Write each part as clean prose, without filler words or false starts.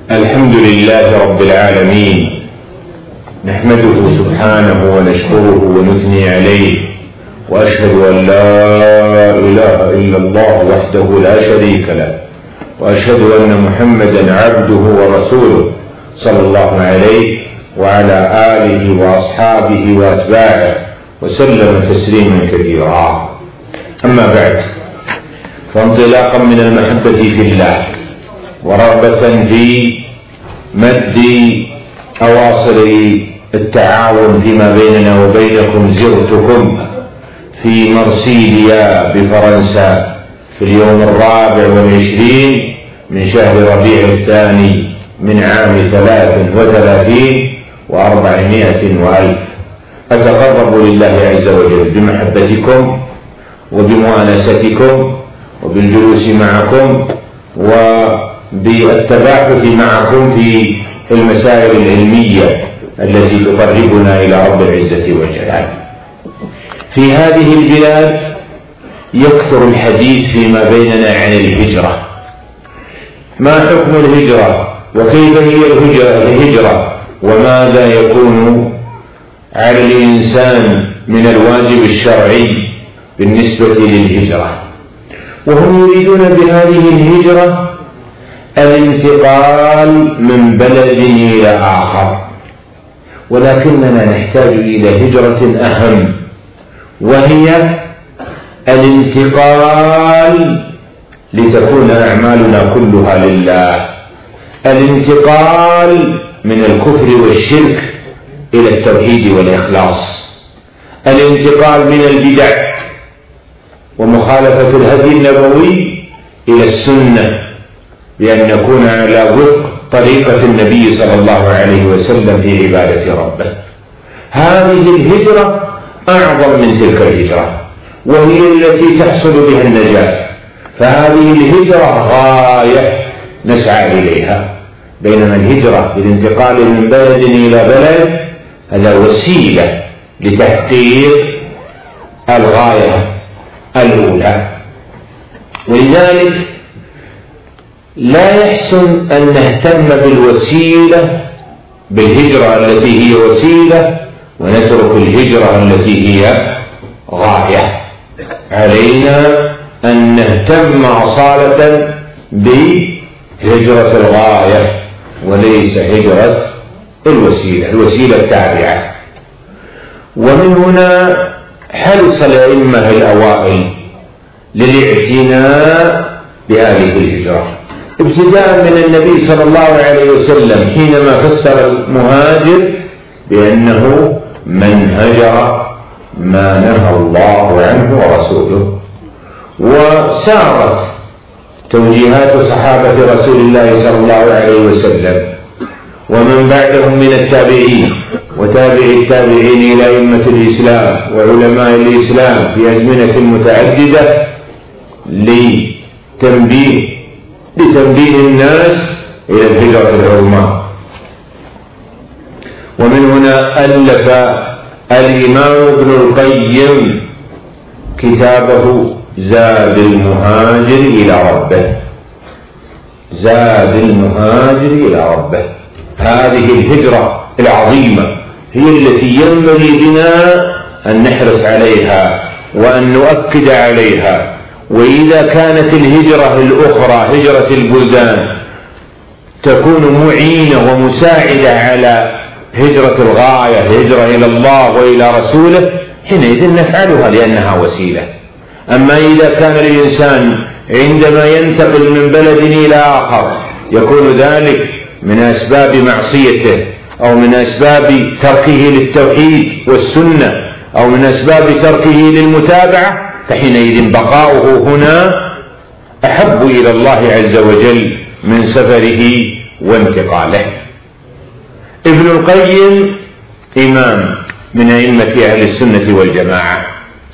الحمد لله رب العالمين، نحمده سبحانه ونشكره ونثني عليه، وأشهد أن لا إله إلا الله وحده لا شريك له، وأشهد أن محمدا عبده ورسوله صلى الله عليه وعلى آله وأصحابه وأتباعه وسلم تسليما كثيرا. أما بعد، فانطلاقا من المحبة في الله ورغبة في مد أواصر التعاون فيما بيننا وبينكم، زرتكم في مرسيليا بفرنسا في اليوم 24 من شهر ربيع الثاني من عام 33 و400 وألف. أتقرب لله عز وجل بمحبتكم وبمؤانستكم وبالجلوس معكم وبالتباحث معكم في المسائل العلمية التي تقربنا إلى رب العزة والجلال. في هذه البلاد يكثر الحديث فيما بيننا عن الهجرة. ما حكم الهجرة؟ وكيف هي الهجرة؟ وماذا يكون على الإنسان من الواجب الشرعي بالنسبة للهجرة؟ وهم يريدون بهذه الهجرة الانتقال من بلد إلى آخر، ولكننا نحتاج إلى هجرة أهم، وهي الانتقال لتكون أعمالنا كلها لله، الانتقال من الكفر والشرك إلى التوحيد والإخلاص، الانتقال من البدع ومخالفة الهدي النبوي إلى السنة، بأن نكون على وفق طريقة النبي صلى الله عليه وسلم في عبادة ربه. هذه الهجرة أعظم من تلك الهجرة، وهي التي تحصل بها النجاة، فهذه الهجرة غاية نسعى إليها، بينما الهجرة بالانتقال من بلد إلى بلد هذا وسيلة لتحقيق الغاية الأولى. ولذلك لا يحسن أن نهتم بالوسيلة بالهجرة التي هي وسيلة ونترك الهجرة التي هي غاية. علينا أن نهتم أصالة بهجرة الغاية وليس هجرة الوسيلة التابعة. ومن هنا حرص الأئمة الأوائل للاعتناء بهذه الهجرة، ابتداء من النبي صلى الله عليه وسلم حينما فسر المهاجر بأنه من هجر ما نهى الله عنه ورسوله. وسارت توجيهات صحابة رسول الله صلى الله عليه وسلم ومن بعدهم من التابعين وتابع التابعين إلى أئمة الإسلام وعلماء الإسلام في أزمنة متعددة لتنبيه الناس إلى الهجرة العظمى. ومن هنا ألف الإمام ابن القيم كتابه زاد المهاجر إلى ربه. زاد المهاجر إلى ربه. هذه الهجرة العظيمة هي التي ينبغي بنا أن نحرص عليها وأن نؤكد عليها. وإذا كانت الهجرة الأخرى هجرة البلدان تكون معينة ومساعدة على هجرة الغاية، هجرة إلى الله وإلى رسوله، حينئذ نفعلها لأنها وسيلة. أما إذا كان الإنسان عندما ينتقل من بلد إلى آخر يكون ذلك من أسباب معصيته أو من أسباب تركه للتوحيد والسنة أو من أسباب تركه للمتابعة، فحينئذ بقاؤه هنا أحب إلى الله عز وجل من سفره وانتقاله. ابن القيم إمام من أئمة أهل السنة والجماعة،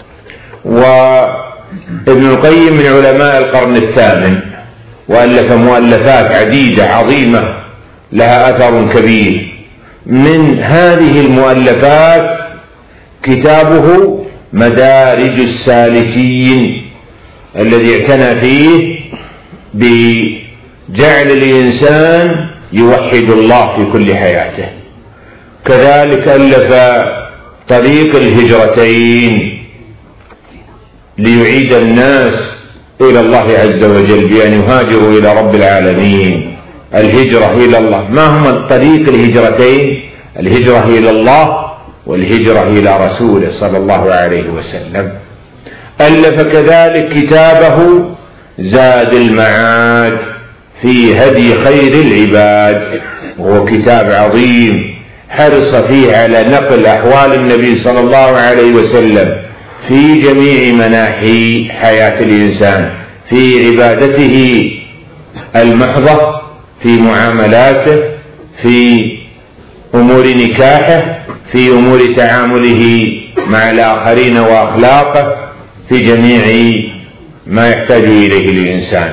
وابن القيم من علماء القرن الثامن، وألف مؤلفات عديدة عظيمة لها أثر كبير. من هذه المؤلفات كتابه مدارج السالكين الذي اعتنى فيه بجعل الإنسان يوحد الله في كل حياته. كذلك ألف طريق الهجرتين ليعيد الناس إلى الله عز وجل بأن يهاجروا إلى رب العالمين. الهجرة إلى الله، ما هما الطريق الهجرتين؟ الهجرة إلى الله والهجرة إلى رسوله صلى الله عليه وسلم. ألف كذلك كتابه زاد المعاد في هدي خير العباد، وهو كتاب عظيم حرص فيه على نقل أحوال النبي صلى الله عليه وسلم في جميع مناحي حياة الإنسان، في عبادته المحضة، في معاملاته، في أمور نكاحه، في أمور تعامله مع الآخرين وأخلاقه، في جميع ما يحتاج إليه الإنسان.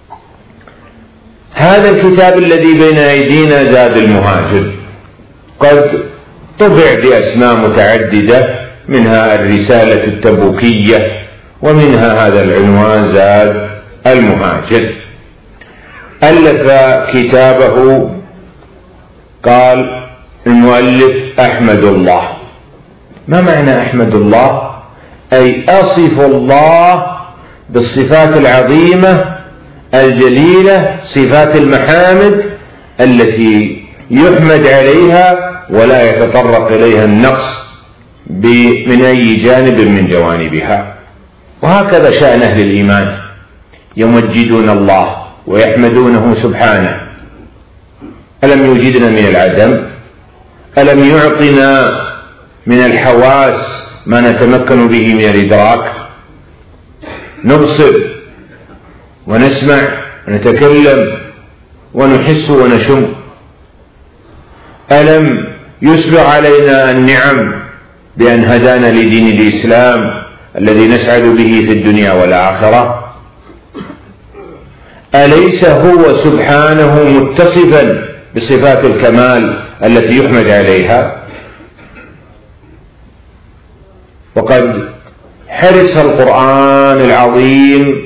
هذا الكتاب الذي بين أيدينا زاد المهاجر قد طبع بأسماء متعددة، منها الرسالة التبوكية، ومنها هذا العنوان زاد المهاجر. ألف كتابه قال المؤلف أحمد الله. ما معنى أحمد الله؟ أي أصف الله بالصفات العظيمة الجليلة، صفات المحامد التي يحمد عليها ولا يتطرق إليها النقص من أي جانب من جوانبها. وهكذا شأن أهل الإيمان، يمجدون الله ويحمدونه سبحانه. ألم يوجدنا من العدم؟ ألم يعطنا من الحواس ما نتمكن به من الإدراك؟ نبصر ونسمع ونتكلم ونحس ونشم. ألم يسبغ علينا النعم بأن هدانا لدين الإسلام الذي نسعد به في الدنيا والآخرة؟ أليس هو سبحانه متصفا بصفات الكمال التي يحمد عليها؟ وقد حرص القرآن العظيم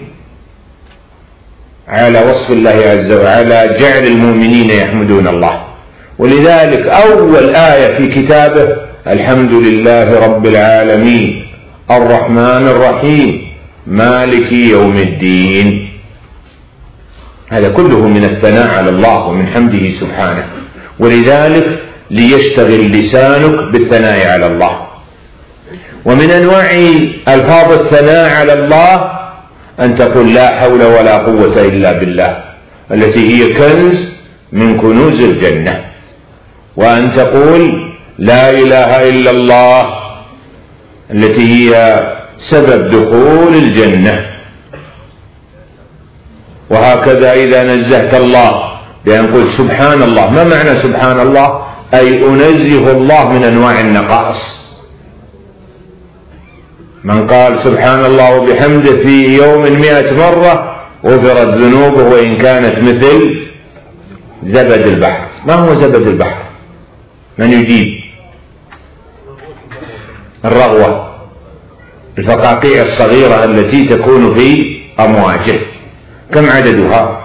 على وصف الله عز وجل، على جعل المؤمنين يحمدون الله. ولذلك أول آية في كتابه الحمد لله رب العالمين الرحمن الرحيم مالك يوم الدين. هذا كله من الثناء على الله ومن حمده سبحانه. ولذلك ليشتغل لسانك بالثناء على الله. ومن أنواع ألفاظ الثناء على الله أن تقول لا حول ولا قوة إلا بالله التي هي كنز من كنوز الجنة، وأن تقول لا إله إلا الله التي هي سبب دخول الجنة. وهكذا إذا نزهت الله بأن قل سبحان الله. ما معنى سبحان الله؟ أي أنزه الله من أنواع النقائص. من قال سبحان الله وبحمده في يوم 100 مرة غفرت ذنوبه وإن كانت مثل زبد البحر. ما هو زبد البحر؟ من يجيب؟ الرغوة، الفقاقيع الصغيرة التي تكون في أمواجه. كم عددها؟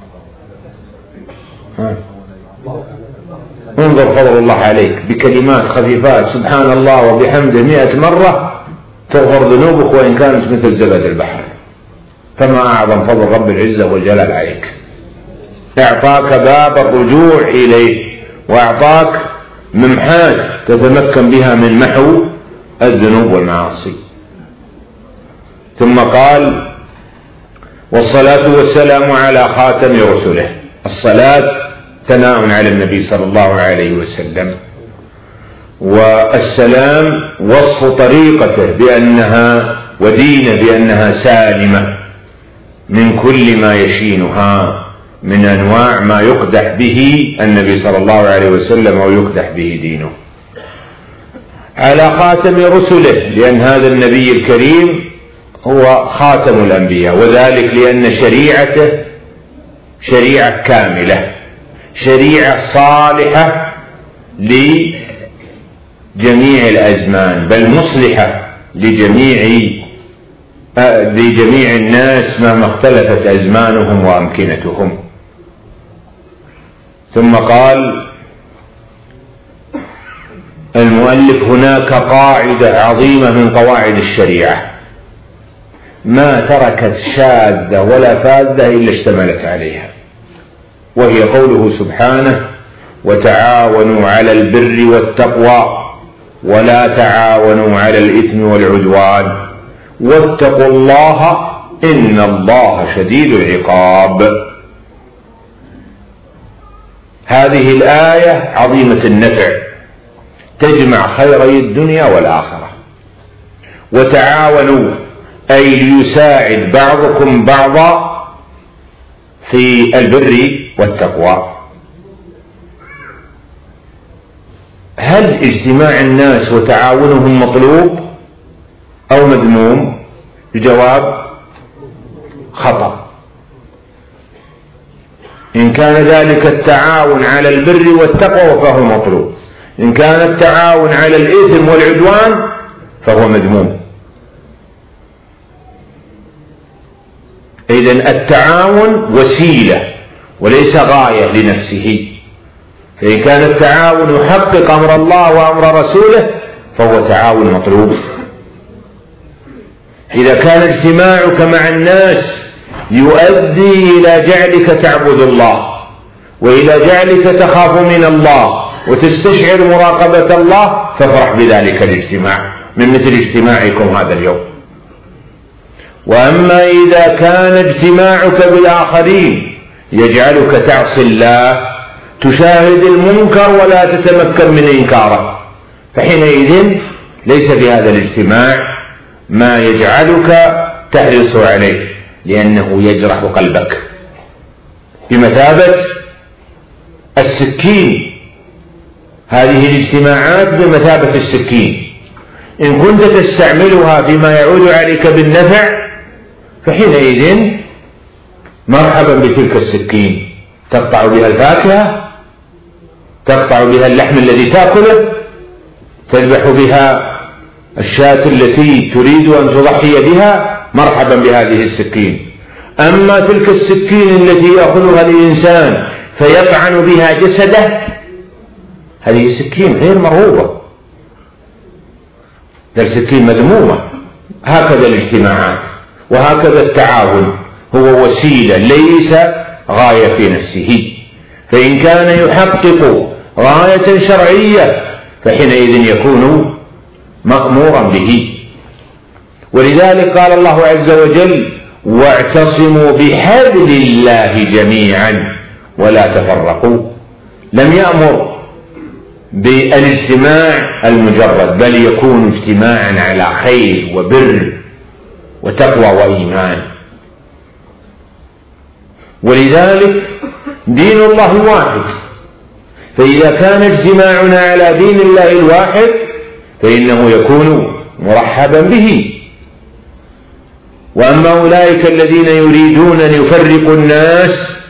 انظر فضل الله عليك بكلمات خفيفات سبحان الله وبحمده 100 مرة تغفر ذنوبك وإن كانت مثل زبد البحر. فما أعظم فضل رب العزة والجلال عليك. أعطاك باب الرجوع إليه، وأعطاك ممحات تتمكن بها من محو الذنوب والمعاصي. ثم قال والصلاة والسلام على خاتم رسله. الصلاة ثناء على النبي صلى الله عليه وسلم، والسلام وصف طريقته بأنها ودينه بأنها سالمة من كل ما يشينها من أنواع ما يقدح به النبي صلى الله عليه وسلم أو يقدح به دينه. على خاتم رسله، لأن هذا النبي الكريم هو خاتم الأنبياء، وذلك لأن شريعته شريعة كاملة، شريعة صالحة لجميع الأزمان، بل مصلحة لجميع الناس مهما اختلفت أزمانهم وأمكنتهم. ثم قال المؤلف هناك قاعدة عظيمة من قواعد الشريعة ما تركت شاذة ولا فاذة إلا اشتملت عليها، وهي قوله سبحانه وتعاونوا على البر والتقوى ولا تعاونوا على الإثم والعدوان واتقوا الله إن الله شديد العقاب. هذه الآية عظيمة النفع تجمع خيري الدنيا والآخرة. وتعاونوا أي ليساعد بعضكم بعضا في البر والتقوى. هل اجتماع الناس وتعاونهم مطلوب أو مذموم؟ الجواب خطأ. إن كان ذلك التعاون على البر والتقوى فهو مطلوب، إن كان التعاون على الإثم والعدوان فهو مذموم. إذن التعاون وسيلة وليس غاية لنفسه، فإن كان التعاون يحقق أمر الله وأمر رسوله فهو تعاون مطلوب. إذا كان اجتماعك مع الناس يؤدي إلى جعلك تعبد الله وإلى جعلك تخاف من الله وتستشعر مراقبة الله فافرح بذلك الاجتماع من مثل اجتماعكم هذا اليوم. وأما إذا كان اجتماعك بالآخرين يجعلك تعصي الله تشاهد المنكر ولا تتمكن من إنكاره فحينئذ ليس في هذا الاجتماع ما يجعلك تحرص عليه، لأنه يجرح قلبك بمثابة السكين. هذه الاجتماعات بمثابة السكين، إن كنت تستعملها فيما يعود عليك بالنفع فحينئذ مرحبا بتلك السكين، تقطع بها الفاكهة، تقطع بها اللحم الذي تأكله، تذبح بها الشاة التي تريد أن تضحي بها، مرحبا بهذه السكين. أما تلك السكين التي يأخذها الإنسان فيطعن بها جسده هذه سكين غير مرغوبة، السكين مذمومة. هكذا الاجتماعات وهكذا التعاون هو وسيلة ليس غاية في نفسه، فإن كان يحقق غاية شرعية فحينئذ يكون مأمورا به. ولذلك قال الله عز وجل واعتصموا بحبل الله جميعا ولا تفرقوا. لم يأمر بالاجتماع المجرد بل يكون اجتماعا على خير وبر وتقوى وإيمان. ولذلك دين الله واحد، فإذا كان اجتماعنا على دين الله الواحد فإنه يكون مرحبا به. وأما أولئك الذين يريدون أن يفرقوا الناس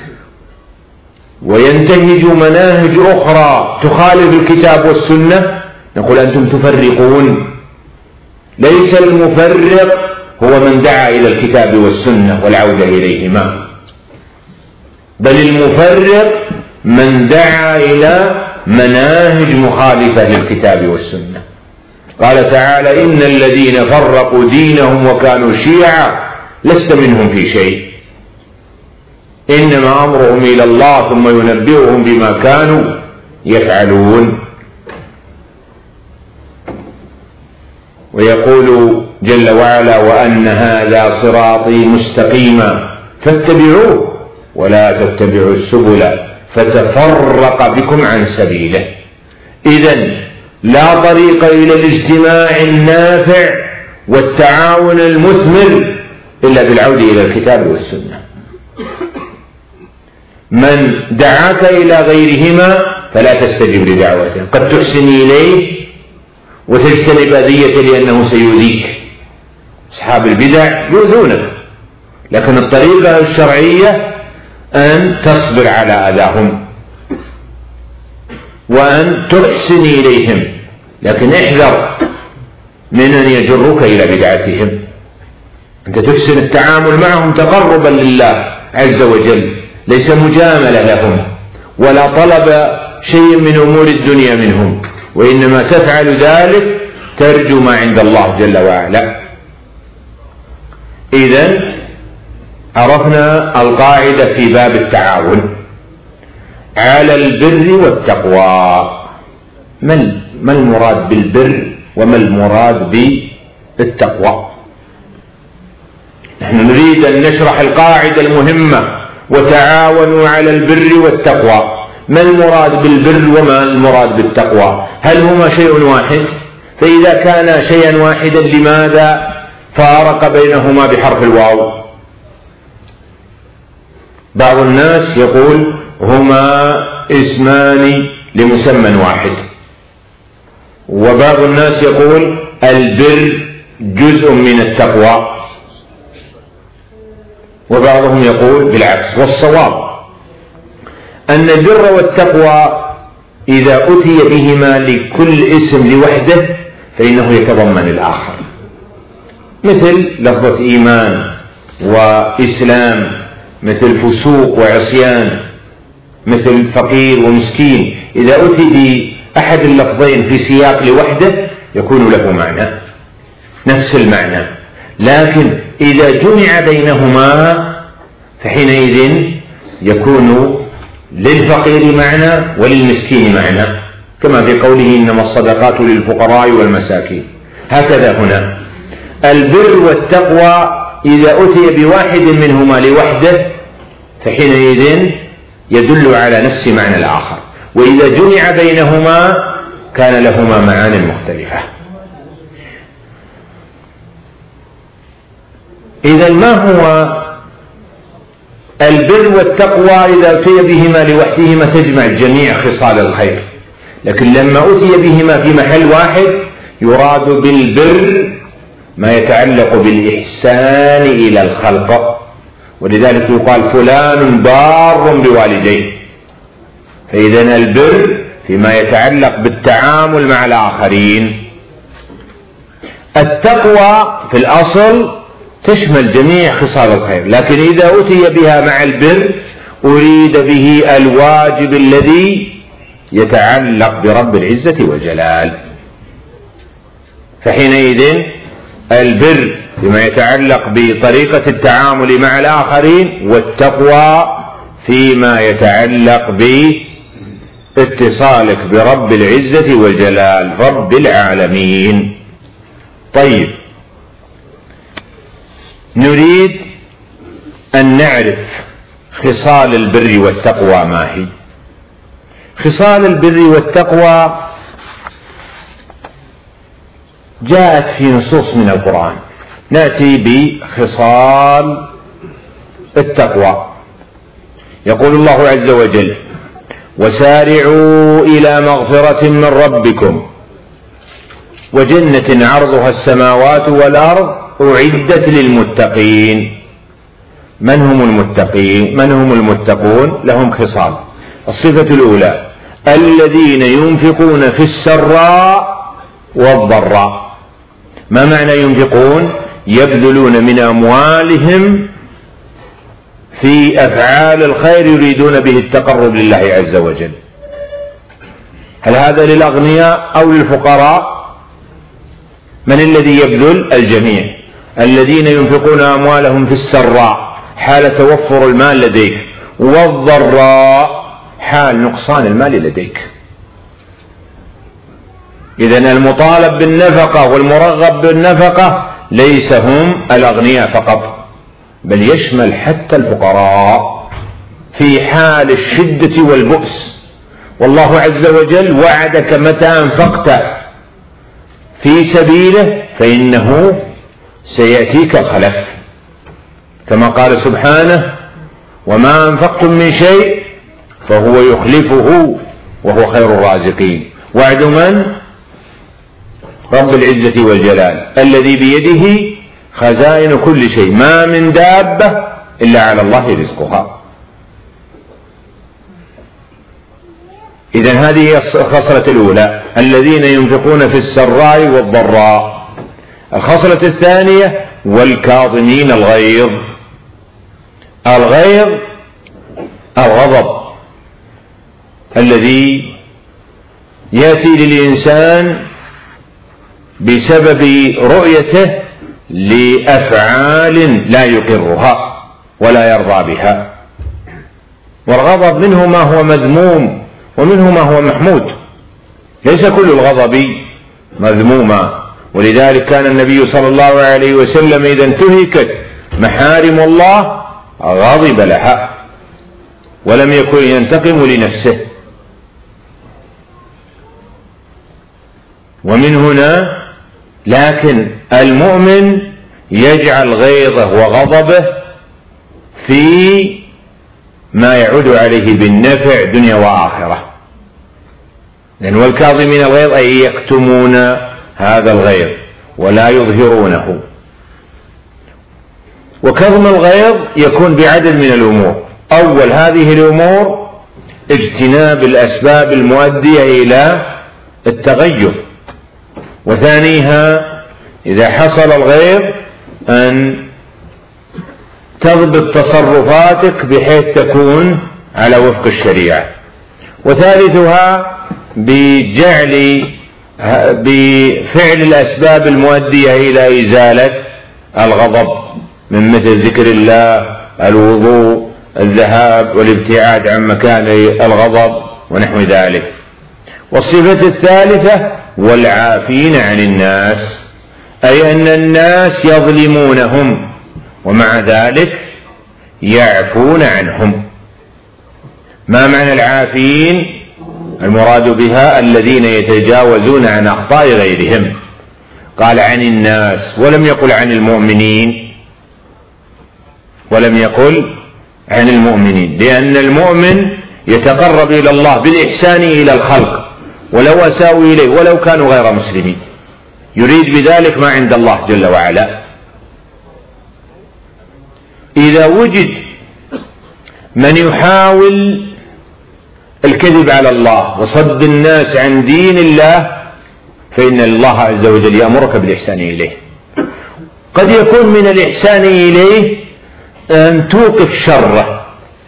وينتهجوا مناهج أخرى تخالف الكتاب والسنة نقول أنتم تفرقون. ليس المفرق هو من دعا إلى الكتاب والسنة والعودة إليهما، بل المفرق من دعا إلى مناهج مخالفة للكتاب والسنة. قال تعالى إن الذين فرقوا دينهم وكانوا شيعا لست منهم في شيء إنما أمرهم إلى الله ثم ينبئهم بما كانوا يفعلون. ويقول جل وعلا وأن هذا صراطي مستقيما فاتبعوه ولا تتبعوا السبل فتفرق بكم عن سبيله. إذن لا طريق إلى الاجتماع النافع والتعاون المثمر إلا بالعودة إلى الكتاب والسنة. من دعاك إلى غيرهما فلا تستجب لدعوته، قد تحسن إليه وتجتنب أذيته لأنه سيؤذيك. أصحاب البدع يؤذونك، لكن الطريقة الشرعية أن تصبر على أذاهم وأن تحسن إليهم، لكن احذر من أن يجرك إلى بدعتهم. أنت تحسن التعامل معهم تقربا لله عز وجل، ليس مجاملة لهم ولا طلب شيء من أمور الدنيا منهم، وإنما تفعل ذلك ترجو ما عند الله جل وعلا. إذن عرفنا القاعدة في باب التعاون على البر والتقوى. ما المراد بالبر وما المراد بالتقوى؟ نحن نريد أن نشرح القاعدة المهمة: وتعاونوا على البر والتقوى. ما المراد بالبر وما المراد بالتقوى؟ هل هما شيء واحد؟ فإذا كان شيئا واحدا لماذا فارق بينهما بحرف الواو؟ بعض الناس يقول هما اسمان لمسمى واحد، وبعض الناس يقول البر جزء من التقوى، وبعضهم يقول بالعكس. والصواب أن البر والتقوى إذا أتي بهما لكل اسم لوحده فإنه يتضمن الآخر، مثل لفظة إيمان وإسلام، مثل فسوق وعصيان، مثل فقير ومسكين. إذا أتي بأحد اللفظين في سياق لوحده يكون له معنى، نفس المعنى، لكن إذا جمع بينهما فحينئذ يكون للفقير معنى وللمسكين معنى، كما في قوله إنما الصدقات للفقراء والمساكين. هكذا هنا البر والتقوى إذا أتي بواحد منهما لوحده فحينئذ يدل على نفس معنى الآخر، وإذا جمع بينهما كان لهما معان مختلفة. إذا ما هو البر والتقوى؟ إذا أتي بهما لوحدهما تجمع جميع خصال الخير، لكن لما أتي بهما في محل واحد يراد بالبر ما يتعلق بالإحسان إلى الخلق، ولذلك يقال فلان بار بوالديه. فإذا البر فيما يتعلق بالتعامل مع الآخرين. التقوى في الأصل تشمل جميع خصال الخير، لكن إذا أتي بها مع البر أريد به الواجب الذي يتعلق برب العزة والجلال. فحينئذ البر بما يتعلق بطريقة التعامل مع الآخرين، والتقوى فيما يتعلق باتصالك برب العزة والجلال رب العالمين. طيب، نريد أن نعرف خصال البر والتقوى ما هي. خصال البر والتقوى جاءت في نصوص من القرآن. نأتي بخصال التقوى. يقول الله عز وجل: وسارعوا إلى مغفرة من ربكم وجنة عرضها السماوات والأرض أعدت للمتقين. من هم المتقين؟ من هم المتقون؟ لهم خصال. الصفة الأولى: الذين ينفقون في السراء والضراء. ما معنى ينفقون؟ يبذلون من أموالهم في أفعال الخير يريدون به التقرب لله عز وجل. هل هذا للأغنياء أو للفقراء؟ من الذي يبذل؟ الجميع. الذين ينفقون أموالهم في السراء حال توفر المال لديك، والضراء حال نقصان المال لديك. إذن المطالب بالنفقة والمرغب بالنفقة ليس هم الأغنياء فقط، بل يشمل حتى الفقراء في حال الشدة والبؤس. والله عز وجل وعدك متى أنفقت في سبيله فإنه سيأتيك الخلف، كما قال سبحانه: وما أنفقتم من شيء فهو يخلفه وهو خير الرازقين. وعد من؟ رب العزة والجلال الذي بيده خزائن كل شيء، ما من دابة إلا على الله رزقها. إذن هذه الخصلة الأولى: الذين ينفقون في السراء والضراء. الخصلة الثانية: والكاظمين الغيظ. الغيظ الغضب، الذي يأتي للإنسان بسبب رؤيته لأفعال لا يقرها ولا يرضى بها. والغضب منه ما هو مذموم ومنه ما هو محمود، ليس كل الغضب مذموما. ولذلك كان النبي صلى الله عليه وسلم إذا انتهكت محارم الله غضب لها ولم يكن ينتقم لنفسه. ومن هنا لكن المؤمن يجعل غيظه وغضبه في ما يعود عليه بالنفع دنيا وآخرة، لأن والكاظمين الغيظ أي يكتمون هذا الغيظ ولا يظهرونه. وكظم الغيظ يكون بعدد من الأمور. أول هذه الأمور اجتناب الأسباب المؤدية إلى التغير، وثانيها إذا حصل الغيظ أن تضبط تصرفاتك بحيث تكون على وفق الشريعة، وثالثها بفعل الأسباب المؤدية إلى إزالة الغضب من مثل ذكر الله، الوضوء، الذهاب والابتعاد عن مكان الغضب ونحو ذلك. والصفة الثالثة والعافين عن الناس، أي أن الناس يظلمونهم ومع ذلك يعفون عنهم. ما معنى العافين؟ المراد بها الذين يتجاوزون عن أخطاء غيرهم. قال عن الناس ولم يقل عن المؤمنين، ولم يقل عن المؤمنين، لأن المؤمن يتقرب إلى الله بالإحسان إلى الخلق ولو أساءوا إليه ولو كانوا غير مسلمين، يريد بذلك ما عند الله جل وعلا. إذا وجد من يحاول الكذب على الله وصد الناس عن دين الله فإن الله عز وجل يأمرك بالإحسان إليه. قد يكون من الإحسان إليه أن توقف شره.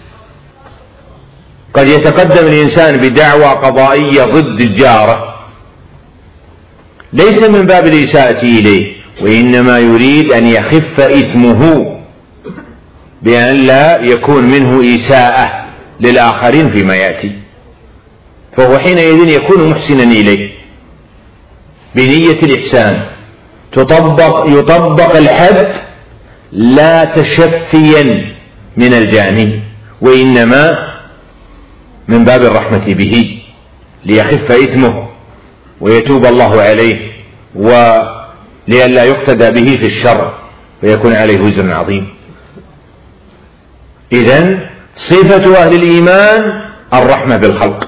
قد يتقدم الإنسان بدعوى قضائية ضد جاره ليس من باب الإساءة إليه، وإنما يريد أن يخف إثمه بأن لا يكون منه إساءة للآخرين فيما يأتي، فهو حينئذ يكون محسنا إليه بنية الإحسان. يطبق الحد لا تشفيا من الجاني، وإنما من باب الرحمة به ليخف إثمه ويتوب الله عليه، ولئلا يقتدى به في الشر ويكون عليه وزر عظيم. إذن صفة أهل الإيمان الرحمة بالخلق،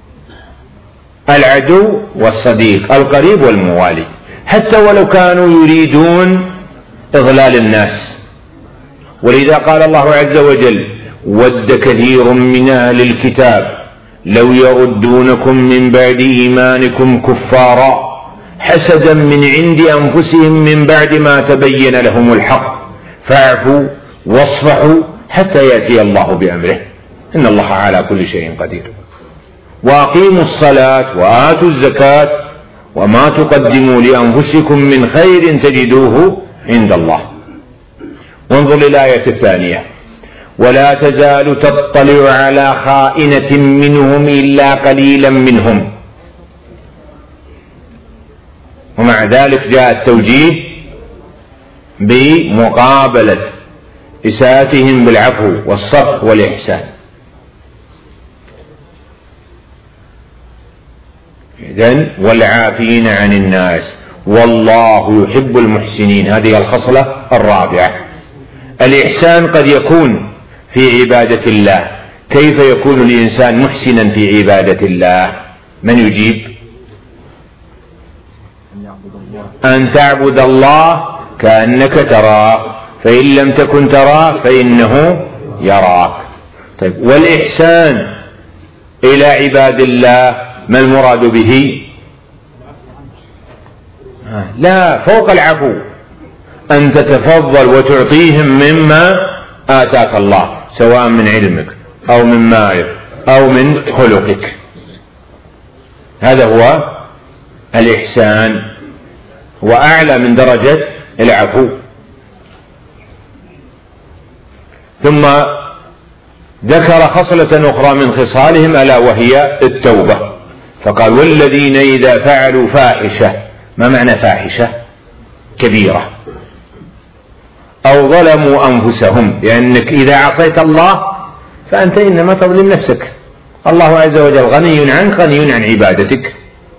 العدو والصديق، القريب والموالي، حتى ولو كانوا يريدون إضلال الناس. ولذا قال الله عز وجل ود كثير من أهل الكتاب لو يردونكم من بعد إيمانكم كفارا حسدا من عند أنفسهم من بعد ما تبين لهم الحق فاعفوا واصفحوا حتى يأتي الله بأمره إن الله على كل شيء قدير. وأقيموا الصلاة وآتوا الزكاة وما تقدموا لأنفسكم من خير تجدوه عند الله. وانظر للآية الثانية ولا تزال تطلع على خائنة منهم إلا قليلا منهم. ومع ذلك جاء التوجيه بمقابلة إساءتهم بالعفو والصفح والإحسان. إذن والعافين عن الناس والله يحب المحسنين، هذه الخصلة الرابعة. الإحسان قد يكون في عبادة الله. كيف يكون الإنسان محسنا في عبادة الله؟ من يجيب؟ أن تعبد الله كأنك تراه فإن لم تكن تراه فإنه يراك. طيب والإحسان إلى عباد الله ما المراد به؟ لا، فوق العفو أن تتفضل وتعطيهم مما آتاك الله سواء من علمك أو من مالك أو من خلقك. هذا هو الإحسان، وأعلى من درجة العفو. ثم ذكر خصلة أخرى من خصالهم ألا وهي التوبة، فقال والذين إذا فعلوا فاحشة. ما معنى فاحشة؟ كبيرة، أو ظلموا أنفسهم، لأنك إذا عصيت الله فأنت إنما تظلم نفسك. الله عز وجل غني عنك، غني عن عبادتك.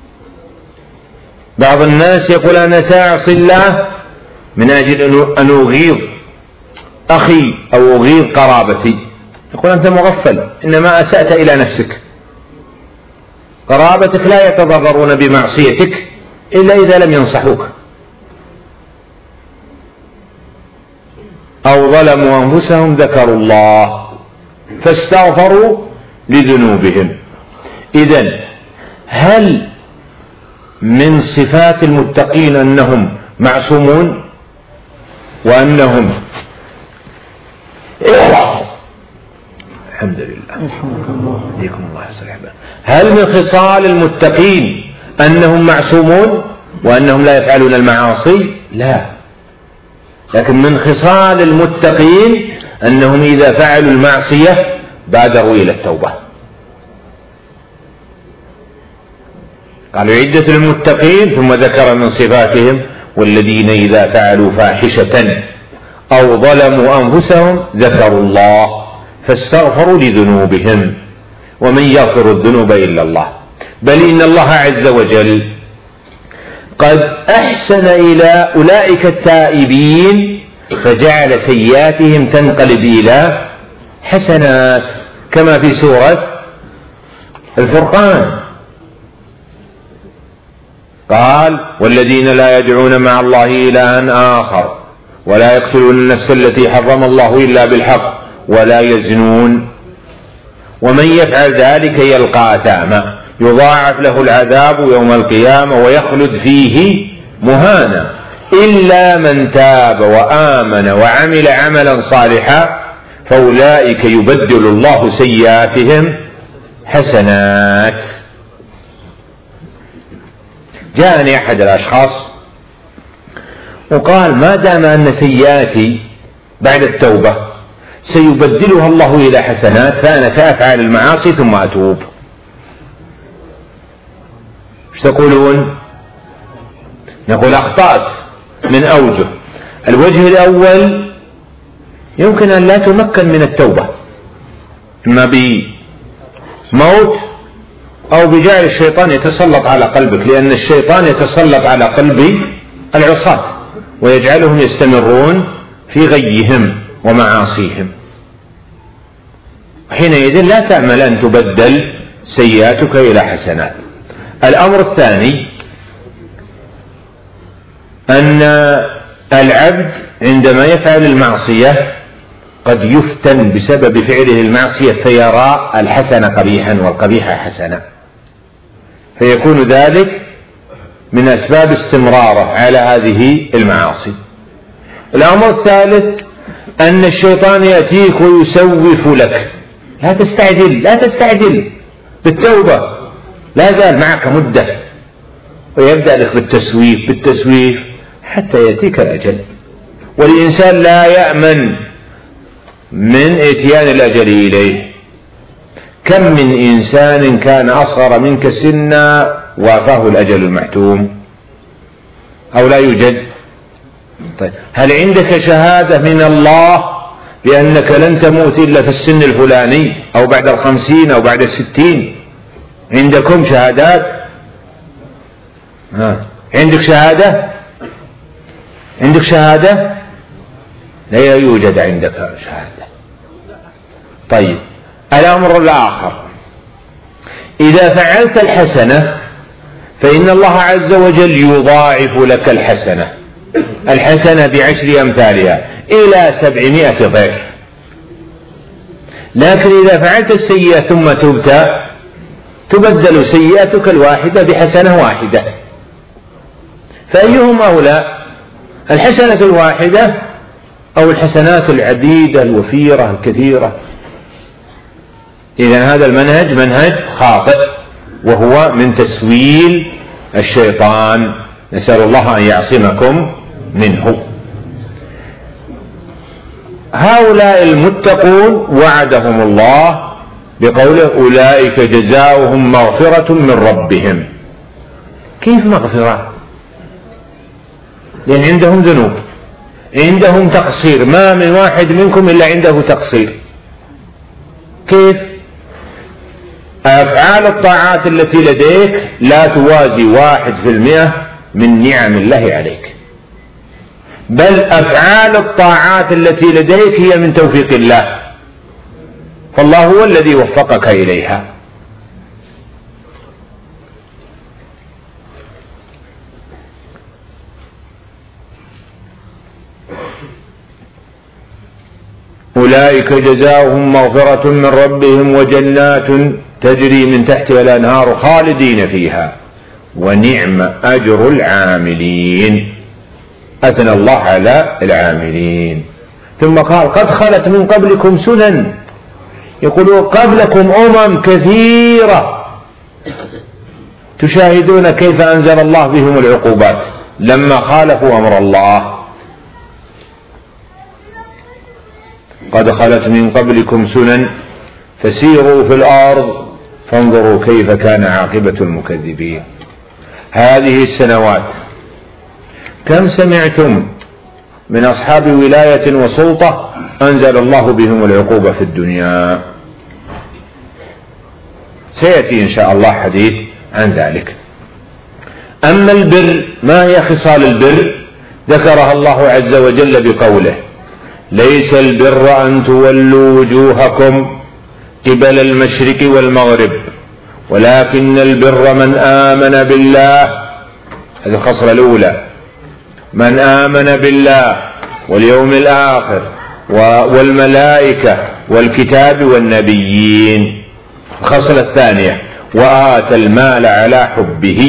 بعض الناس يقول أنا سأعصي الله من أجل أن أغيظ أخي أو أغيظ قرابتي. يقول أنت مغفل، إنما أسأت إلى نفسك. قرابتك لا يتضررون بمعصيتك إلا إذا لم ينصحوك. أو ظلموا أنفسهم ذكروا الله فاستغفروا لذنوبهم. إذن هل من صفات المتقين أنهم معصومون وأنهم الحمد لله يديكم الله صحيح. هل من خصال المتقين أنهم معصومون وأنهم لا يفعلون المعاصي؟ لا، لكن من خصال المتقين أنهم إذا فعلوا المعصية بادروا إلى التوبة. قالوا عدة المتقين، ثم ذكر من صفاتهم والذين إذا فعلوا فاحشة أو ظلموا أنفسهم ذكروا الله فاستغفروا لذنوبهم، ومن يغفر الذنوب إلا الله. بل إن الله عز وجل قد أحسن إلى أولئك التائبين فجعل سيئاتهم تنقلب إلى حسنات، كما في سورة الفرقان قال والذين لا يدعون مع الله إلها آخر ولا يقتلون النفس التي حرم الله إلا بالحق ولا يزنون ومن يفعل ذلك يلقى أثاما يضاعف له العذاب يوم القيامة ويخلد فيه مهانا إلا من تاب وآمن وعمل عملا صالحا فأولئك يبدل الله سيئاتهم حسنات. جاءني أحد الأشخاص وقال ما دام أن سيئاتي بعد التوبة سيبدلها الله إلى حسنات فأنا سأفعل المعاصي ثم أتوب. ايش تقولون؟ نقول أخطأت من أوجه. الوجه الأول يمكن أن لا تمكن من التوبة، إما بموت أو بجعل الشيطان يتسلط على قلبك، لأن الشيطان يتسلط على قلب العصاة ويجعلهم يستمرون في غيهم ومعاصيهم، حينئذ لا تأمل أن تبدل سيئاتك إلى حسنات. الأمر الثاني أن العبد عندما يفعل المعصية قد يفتن بسبب فعله المعصية فيرى الحسن قبيحا والقبيح حسنا، فيكون ذلك من أسباب استمراره على هذه المعاصي. الأمر الثالث أن الشيطان يأتيك ويسوف لك، لا تستعجل بالتوبة، لا زال معك مدة، ويبدأ لك بالتسويف حتى يأتيك الأجل. والإنسان لا يأمن من إتيان الأجل إليه. كم من إنسان كان أصغر منك سنا وافاه الأجل المحتوم أو لا يوجد؟ طيب هل عندك شهادة من الله بأنك لن تموت إلا في السن الفلاني أو بعد 50 أو بعد 60؟ عندكم شهادات؟ عندك شهادة؟ لا يوجد عندك شهادة. طيب الأمر الآخر إذا فعلت الحسنة فإن الله عز وجل يضاعف لك الحسنة ب10 أمثالها إلى 700 ضعف. لكن إذا فعلت السيئة ثم تبت تبدل سيئتك الواحدة بحسنة واحدة، فأيهم أولى، الحسنة الواحدة أو الحسنات العديدة الوفيرة الكثيرة؟ إذن هذا المنهج منهج خاطئ، وهو من تسويل الشيطان، نسأل الله أن يعصمكم منه. هؤلاء المتقون وعدهم الله بقوله أولئك جزاؤهم مغفرة من ربهم. كيف مغفرة؟ لأن عندهم ذنوب، عندهم تقصير، ما من واحد منكم إلا عنده تقصير. كيف؟ أفعال الطاعات التي لديك لا توازي 1% من نعم الله عليك، بل أفعال الطاعات التي لديك هي من توفيق الله، فالله هو الذي وفقك إليها. أولئك جزاؤهم مغفرة من ربهم وجنات تجري من تحتها الأنهار خالدين فيها ونعم أجر العاملين. أثنى الله على العاملين. ثم قال قد خلت من قبلكم سنن، يقولون قبلكم أمم كثيرة تشاهدون كيف أنزل الله بهم العقوبات لما خالفوا أمر الله. قد خلت من قبلكم سنن فسيروا في الأرض فانظروا كيف كان عاقبة المكذبين. هذه السنوات كم سمعتم من أصحاب ولاية وسلطة أنزل الله بهم العقوبة في الدنيا؟ سيأتي إن شاء الله حديث عن ذلك. أما البر، ما هي خصال البر؟ ذكرها الله عز وجل بقوله ليس البر أن تولوا وجوهكم قبل المشرق والمغرب ولكن البر من آمن بالله. هذه الخصلة الأولى، من آمن بالله واليوم الآخر والملائكة والكتاب والنبيين. الخصلة الثانية وآتى المال على حبه،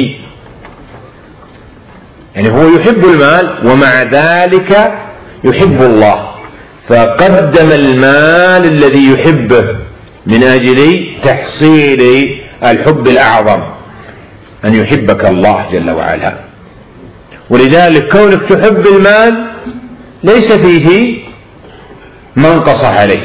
يعني هو يحب المال ومع ذلك يحب الله، فقدم المال الذي يحبه من أجل تحصيل الحب الأعظم أن يحبك الله جل وعلا. ولذلك كونك تحب المال ليس فيه منقصة عليك.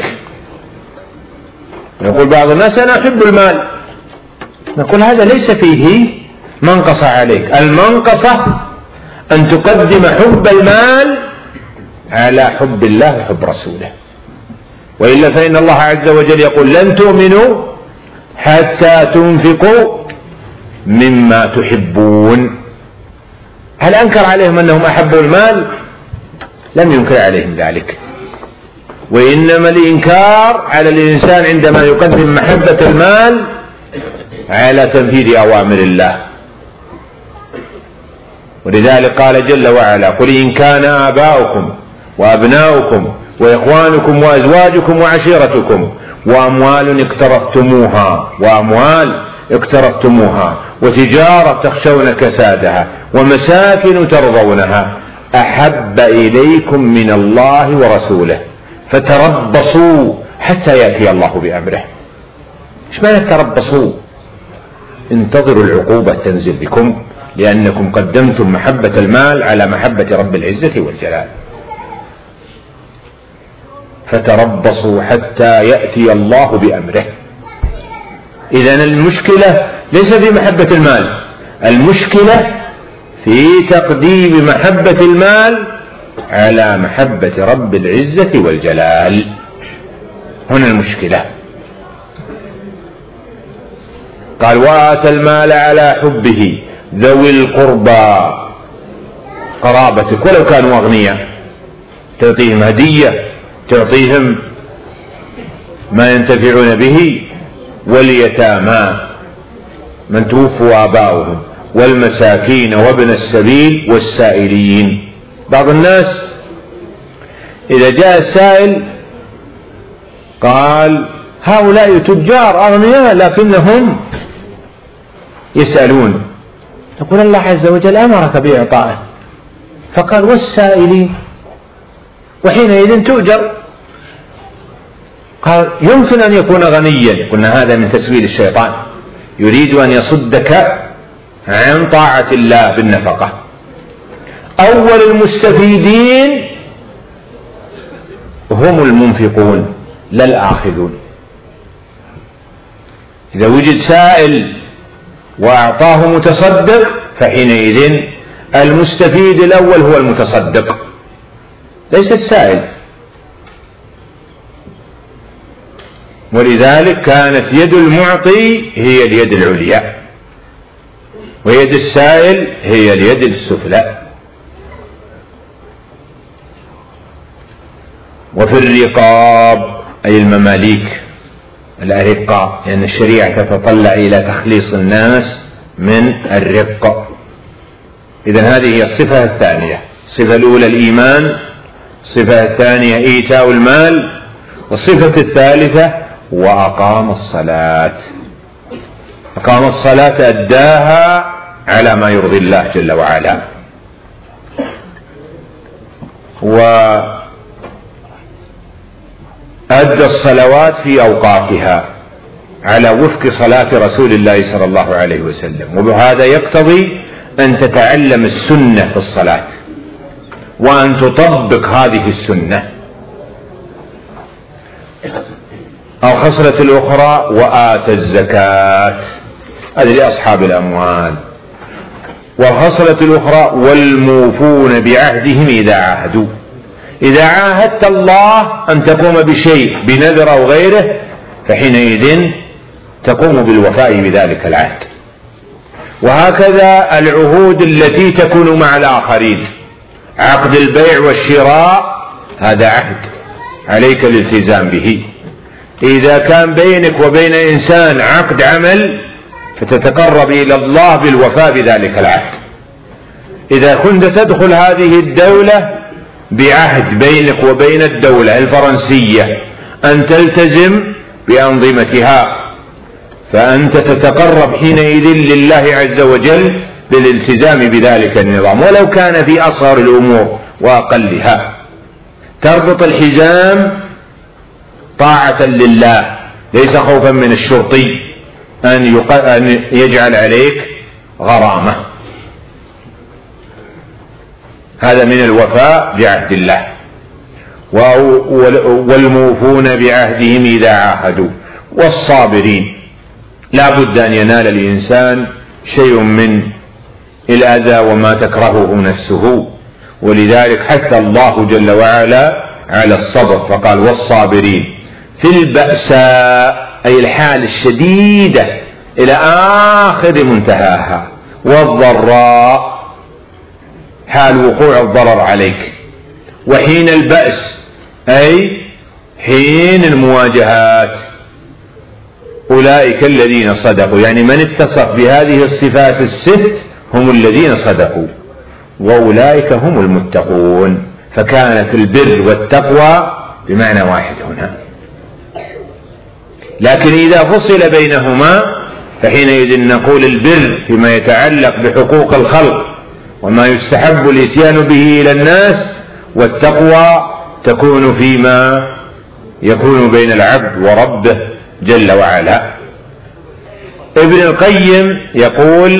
يقول بعض الناس أنا أحب المال، نقول هذا ليس فيه منقصة عليك. المنقصة أن تقدم حب المال على حب الله وحب رسوله، وإلا فإن الله عز وجل يقول لن تؤمنوا حتى تنفقوا مما تحبون. هل أنكر عليهم أنهم أحبوا المال؟ لم ينكر عليهم ذلك، وإنما الإنكار على الإنسان عندما يقدم محبة المال على تنفيذ أوامر الله. ولذلك قال جل وعلا قل إن كان آباؤكم وأبناؤكم وإخوانكم وأزواجكم وعشيرتكم وأموال اقترفتموها وتجارة تخشون كسادها ومساكن ترضونها أحب إليكم من الله ورسوله فتربصوا حتى يأتي الله بأمره. إيش معنى تربصوا؟ انتظروا العقوبة تنزل بكم لأنكم قدمتم محبة المال على محبة رب العزة والجلال. فتربصوا حتى يأتي الله بأمره. إذن المشكلة ليس في محبة المال، المشكلة في تقديم محبة المال على محبة رب العزة والجلال. هنا المشكلة. قال وآتى المال على حبه ذوي القربى، قرابتك ولو كانوا أغنياء، تعطيهم هدية، تعطيهم ما ينتفعون به، واليتامى من توفوا آباؤهم والمساكين وابن السبيل والسائلين. بعض الناس إذا جاء السائل قال هؤلاء تجار أغنياء لكنهم يسألون، تقول الله عز وجل أمرك بإعطائه فقال والسائلين، وحينئذ تؤجر. قال يمكن أن يكون غنيا، قلنا هذا من تسويل الشيطان، يريد أن يصدك عن طاعة الله بالنفقة. أول المستفيدين هم المنفقون لا الآخذون. إذا وجد سائل وأعطاه متصدق فحينئذ المستفيد الأول هو المتصدق ليس السائل. ولذلك كانت يد المعطي هي اليد العليا، ويد السائل هي اليد السفلى. وفي الرقاب أي المماليك الأرقاء، لأن الشريعة تتطلع إلى تخليص الناس من الرق. إذن هذه هي الصفة الثانية. الصفة الأولى الإيمان، الصفة الثانية إيتاء المال، والصفة الثالثة وأقام الصلاة. أقام الصلاة أداها على ما يرضي الله جل وعلا، وأدى الصلوات في أوقاتها على وفق صلاة رسول الله صلى الله عليه وسلم. وبهذا يقتضي أن تتعلم السنة في الصلاة وأن تطبق هذه السنة. الخصلة الأخرى وآتى الزكاة، هذه لأصحاب الأموال. والخصلة الأخرى والموفون بعهدهم إذا عاهدوا. إذا عاهدت الله أن تقوم بشيء بنذر أو غيره فحينئذ تقوم بالوفاء بذلك العهد. وهكذا العهود التي تكون مع الآخرين، عقد البيع والشراء هذا عهد عليك الالتزام به. إذا كان بينك وبين إنسان عقد عمل فتتقرب إلى الله بالوفاء بذلك العهد. إذا كنت تدخل هذه الدولة بعهد بينك وبين الدولة الفرنسية أن تلتزم بأنظمتها فأنت تتقرب حينئذ لله عز وجل بالالتزام بذلك النظام، ولو كان في أصغر الأمور وأقلها. تربط الحزام طاعة لله ليس خوفا من الشرطي أن يجعل عليك غرامة. هذا من الوفاء بعهد الله. والموفون بعهدهم إذا عاهدوا. والصابرين، لا بد أن ينال الإنسان شيء من الأذى وما تكرهه نفسه، ولذلك حث الله جل وعلا على الصبر فقال والصابرين في البأساء أي الحال الشديدة إلى آخر منتهاها، والضراء حال وقوع الضرر عليك، وحين البأس أي حين المواجهات. أولئك الذين صدقوا، يعني من اتصف بهذه الصفات الست هم الذين صدقوا، وأولئك هم المتقون. فكانت البر والتقوى بمعنى واحد هنا، لكن إذا فصل بينهما فحينئذ نقول البر فيما يتعلق بحقوق الخلق وما يستحب الاتيان به إلى الناس، والتقوى تكون فيما يكون بين العبد وربه جل وعلا. ابن القيم يقول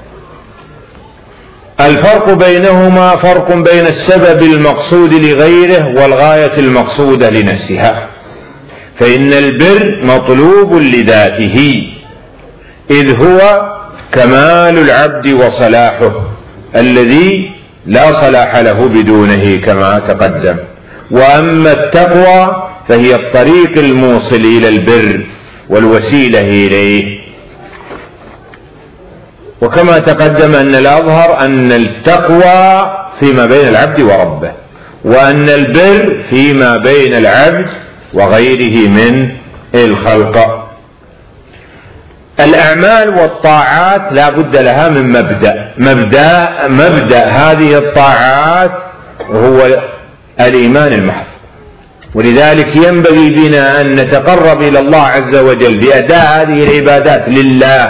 الفرق بينهما فرق بين السبب المقصود لغيره والغاية المقصودة لنفسها، فإن البر مطلوب لذاته إذ هو كمال العبد وصلاحه الذي لا صلاح له بدونه كما تقدم. وأما التقوى فهي الطريق الموصل إلى البر والوسيلة إليه. وكما تقدم أن الأظهر أن التقوى فيما بين العبد وربه، وأن البر فيما بين العبد وغيره من الخلق. الأعمال والطاعات لا بد لها من مبدأ هذه الطاعات هو الإيمان المحض. ولذلك ينبغي بنا أن نتقرب إلى الله عز وجل بأداء هذه العبادات لله،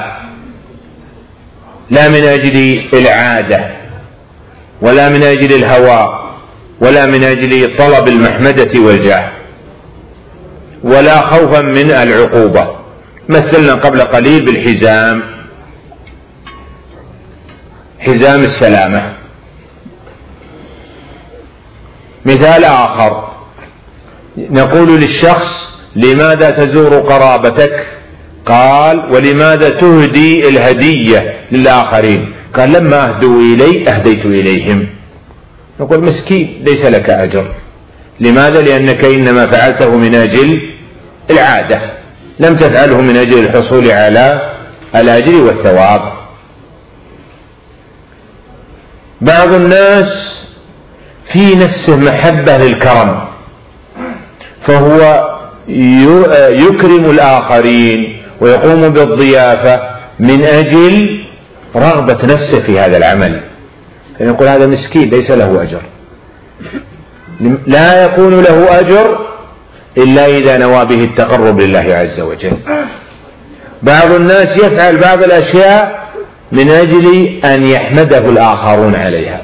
لا من أجل العادة ولا من أجل الهوى ولا من أجل طلب المحمدة والجاه. ولا خوفا من العقوبة. مثلنا قبل قليل بالحزام، حزام السلامة. مثال آخر، نقول للشخص: لماذا تزور قرابتك؟ قال: ولماذا تهدي الهدية للآخرين؟ قال: لما أهدوا إلي أهديت إليهم. نقول: مسكين، ليس لك أجر. لماذا؟ لأنك إنما فعلته من أجل العادة، لم تفعله من أجل الحصول على الأجر والثواب. بعض الناس في نفسه محبة للكرم، فهو يكرم الآخرين ويقوم بالضيافة من أجل رغبة نفسه في هذا العمل، فنقول: هذا مسكين ليس له أجر. لا يكون له أجر إلا إذا نوى به التقرب لله عز وجل. بعض الناس يفعل بعض الأشياء من أجل أن يحمده الآخرون عليها،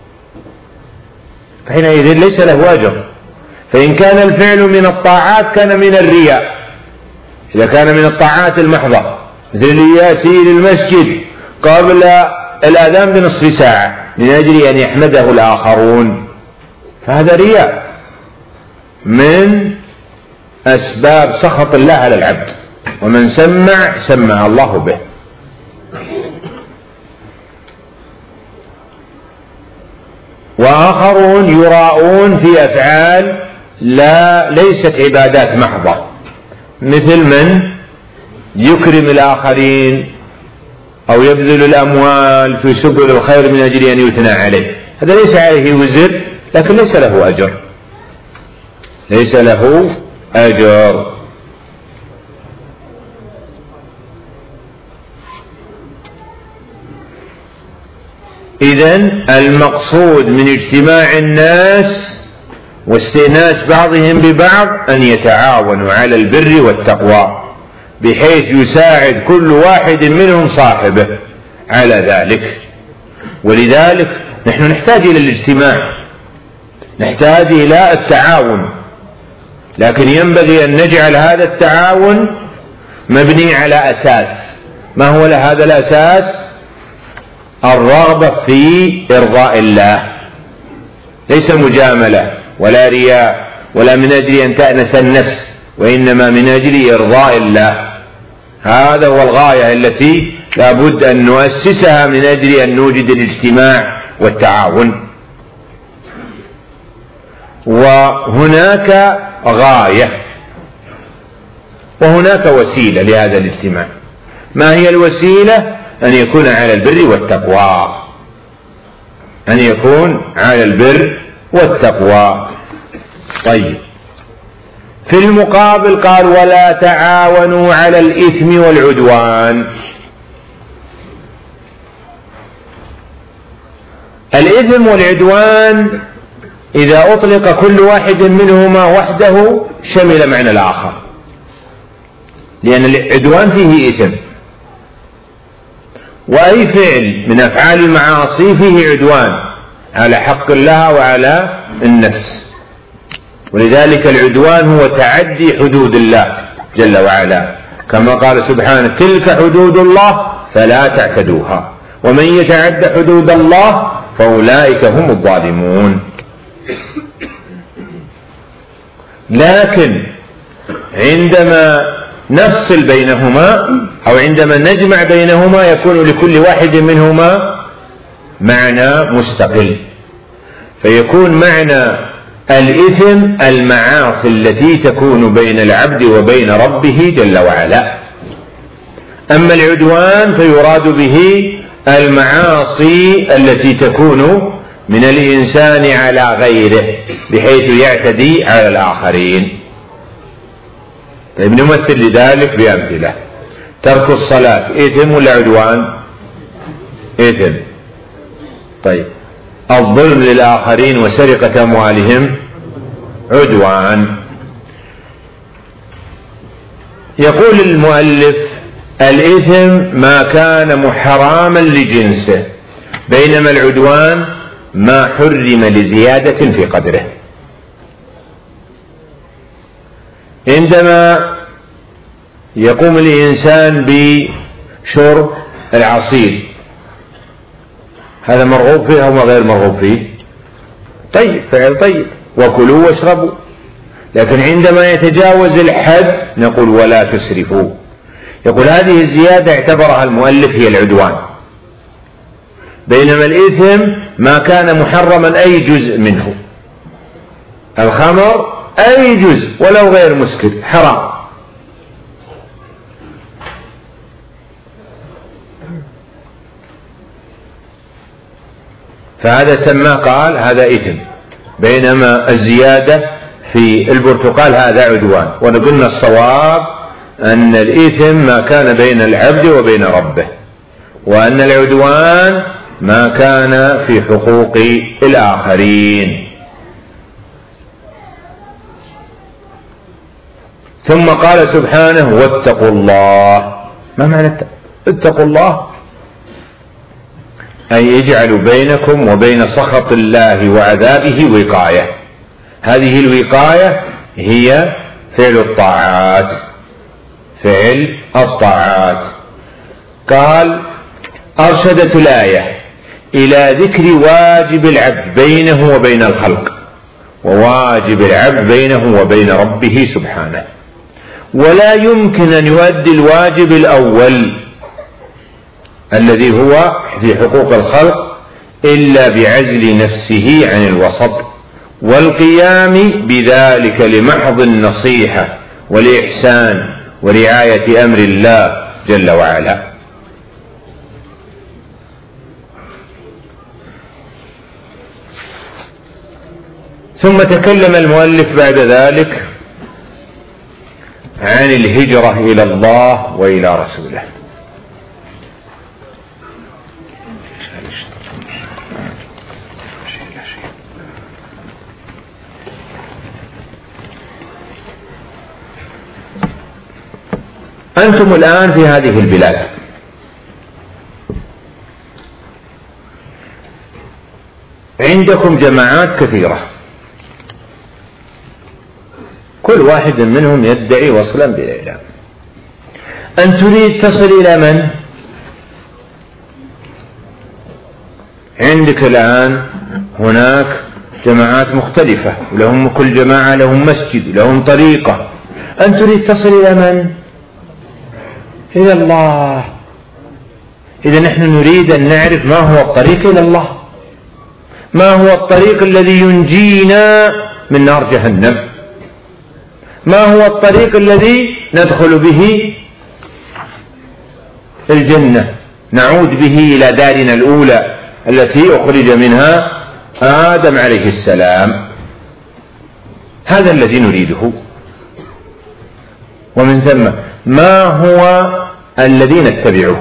فحينئذ ليس له أجر. فإن كان الفعل من الطاعات كان من الرياء. إذا كان من الطاعات المحضة مثل الياسي للمسجد قبل الأذان بنصف ساعة من أجل أن يحمده الآخرون، فهذا رياء من أسباب سخط الله على العبد، ومن سمع الله به. وآخرون يراءون في أفعال ليست عبادات محضة، مثل من يكرم الآخرين أو يبذل الأموال في سبل الخير من أجل أن يثنى عليه، هذا ليس عليه وزر لكن ليس له أجر، ليس له أجر. إذن المقصود من اجتماع الناس واستئناس بعضهم ببعض أن يتعاونوا على البر والتقوى، بحيث يساعد كل واحد منهم صاحبه على ذلك. ولذلك نحن نحتاج إلى الاجتماع، نحتاج إلى التعاون، لكن ينبغي أن نجعل هذا التعاون مبني على أساس. ما هو هذا الأساس؟ الرغبة في إرضاء الله، ليس مجاملة ولا رياء ولا من أجل أن تأنس النفس، وإنما من أجل إرضاء الله. هذا هو الغاية التي لا بد أن نؤسسها من أجل أن نوجد الاجتماع والتعاون. وهناك غاية وهناك وسيلة لهذا الاجتماع. ما هي الوسيلة؟ أن يكون على البر والتقوى، أن يكون على البر والتقوى. طيب، في المقابل قال: ولا تعاونوا على الإثم والعدوان. الإثم والعدوان إذا أطلق كل واحد منهما وحده شمل معنى الآخر، لأن العدوان فيه إثم، وأي فعل من أفعال المعاصي فيه عدوان على حق الله وعلى النفس. ولذلك العدوان هو تعدي حدود الله جل وعلا، كما قال سبحانه: تلك حدود الله فلا تعتدوها ومن يتعد حدود الله فأولئك هم الظالمون. لكن عندما نفصل بينهما أو عندما نجمع بينهما يكون لكل واحد منهما معنى مستقل، فيكون معنى الإثم المعاصي التي تكون بين العبد وبين ربه جل وعلا. أما العدوان فيراد به المعاصي التي تكون من الإنسان على غيره بحيث يعتدي على الآخرين. طيب، نمثل لذلك بأمثلة. ترك الصلاة إثم ولا عدوان؟ إثم. طيب، الظلم للآخرين وسرقة أموالهم عدوان. يقول المؤلف: الإثم ما كان حراما لجنسه، بينما العدوان ما حرم لزيادة في قدره. عندما يقوم الإنسان بشرب العصير هذا مرغوب فيه أو غير مرغوب فيه؟ طيب، فعل طيب، وكلوا واشربوا. لكن عندما يتجاوز الحد نقول ولا تسرفوا. يقول هذه الزيادة اعتبرها المؤلف هي العدوان، بينما الإثم ما كان محرما أي جزء منه. الخمر أي جزء ولو غير مسكر حرام. فهذا سماه قال هذا إثم، بينما الزيادة في البرتقال هذا عدوان. ونقولنا الصواب أن الإثم ما كان بين العبد وبين ربه، وأن العدوان ما كان في حقوق الآخرين. ثم قال سبحانه واتقوا الله. ما معنى اتقوا الله؟ أي يجعل بينكم وبين سخط الله وعذابه وقاية. هذه الوقاية هي فعل الطاعات، فعل الطاعات. قال أرشدت الآية إلى ذكر واجب العبد بينه وبين الخلق، وواجب العبد بينه وبين ربه سبحانه، ولا يمكن أن يؤدي الواجب الأول الذي هو في حقوق الخلق إلا بعزل نفسه عن الوسط والقيام بذلك لمحض النصيحة والإحسان ورعاية أمر الله جل وعلا. ثم تكلم المؤلف بعد ذلك عن الهجرة إلى الله وإلى رسوله. أنتم الآن في هذه البلاد، عندكم جماعات كثيرة، كل واحد منهم يدعي وصلا بالإعلام. أن تريد تصل إلى من؟ عندك الآن هناك جماعات مختلفة، ولهم كل جماعة لهم مسجد ولهم طريقة. أن تريد تصل إلى من؟ إلى الله. إذا نحن نريد أن نعرف ما هو الطريق إلى الله، ما هو الطريق الذي ينجينا من نار جهنم، ما هو الطريق الذي ندخل به الجنة، نعود به إلى دارنا الأولى التي أخرج منها آدم عليه السلام. هذا الذي نريده. ومن ثم ما هو الذي نتبعه؟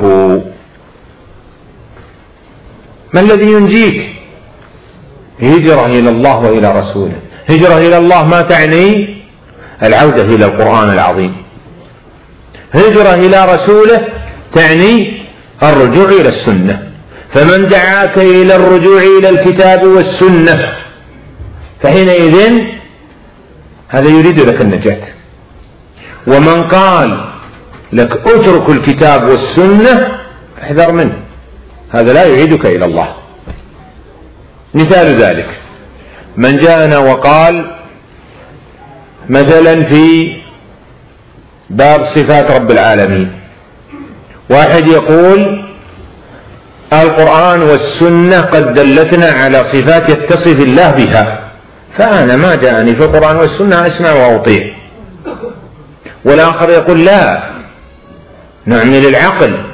ما الذي ينجيك؟ هجرة إلى الله وإلى رسوله. هجرة إلى الله ما تعني العودة إلى القرآن العظيم. هجرة إلى رسوله تعني الرجوع إلى السنة. فمن دعاك إلى الرجوع إلى الكتاب والسنة فحينئذ هذا يريد لك النجاة. ومن قال لك اترك الكتاب والسنة احذر منه، هذا لا يعيدك إلى الله. مثال ذلك من جاءنا وقال مثلا في باب صفات رب العالمين، واحد يقول القرآن والسنة قد دلتنا على صفات يتصف الله بها، فأنا ما جاءني في القرآن والسنة أسمع وأطيع. والآخر يقول لا، نعمل العقل،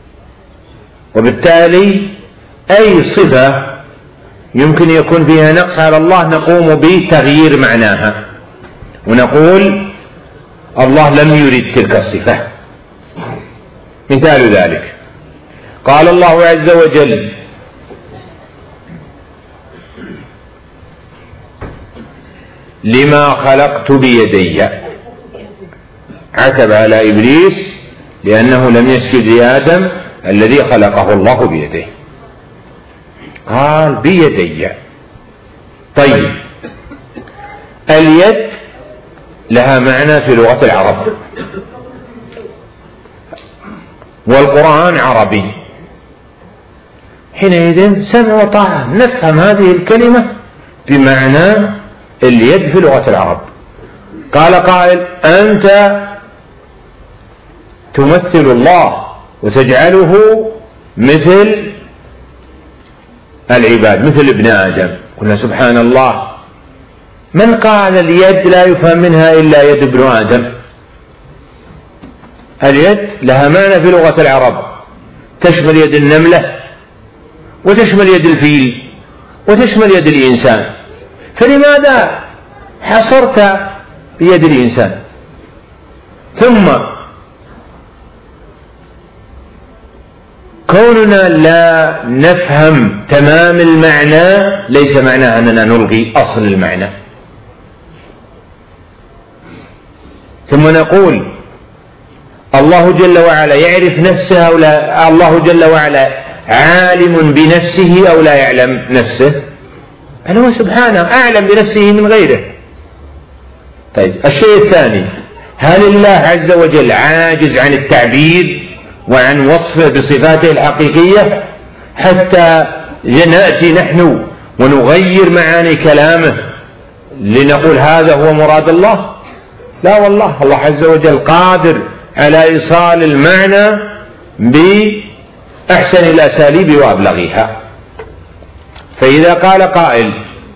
وبالتالي أي صفة يمكن يكون فيها نقص على الله نقوم بتغيير معناها ونقول الله لم يرد تلك الصفة. مثال ذلك قال الله عز وجل لما خلقت بيدي، عتب على إبليس لأنه لم يسجد لآدم الذي خلقه الله بيده، قال بيدي. طيب اليد لها معنى في لغة العرب، والقرآن عربي، حينئذ سمع وطاعة، نفهم هذه الكلمة بمعنى اليد في لغة العرب. قال قائل: أنت تمثل الله وتجعله مثل العباد، مثل ابن آدم. قلنا: سبحان الله، من قال اليد لا يفهم منها إلا يد ابن آدم؟ اليد لها معنى في لغة العرب، تشمل يد النملة، وتشمل يد الفيل، وتشمل يد الإنسان، فلماذا حصرت بيد الإنسان؟ ثم كوننا لا نفهم تمام المعنى ليس معناه أننا نلغي أصل المعنى. ثم نقول: الله جل وعلا يعرف نفسه أو لا؟ الله جل وعلا عالم بنفسه أو لا يعلم نفسه؟ بل هو سبحانه أعلم بنفسه من غيره. طيب، الشيء الثاني: هل الله عز وجل عاجز عن التعبير وعن وصفه بصفاته الحقيقية حتى نأتي نحن ونغير معاني كلامه لنقول هذا هو مراد الله؟ لا والله، الله عز وجل قادر على إيصال المعنى بأحسن الأساليب وأبلغها. فإذا قال قائل: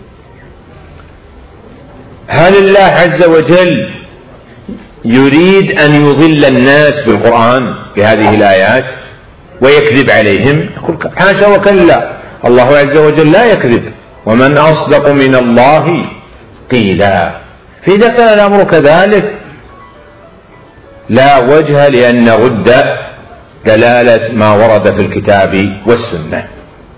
هل الله عز وجل يريد أن يضل الناس بالقرآن بهذه الآيات ويكذب عليهم؟ يقول: حاشا وكلا، الله عز وجل لا يكذب، ومن أصدق من الله قيلا. فإذا كان الأمر كذلك لا وجه لأن نرد دلالة ما ورد في الكتاب والسنة.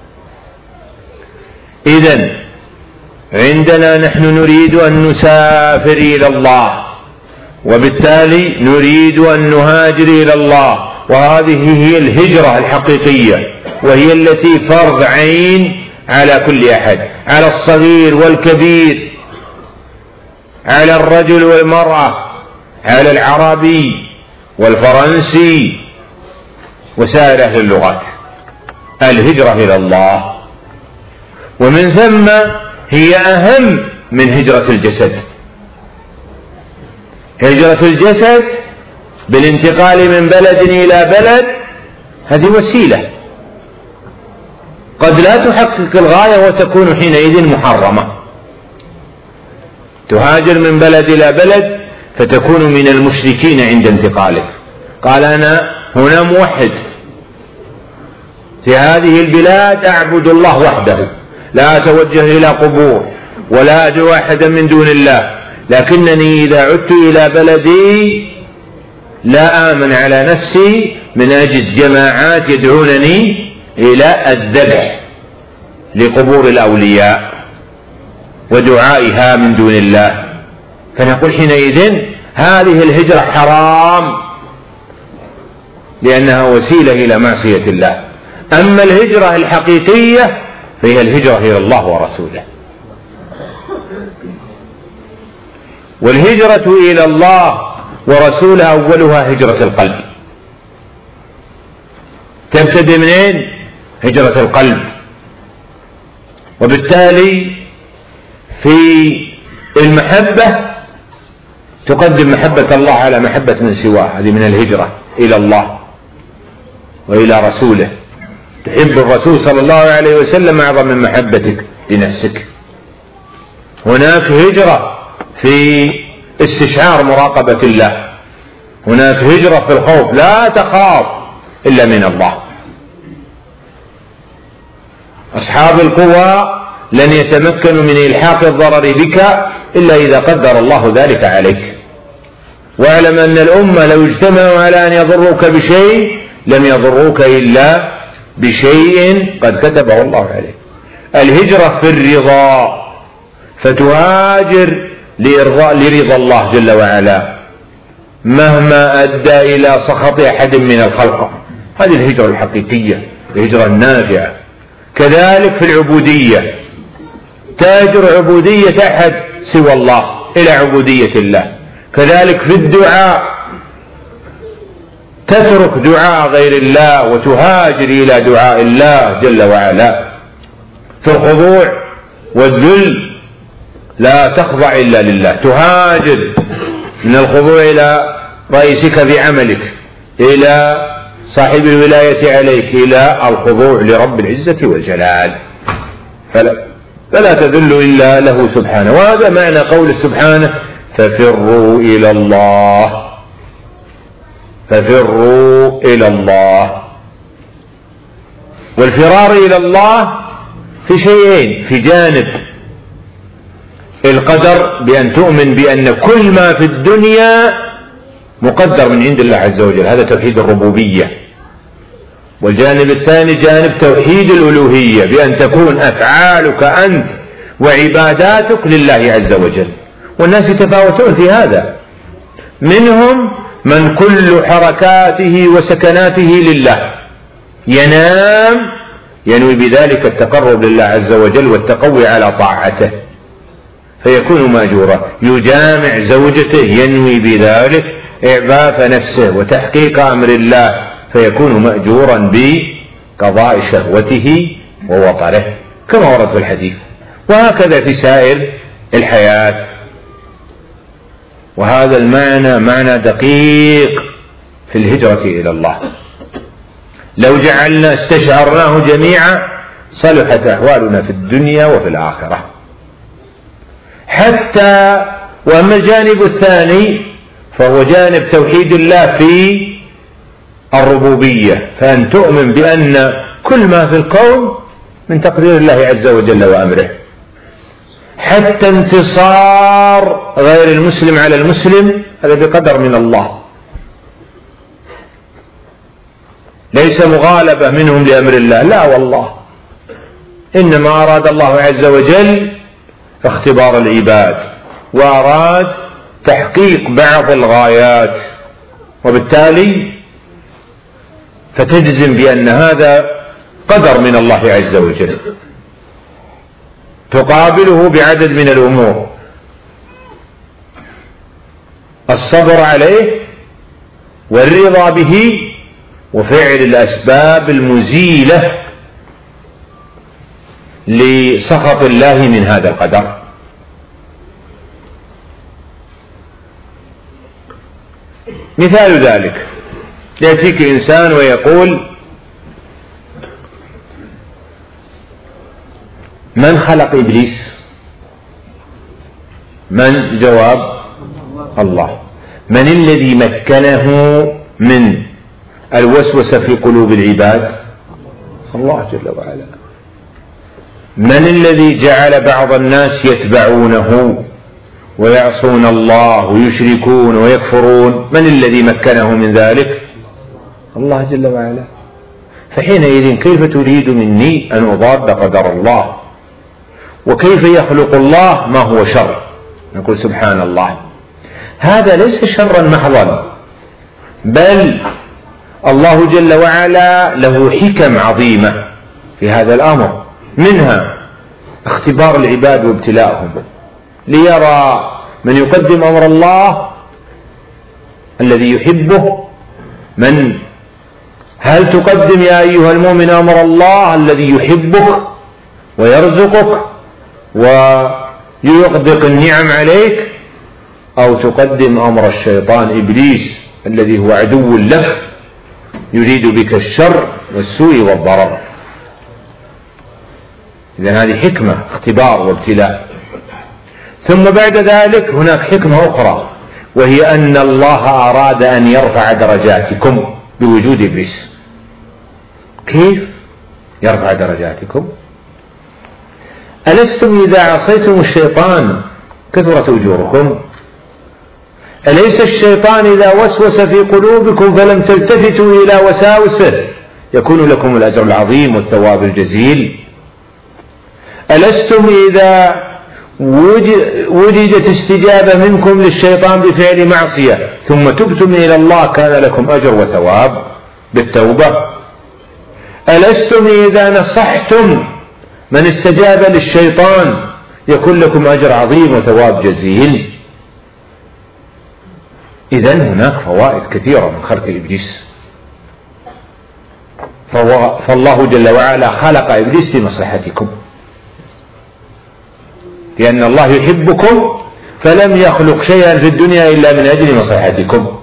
إذن عندنا نحن نريد أن نسافر إلى الله، وبالتالي نريد أن نهاجر إلى الله، وهذه هي الهجرة الحقيقية، وهي التي فرض عين على كل أحد، على الصغير والكبير، على الرجل والمرأة، على العربي والفرنسي وسائر أهل اللغات، الهجرة إلى الله. ومن ثم هي أهم من هجرة الجسد. هجرة الجسد بالانتقال من بلد إلى بلد هذه وسيلة قد لا تحقق الغاية وتكون حينئذ محرمة. تهاجر من بلد إلى بلد فتكون من المشركين عند انتقالك. قال: أنا هنا موحد في هذه البلاد، أعبد الله وحده، لا أتوجه إلى قبور ولا أدعو أحدا من دون الله، لكنني إذا عدت إلى بلدي لا آمن على نفسي من أجل جماعات يدعونني إلى الذبح لقبور الأولياء ودعائها من دون الله. فنقول حينئذ هذه الهجرة حرام لأنها وسيلة إلى معصية الله. أما الهجرة الحقيقية فهي الهجرة إلى الله ورسوله. والهجرة إلى الله ورسوله أولها هجرة القلب. تبتدئ منين؟ هجرة القلب. وبالتالي في المحبة تقدم محبة الله على محبة من سواه، هذه من الهجرة إلى الله وإلى رسوله. تحب الرسول صلى الله عليه وسلم أعظم من محبتك لنفسك. هناك هجرة في استشعار مراقبة الله، هناك هجرة في الخوف، لا تخاف إلا من الله. أصحاب القوى لن يتمكنوا من إلحاق الضرر بك إلا إذا قدر الله ذلك عليك. واعلم أن الأمة لو اجتمعوا على أن يضروك بشيء لم يضروك إلا بشيء قد كتبه الله عليك. الهجرة في الرضا، فتهاجر لرضا الله جل وعلا مهما أدى إلى سخط أحد من الخلق. هذه الهجرة الحقيقية، الهجرة النافعة. كذلك في العبودية، تهجر عبودية أحد سوى الله إلى عبودية الله، كذلك في الدعاء تترك دعاء غير الله وتهاجر إلى دعاء الله جل وعلا. في الخضوع والذل لا تخضع إلا لله، تهاجر من الخضوع إلى رئيسك بعملك، إلى صاحب الولاية عليك، إلى الخضوع لرب العزة والجلال، فلا تذل إلا له سبحانه. وهذا معنى قول سبحانه ففروا إلى الله، ففروا إلى الله. والفرار إلى الله في شيئين: في جانب القدر بأن تؤمن بأن كل ما في الدنيا مقدر من عند الله عز وجل، هذا توحيد الربوبية. والجانب الثاني جانب توحيد الألوهية، بأن تكون أفعالك أنت وعباداتك لله عز وجل. والناس يتفاوتون في هذا، منهم من كل حركاته وسكناته لله، ينام ينوي بذلك التقرب لله عز وجل والتقوي على طاعته فيكون مأجورا، يجامع زوجته ينوي بذلك إعفاف نفسه وتحقيق أمر الله فيكون مأجورا بقضاء شهوته ووطره كما ورد في الحديث. وهكذا في سائر الحياة. وهذا المعنى معنى دقيق في الهجرة إلى الله، لو جعلنا استشعرناه جميعا صلحت أحوالنا في الدنيا وفي الآخرة. حتى وأما الجانب الثاني فهو جانب توحيد الله في الربوبية، فأن تؤمن بأن كل ما في الكون من تقدير الله عز وجل وأمره، حتى انتصار غير المسلم على المسلم هذا بقدر من الله، ليس مغالبة منهم لأمر الله، لا والله، إنما أراد الله عز وجل اختبار العباد وأراد تحقيق بعض الغايات، وبالتالي فتجزم بأن هذا قدر من الله عز وجل تقابله بعدد من الأمور: الصبر عليه والرضا به وفعل الأسباب المزيلة لسخط الله من هذا القدر. مثال ذلك: يأتيك إنسان ويقول: من خلق إبليس؟ من؟ جواب: الله. من الذي مكنه من الوسوسة في قلوب العباد؟ الله جل وعلا. من الذي جعل بعض الناس يتبعونه ويعصون الله ويشركون ويكفرون؟ من الذي مكنه من ذلك؟ الله جل وعلا. فحينئذ كيف تريد مني أن أضاد قدر الله؟ وكيف يخلق الله ما هو شر؟ نقول سبحان الله، هذا ليس شرا محضا، بل الله جل وعلا له حكم عظيمة في هذا الأمر، منها اختبار العباد وابتلاءهم ليرى من يقدم أمر الله الذي يحبه. من هل تقدم يا أيها المؤمن أمر الله الذي يحبك ويرزقك ويغدق النعم عليك، أو تقدم أمر الشيطان إبليس الذي هو عدو لك يريد بك الشر والسوء والضرر؟ إذن هذه حكمة اختبار وابتلاء. ثم بعد ذلك هناك حكمة أخرى، وهي أن الله أراد أن يرفع درجاتكم بوجود إبليس. كيف يرفع درجاتكم؟ ألستم إذا عصيتم الشيطان كثرت أجوركم؟ أليس الشيطان إذا وسوس في قلوبكم فلم تلتفتوا إلى وساوسه يكون لكم الأجر العظيم والثواب الجزيل؟ ألستم إذا وجدت استجابة منكم للشيطان بفعل معصية ثم تبتم إلى الله كان لكم أجر وثواب بالتوبة؟ ألستم إذا نصحتم من استجاب للشيطان يكون لكم أجر عظيم وثواب جزيل؟ إذن هناك فوائد كثيرة من خلق إبليس. فالله جل وعلا خلق إبليس لمصلحتكم، لأن الله يحبكم فلم يخلق شيئا في الدنيا إلا من أجل مصلحتكم.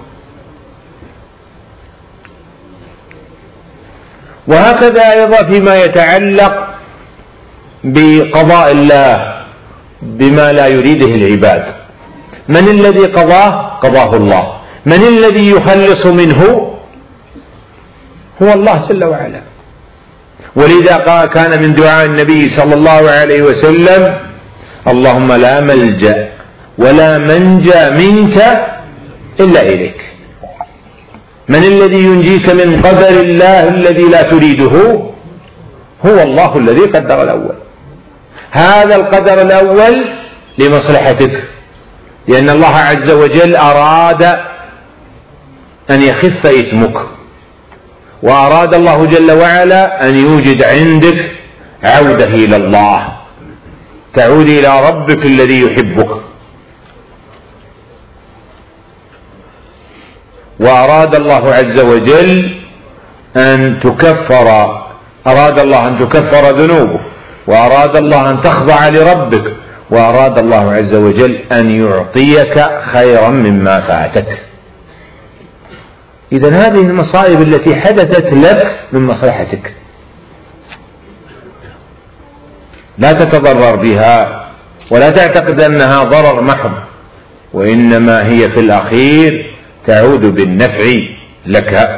وهكذا أيضا فيما يتعلق بقضاء الله بما لا يريده العباد، من الذي قضاه الله. من الذي يخلص منه؟ هو الله جل وعلا. ولذا كان من دعاء النبي صلى الله عليه وسلم: اللهم لا ملجأ ولا منجى منك إلا إليك. من الذي ينجيك من قدر الله الذي لا تريده؟ هو الله الذي قدر الأول. هذا القدر الأول لمصلحتك، لأن الله عز وجل أراد أن يخف إثمك، وأراد الله جل وعلا أن يوجد عندك عودة إلى الله، تعود إلى ربك الذي يحبك. وأراد الله عز وجل أن تكفر ذنوبك، وأراد الله أن تخضع لربك، وأراد الله عز وجل أن يعطيك خيرا مما فاتك. إذن هذه المصائب التي حدثت لك من مصلحتك، لا تتضرر بها ولا تعتقد أنها ضرر محض، وإنما هي في الأخير تعود بالنفع لك.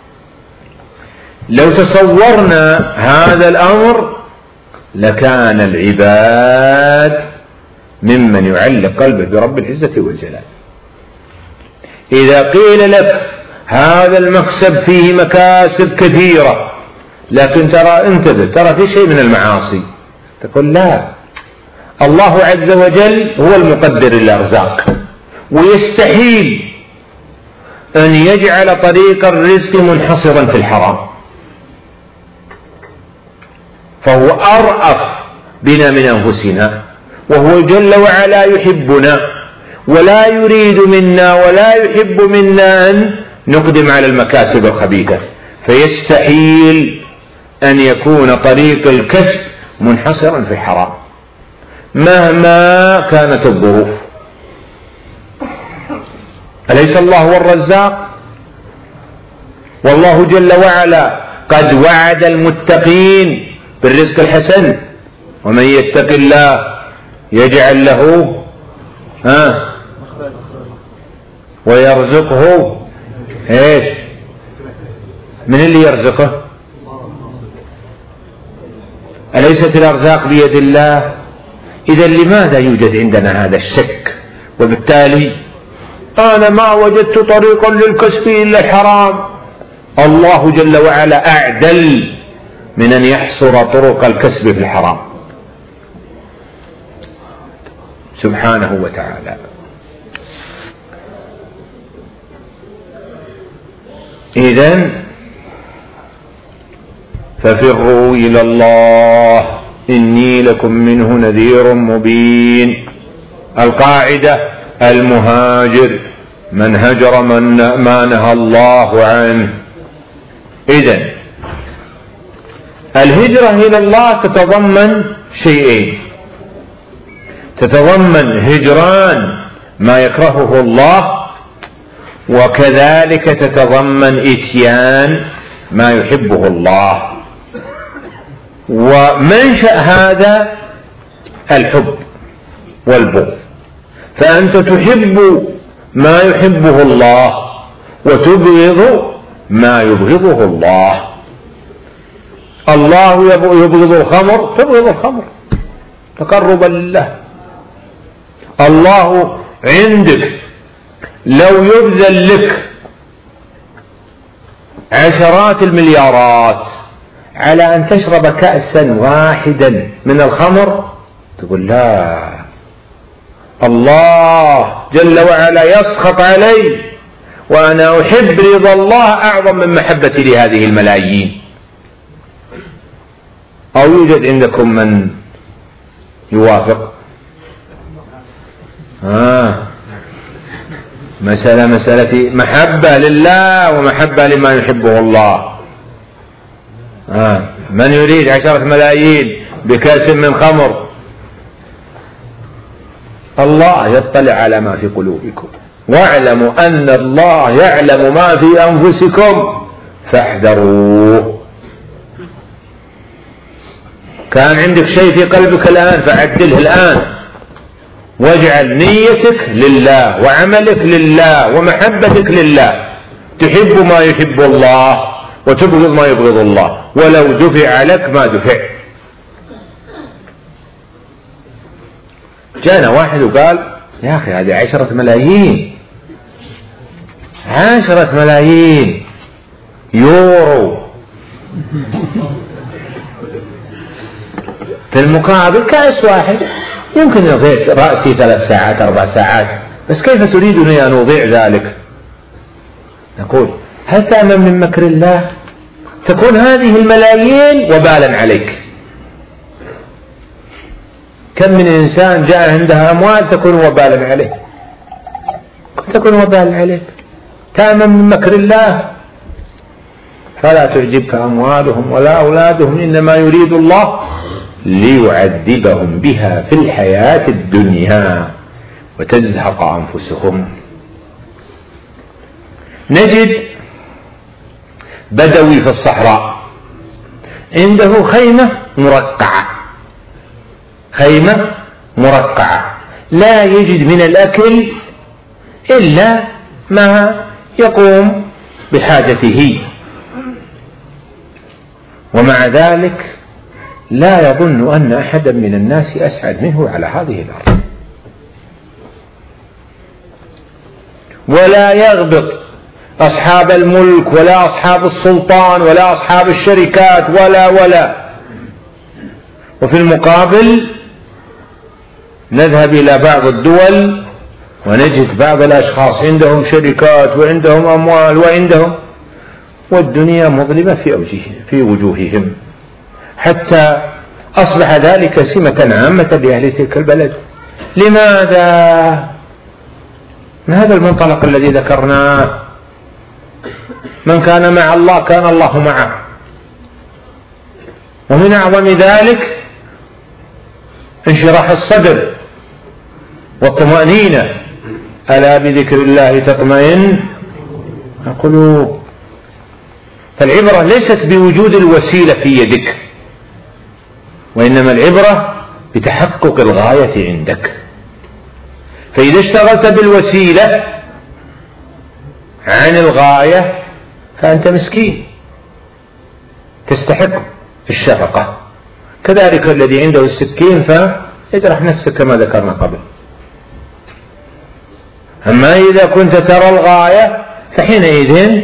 لو تصورنا هذا الأمر لكان العباد ممن يعلق قلبه برب العزة والجلال. إذا قيل لك هذا المكسب فيه مكاسب كثيرة، لكن انتبه، ترى في شيء من المعاصي، تقول لا، الله عز وجل هو المقدر الأرزاق، ويستحيل أن يجعل طريق الرزق منحصرا في الحرام، فهو أرأف بنا من أنفسنا، وهو جل وعلا يحبنا ولا يريد منا ولا يحب منا أن نقدم على المكاسب الخبيثة، فيستحيل أن يكون طريق الكسب منحصرا في الحرام مهما كانت الظروف. أليس الله هو الرزاق؟ والله جل وعلا قد وعد المتقين بالرزق الحسن: ومن يتق الله يجعل له ويرزقه ايش؟ من اللي يرزقه؟ أليست الأرزاق بيد الله؟ إذا لماذا يوجد عندنا هذا الشك؟ وبالتالي أنا ما وجدت طريقا للكسب إلا الحرام. الله جل وعلا أعدل من أن يحصر طرق الكسب في الحرام سبحانه وتعالى. إذن ففروا إلى الله إني لكم منه نذير مبين. القاعدة: المهاجر من هجر ما نهى الله عنه. إذن الهجرة إلى الله تتضمن شيئين: تتضمن هجران ما يكرهه الله، وكذلك تتضمن إتيان ما يحبه الله. ومنشأ هذا الحب والبغض، فأنت تحب ما يحبه الله وتبغض ما يبغضه الله. الله يبغض الخمر، تبغض الخمر تقربا لله. الله عندك لو يبذل لك عشرات المليارات على أن تشرب كأسا واحدا من الخمر، تقول لا، الله جل وعلا يسخط علي، وأنا أحب رضا الله أعظم من محبتي لهذه الملايين. أو يوجد عندكم من مسألة محبة لله ومحبة لما يحبه الله. من يريد 10 ملايين بكاس من خمر، الله يطلع على ما في قلوبكم، واعلموا أن الله يعلم ما في أنفسكم فاحذروه. كان عندك شيء في قلبك الآن فعدله الآن، واجعل نيتك لله وعملك لله ومحبتك لله، تحب ما يحب الله وتبغض ما يبغض الله، ولو دفع لك ما دفع. جانا واحد وقال يا أخي هذه 10 ملايين، 10 ملايين يورو، في المقابل كأس واحد يمكن يضيع رأسي 3 ساعات 4 ساعات، بس كيف تريدني أن أضيع ذلك؟ نقول هل تأمن من مكر الله؟ تكون هذه الملايين وبالا عليك. كم من إنسان جاء عندها أموال تكون وبالا عليه، تكون وبالا عليك. تأمن من مكر الله؟ فلا تعجبك أموالهم ولا أولادهم، إنما يريد الله ليعذبهم بها في الحياة الدنيا وتزهق أنفسهم. نجد بدوي في الصحراء عنده خيمة مرقعة، خيمة مرقعة، لا يجد من الأكل إلا ما يقوم بحاجته، ومع ذلك لا يظن أن أحدا من الناس أسعد منه على هذه الأرض، ولا يغبط أصحاب الملك ولا أصحاب السلطان ولا أصحاب الشركات ولا. وفي المقابل نذهب إلى بعض الدول ونجد بعض الأشخاص عندهم شركات وعندهم أموال والدنيا مظلمة في وجوههم، حتى أصبح ذلك سمة عامة بأهل تلك البلد. لماذا؟ من هذا المنطلق الذي ذكرناه، من كان مع الله كان الله معه. ومن أعظم ذلك انشراح الصدر والطمأنينة، ألا بذكر الله تطمئن القلوب. فالعبرة ليست بوجود الوسيلة في يدك، وإنما العبرة بتحقق الغاية عندك. فإذا اشتغلت بالوسيلة عن الغاية فأنت مسكين تستحق الشفقة. كذلك الذي عنده السكين فيجرح نفسه كما ذكرنا قبل. أما إذا كنت ترى الغاية فحينئذ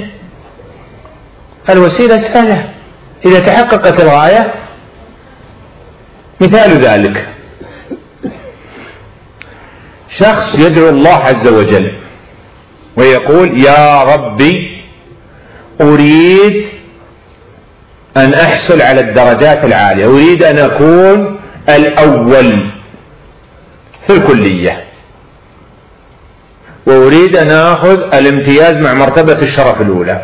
الوسيلة سهلة إذا تحققت الغاية. مثال ذلك شخص يدعو الله عز وجل ويقول يا ربي أريد أن أحصل على الدرجات العالية، أريد أن أكون الأول في الكلية، وأريد أن أخذ الامتياز مع مرتبة الشرف الأولى.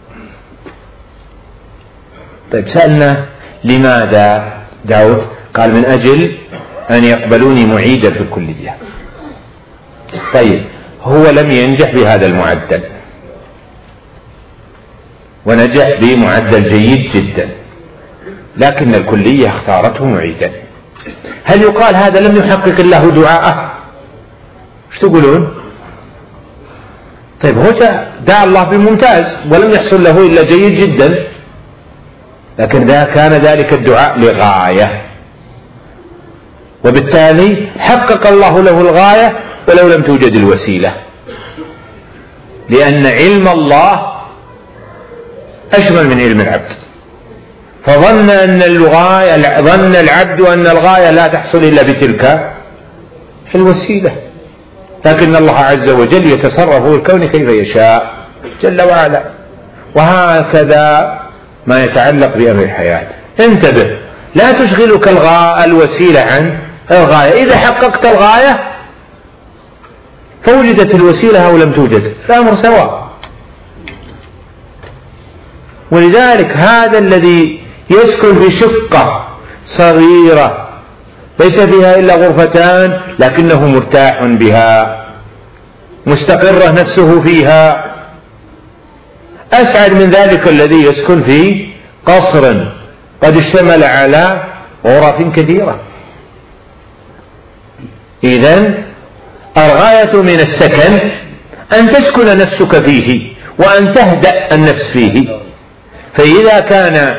طيب سألنا لماذا دعوت؟ قال من أجل أن يقبلوني معيدا في الكلية. طيب هو لم ينجح بهذا المعدل ونجح بمعدل جيد جدا، لكن الكلية اختارته معيدا. هل يقال هذا لم يحقق الله دعاءه؟ ايش تقولون؟ طيب هو دعا الله بالممتاز ولم يحصل له إلا جيد جدا، لكن كان ذلك الدعاء لغاية، وبالتالي حقق الله له الغاية ولو لم توجد الوسيلة، لأن علم الله أشمل من علم العبد. فظن ظن العبد أن الغاية لا تحصل إلا بتلك الوسيلة، لكن الله عز وجل يتصرف في الكون كيف يشاء جل وعلا. وهكذا ما يتعلق بأمر الحياة. انتبه، لا تشغلك الوسيلة عن الغاية. إذا حققت الغاية فوجدت الوسيلة أو لم توجد فالأمر سواء. ولذلك هذا الذي يسكن في شقة صغيرة ليس فيها إلا غرفتان لكنه مرتاح بها مستقرة نفسه فيها أسعد من ذلك الذي يسكن في قصر قد اشتمل على غرف كثيرة. إذن الغاية من السكن أن تسكن نفسك فيه وأن تهدأ النفس فيه. فإذا كان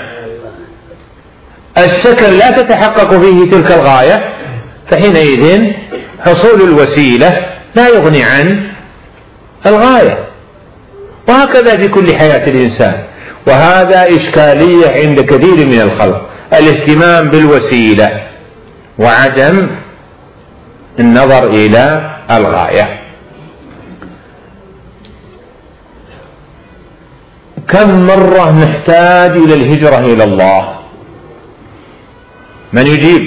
السكن لا تتحقق فيه تلك الغاية فحينئذ حصول الوسيلة لا يغني عن الغاية. وهكذا في كل حياة الإنسان. وهذا إشكالية عند كثير من الخلق، الاهتمام بالوسيلة وعدم النظر إلى الغاية. كم مرة نحتاج إلى الهجرة إلى الله؟ من يجيب؟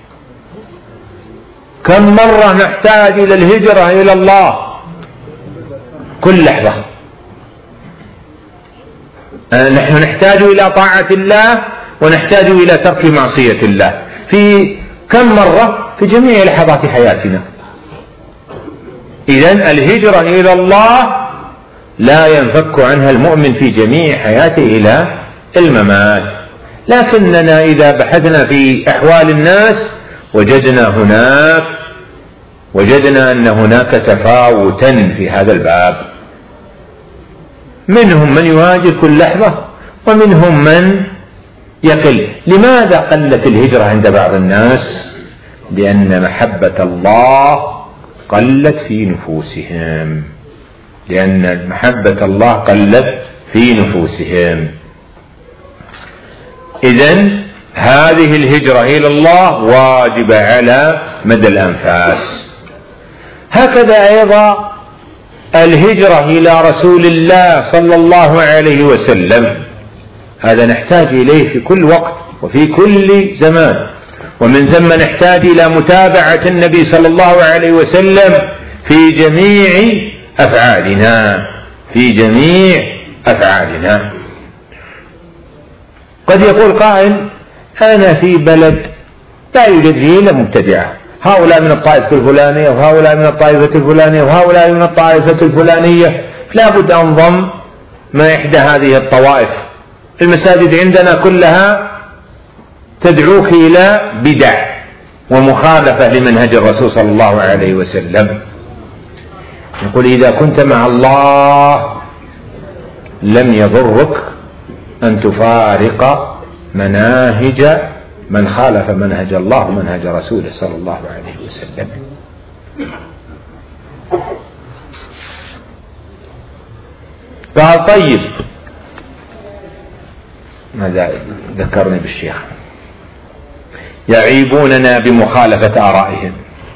كم مرة نحتاج إلى الهجرة إلى الله؟ كل لحظة. نحن نحتاج إلى طاعة الله ونحتاج إلى ترك معصية الله في كم مرة؟ في جميع لحظات حياتنا. إذن الهجرة إلى الله لا ينفك عنها المؤمن في جميع حياته إلى الممات. لكننا إذا بحثنا في أحوال الناس وجدنا أن هناك تفاوتا في هذا الباب. منهم من يهاجر كل لحظة ومنهم من يقل. لماذا قلت الهجرة عند بعض الناس؟ لأن محبة الله قلت في نفوسهم. لأن محبة الله قلت في نفوسهم. إذن هذه الهجرة إلى الله واجبة على مدى الأنفاس. هكذا أيضا الهجرة إلى رسول الله صلى الله عليه وسلم، هذا نحتاج إليه في كل وقت وفي كل زمان. ومن ثم نحتاج إلى متابعة النبي صلى الله عليه وسلم في جميع أفعالنا. قد يقول قائل أنا في بلد لا يوجد فيه إلا مبتدعة، هؤلاء من الطائفة الفلانية وهؤلاء من الطائفة الفلانية وهؤلاء من الطائفة الفلانية، لا بد أنضم ما إحدى هذه الطوائف. المساجد عندنا كلها تدعوك إلى بدع ومخالفة لمنهج الرسول صلى الله عليه وسلم. يقول إذا كنت مع الله لم يضرك أن تفارق مناهج من خالف منهج الله ومنهج رسوله صلى الله عليه وسلم. قال طيب ماذا ذكرني بالشيخ؟ يعيبوننا بمخالفة آرائهم.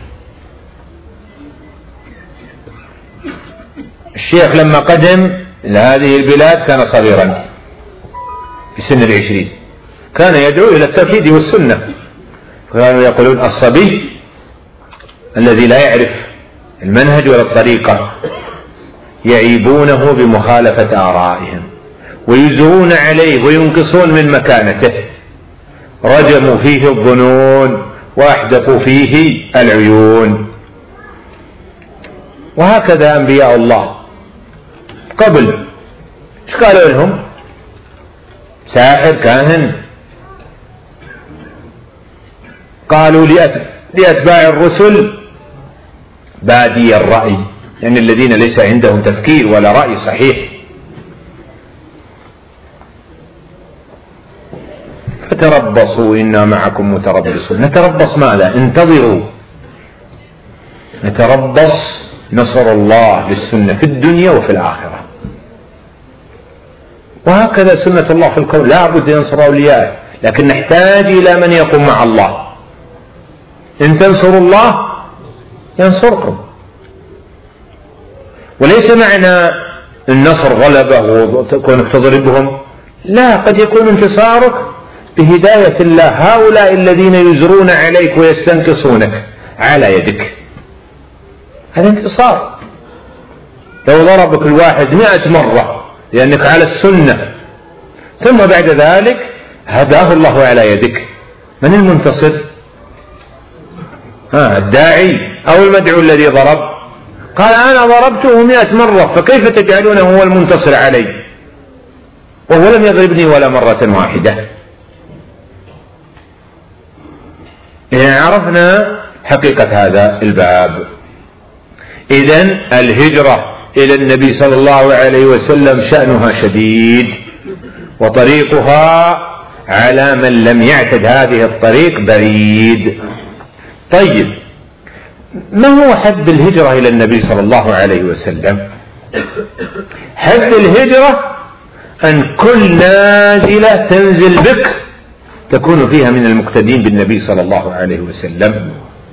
الشيخ لما قدم إلى هذه البلاد كان صغيرا في سن 20، كان يدعو إلى التوحيد والسنة. كانوا يقولون الصبي الذي لا يعرف المنهج ولا الطريقة يعيبونه بمخالفة آرائهم ويزرون عليه وينقصون من مكانته، رجموا فيه الظنون وأحدثوا فيه العيون. وهكذا أنبياء الله قبل ايش قالوا لهم؟ ساحر، كاهن. قالوا لأتباع الرسل بادي الرأي، يعني الذين ليس عندهم تفكير ولا رأي صحيح. فتربصوا إنا معكم متربصون. نتربص ماذا؟ انتظروا. نتربص نصر الله للسنة في الدنيا وفي الآخرة. وهكذا سنة الله في الكون، لا بد ينصر أولياءه، لكن نحتاج إلى من يقوم مع الله. إن تنصروا الله ينصركم. وليس معنى النصر غلبة وتكونك تضربهم، لا، قد يكون انتصارك بهداية الله. هؤلاء الذين يزرون عليك ويستنقصونك على يدك، هذا انتصار. لو ضربك الواحد 100 مرة لأنك على السنة ثم بعد ذلك هداه الله على يدك، من المنتصر؟ الداعي أو المدعو الذي ضرب؟ قال أنا ضربته 100 مرة، فكيف تجعلونه هو المنتصر علي وهو لم يضربني ولا مرة واحدة؟ إذن عرفنا حقيقة هذا الباب. إذن الهجرة إلى النبي صلى الله عليه وسلم شأنها شديد، وطريقها على من لم يعتد هذه الطريق بعيد. طيب، ما هو حد الهجرة إلى النبي صلى الله عليه وسلم؟ حد الهجرة أن كل نازلة تنزل بك تكون فيها من المقتدين بالنبي صلى الله عليه وسلم،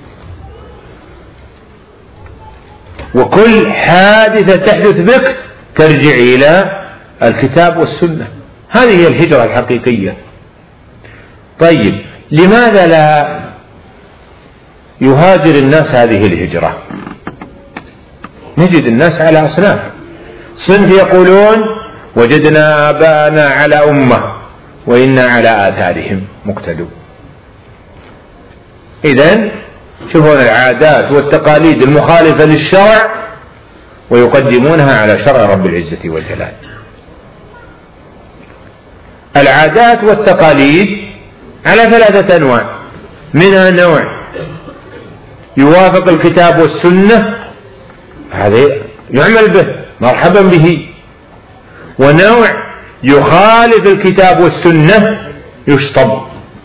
وكل حادثة تحدث بك ترجع إلى الكتاب والسنة. هذه هي الهجرة الحقيقية. طيب، لماذا لا يهاجر الناس هذه الهجرة؟ نجد الناس على أصناف. صنف يقولون وجدنا آباءنا على أمة وإنا على آثارهم مقتدون. إذن شوفون العادات والتقاليد المخالفة للشرع ويقدمونها على شرع رب العزة والجلال. العادات والتقاليد على 3 أنواع، منها نوع يوافق الكتاب والسنة، هذا يعمل به مرحبا به، ونوع يخالف الكتاب والسنة يشطب،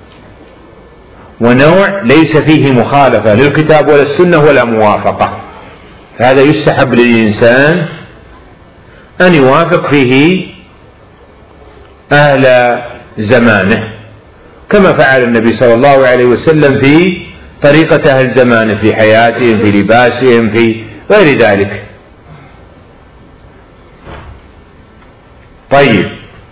ونوع ليس فيه مخالفة للكتاب ولا السنة ولا موافقة، هذا يستحب للإنسان أن يوافق فيه أهل زمانه، كما فعل النبي صلى الله عليه وسلم في طريقة أهل زمانه في حياتهم، في لباسهم، في غير ذلك. طيب،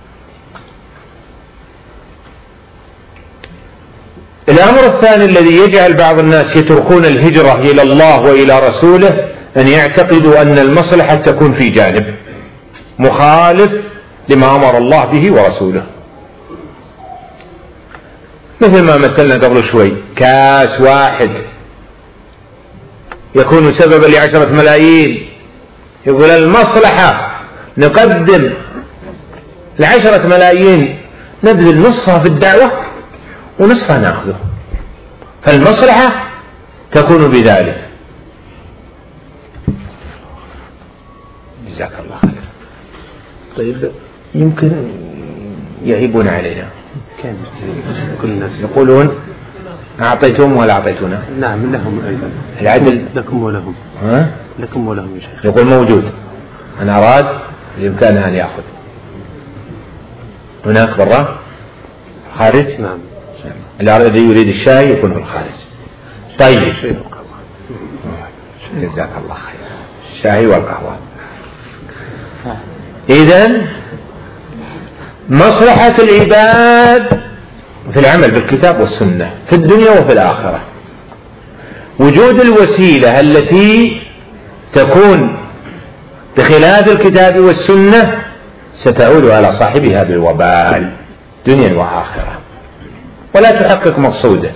الأمر الثاني الذي يجعل بعض الناس يتركون الهجرة إلى الله وإلى رسوله أن يعتقدوا أن المصلحة تكون في جانب مخالف لما أمر الله به ورسوله، مثل ما مثلنا قبل شوي، كاس واحد يكون سببا ل10 ملايين، يقول المصلحة نقدم 10 ملايين نبذل نصفها في الدعوة ونصفها نأخذه، فالمصلحة تكون بذلك. جزاك الله خير. طيب، يمكن يهيبون علينا، كل الناس يقولون أعطيتهم ولا أعطيتونا؟ نعم، لهم أيضا العدل لكم ولهم. لكم ولهم يا شيخ. يقول موجود، أنا أراد بإمكانه أن يأخذ. هناك برا خارج؟ نعم. الذي يريد الشاي يكون في الخارج. طيب، جزاك الله خير. الشاي والقهوة. إذن مصلحة العباد في العمل بالكتاب والسنة في الدنيا وفي الآخرة. وجود الوسيلة التي تكون بخلاف الكتاب والسنة ستعود على صاحبها بالوبال دنيا وآخرة ولا تحقق مقصوده.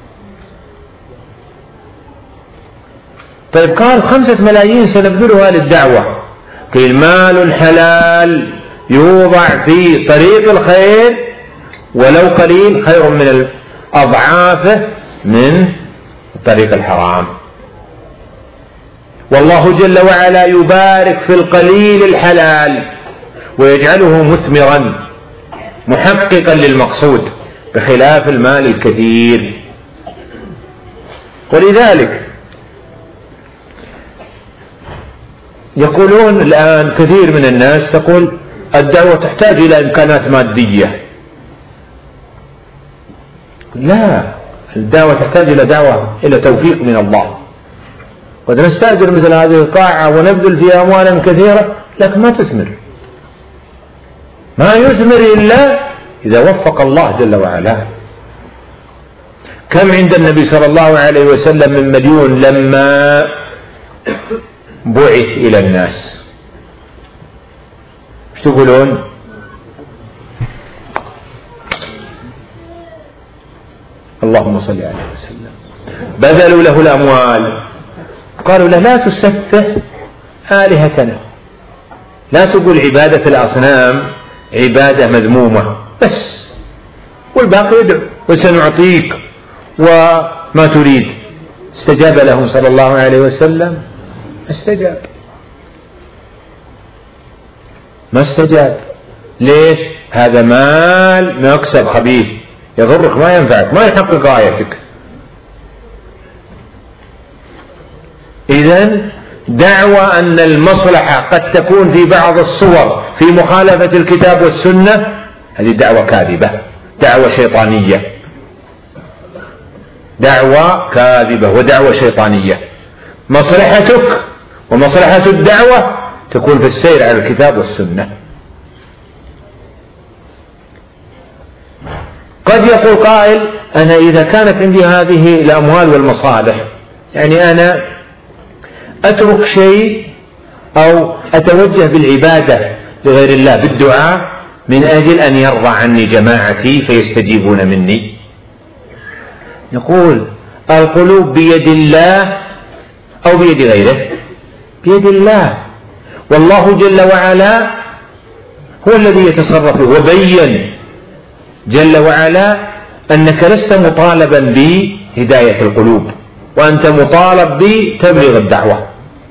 طيب، قال 5 ملايين سنبذلها للدعوة، قيل مال حلال يوضع في طريق الخير ولو قليل خير من أضعافه من طريق الحرام. والله جل وعلا يبارك في القليل الحلال ويجعله مثمرا محققا للمقصود بخلاف المال الكثير. ولذلك يقولون الآن كثير من الناس تقول الدعوة تحتاج إلى إمكانات مادية. لا، الدعوة تحتاج إلى توفيق من الله. قد نستأجر مثل هذه القاعة ونبذل فيها أموالا كثيرة لكن ما تثمر، ما يثمر إلا إذا وفق الله جل وعلا. كم عند النبي صلى الله عليه وسلم من مديون لما بعث إلى الناس ايش تقولون؟ اللهم صل عليه وسلم. بذلوا له الأموال، قالوا له لا تسفه آلهتنا، لا تقول عبادة الأصنام عبادة مذمومة بس، والباقي يدعو وسنعطيك وما تريد. استجاب لهم صلى الله عليه وسلم؟ استجاب، ما استجاب. ليش؟ هذا مال مكسب خبيث يضرك ما ينفعك، ما يحقق غايتك. إذن دعوى أن المصلحة قد تكون في بعض الصور في مخالفة الكتاب والسنة، هذه دعوة كاذبة، دعوة شيطانية، دعوة كاذبة ودعوة شيطانية. مصلحتك ومصلحة الدعوة تكون في السير على الكتاب والسنة. قد يقول قائل أنا إذا كانت عندي هذه الأموال والمصالح، يعني أنا أترك شيء أو أتوجه بالعبادة لغير الله بالدعاء من أجل أن يرضى عني جماعتي فيستجيبون مني. نقول القلوب بيد الله أو بيد غيره؟ بيد الله، والله جل وعلا هو الذي يتصرف. وبين جل وعلا أنك لست مطالبا بهداية القلوب، وأنت مطالب بتبليغ الدعوة.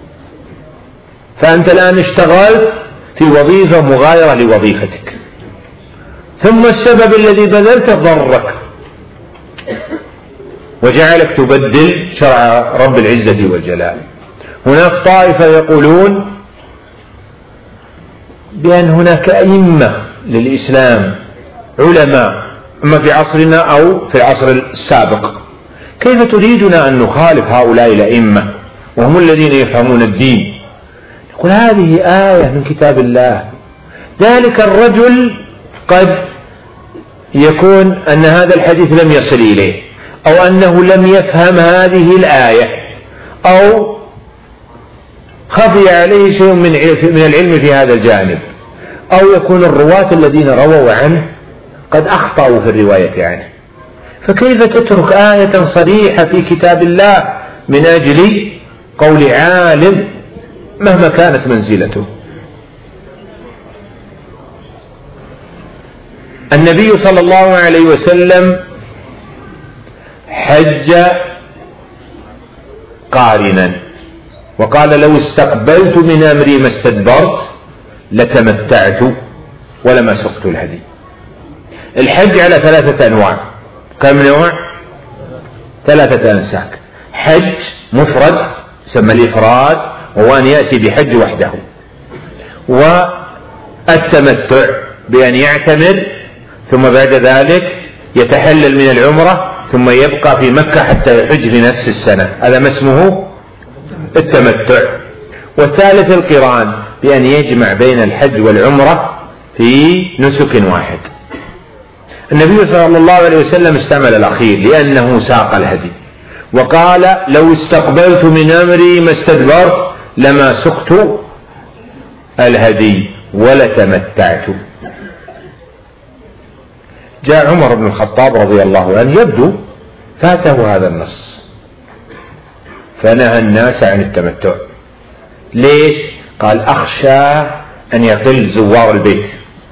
فأنت الآن اشتغلت في وظيفة مغايرة لوظيفتك، ثم السبب الذي بذلته ضرك وجعلك تبدل شرع رب العزة والجلال. هناك طائفة يقولون بأن هناك أئمة للإسلام علماء، أما في عصرنا أو في العصر السابق، كيف تريدنا أن نخالف هؤلاء الأئمة وهم الذين يفهمون الدين؟ يقول هذه آية من كتاب الله. ذلك الرجل قد يكون أن هذا الحديث لم يصل إليه، أو أنه لم يفهم هذه الآية، أو خفي عليه شيء من العلم في هذا الجانب، أو يكون الرواة الذين رووا عنه قد أخطأوا في الرواية عنه. فكيف تترك آية صريحة في كتاب الله من أجل قول عالم مهما كانت منزلته؟ النبي صلى الله عليه وسلم حج قارنا وقال لو استقبلت من أمري ما استدبرت لتمتعت ولما سقت الهدي. الحج على 3 أنواع. كم نوع؟ 3 أنساك. حج مفرد يسمى الإفراد، وهو أن يأتي بحج وحده، والتمتع بأن يعتمر ثم بعد ذلك يتحلل من العمرة ثم يبقى في مكة حتى يحج في نفس السنة، هذا ما اسمه التمتع. والثالث القران بأن يجمع بين الحج والعمرة في نسك واحد. النبي صلى الله عليه وسلم استعمل الأخير لأنه ساق الهدي، وقال لو استقبلت من أمري ما استدبرت لما سقت الهدي ولتمتعت. جاء عمر بن الخطاب رضي الله عنه يبدو فاته هذا النص فنهى الناس عن التمتع. ليش؟ قال أخشى أن يقل زوار البيت.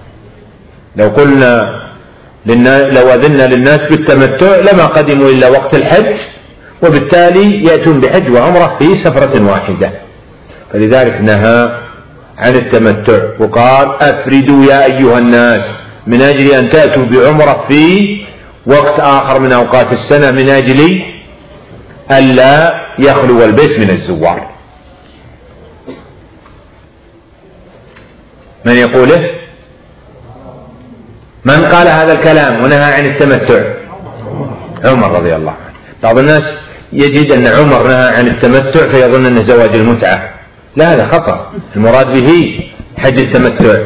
لو أذنا للناس بالتمتع لما قدموا إلا وقت الحج، وبالتالي يأتون بحج وعمرة في سفرة واحدة. فلذلك نهى عن التمتع وقال أفردوا يا أيها الناس من أجل أن تأتوا بعمرة في وقت آخر من أوقات السنة من أجل ألا يخلو البيت من الزوار. من يقوله؟ من قال هذا الكلام ونهى عن التمتع؟ عمر رضي الله عنه. بعض الناس يجد أن عمر نهى عن التمتع فيظن أنه زواج المتعة. لا، هذا خطأ، المراد به حج التمتع.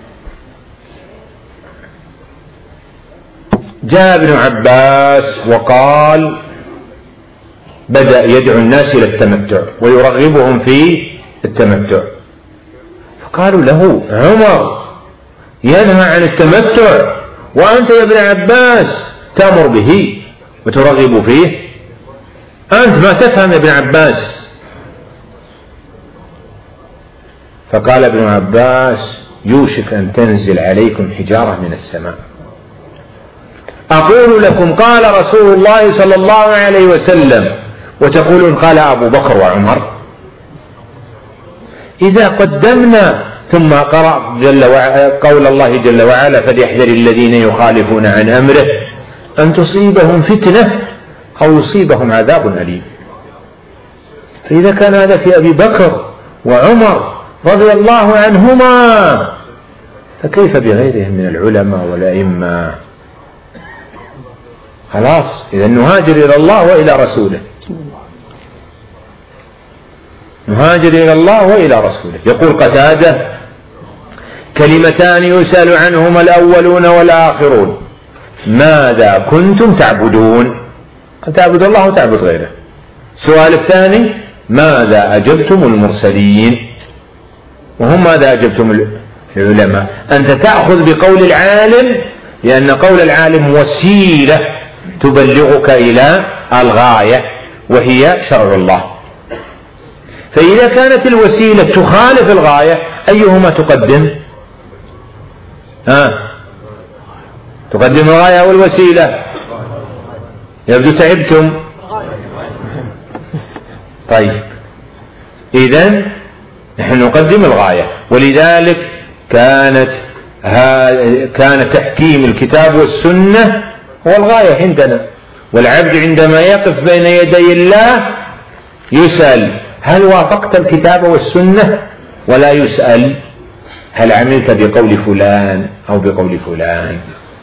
جاء ابن عباس وقال بدأ يدعو الناس إلى التمتع ويرغبهم في التمتع، فقالوا له عمر ينهى عن التمتع، وأنت يا ابن عباس تأمر به وترغب فيه. أنت ما تفهم يا ابن عباس. فقال ابن عباس: يوشك أن تنزل عليكم حجارة من السماء. أقول لكم قال رسول الله صلى الله عليه وسلم، وتقولون قال أبو بكر وعمر. إذا قدمنا ثم قرأ قول الله جل وعلا: فليحذر الذين يخالفون عن أمره أن تصيبهم فتنة أو يصيبهم عذاب أليم. فإذا كان هذا في أبي بكر وعمر رضي الله عنهما، فكيف بغيرهم من العلماء والأئمة؟ خلاص، إذا نهاجر إلى الله وإلى رسوله، نهاجر إلى الله وإلى رسوله. يقول قتادة: كلمتان يسأل عنهما الأولون والآخرون: ماذا كنتم تعبدون؟ تعبد الله وتعبد غيره. السؤال الثاني: ماذا أجبتم المرسلين؟ وهم ماذا أجبتم العلماء. أنت تأخذ بقول العالم، لأن قول العالم وسيلة تبلغك إلى الغاية وهي شرع الله. فإذا كانت الوسيلة تخالف الغاية، أيهما تقدم؟ تقدم الغاية أو الوسيلة؟ يبدو تعبتم. طيب، إذن نحن نقدم الغاية، ولذلك كان تحكيم الكتاب والسنة هو الغاية عندنا. والعبد عندما يقف بين يدي الله يسأل: هل وافقت الكتاب والسنة؟ ولا يسأل: هل عملت بقول فلان أو بقول فلان؟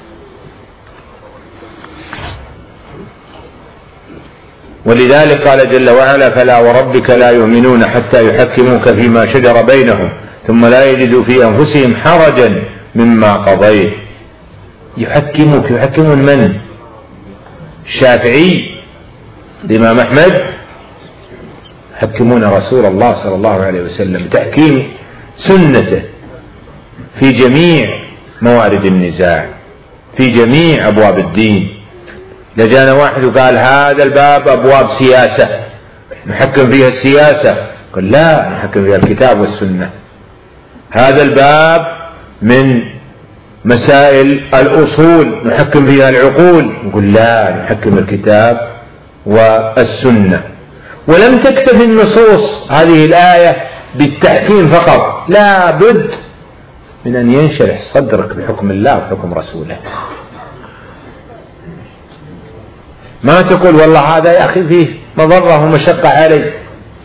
ولذلك قال جل وعلا: فلا وربك لا يؤمنون حتى يحكموك فيما شجر بينهم ثم لا يجدوا في أنفسهم حرجا مما قضيت. يحكمون من؟ الشافعي، الإمام أحمد، يحكمون رسول الله صلى الله عليه وسلم، تحكيم سنته في جميع موارد النزاع، في جميع أبواب الدين. لجانا واحد وقال: هذا الباب أبواب سياسة نحكم فيها السياسة. قل: لا، نحكم فيها الكتاب والسنة. هذا الباب من مسائل الأصول نحكم فيها العقول. نقول: لا، نحكم الكتاب والسنة. ولم تكتفي النصوص هذه الآية بالتحكيم فقط، لا بد من أن ينشرح صدرك بحكم الله وحكم رسوله. ما تقول: والله هذا يا أخي فيه مضرة ومشقة علي.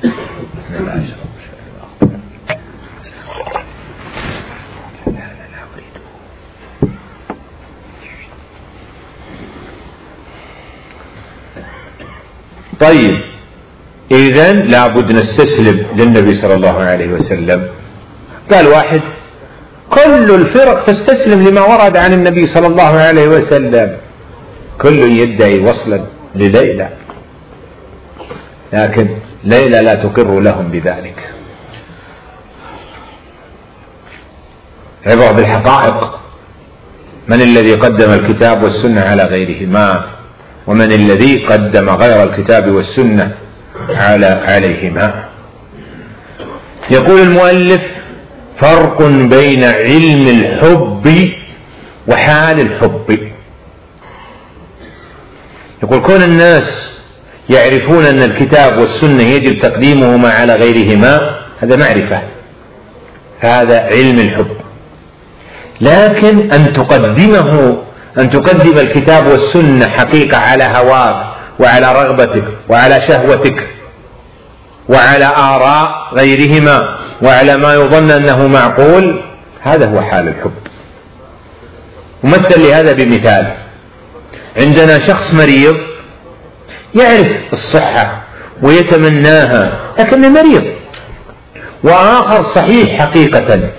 طيب، إذن لابد نستسلم للنبي صلى الله عليه وسلم. قال واحد: كل الفرق تستسلم لما ورد عن النبي صلى الله عليه وسلم، كل يدعي وصلا لليلى، لكن ليلى لا تقر لهم بذلك. عبر بالحقائق. من الذي قدم الكتاب والسنة على غيرهما؟ ومن الذي قدم غير الكتاب والسنة عليهما؟ يقول المؤلف: فرق بين علم الحب وحال الحب. يقول: كون الناس يعرفون أن الكتاب والسنة يجب تقديمهما على غيرهما، هذا معرفة، هذا علم الحب. لكن أن تقدم الكتاب والسنة حقيقة على هواك وعلى رغبتك وعلى شهوتك وعلى آراء غيرهما وعلى ما يظن أنه معقول، هذا هو حال الحب. ومثل لهذا بمثال: عندنا شخص مريض يعرف الصحة ويتمناها لكنه مريض، وآخر صحيح حقيقة.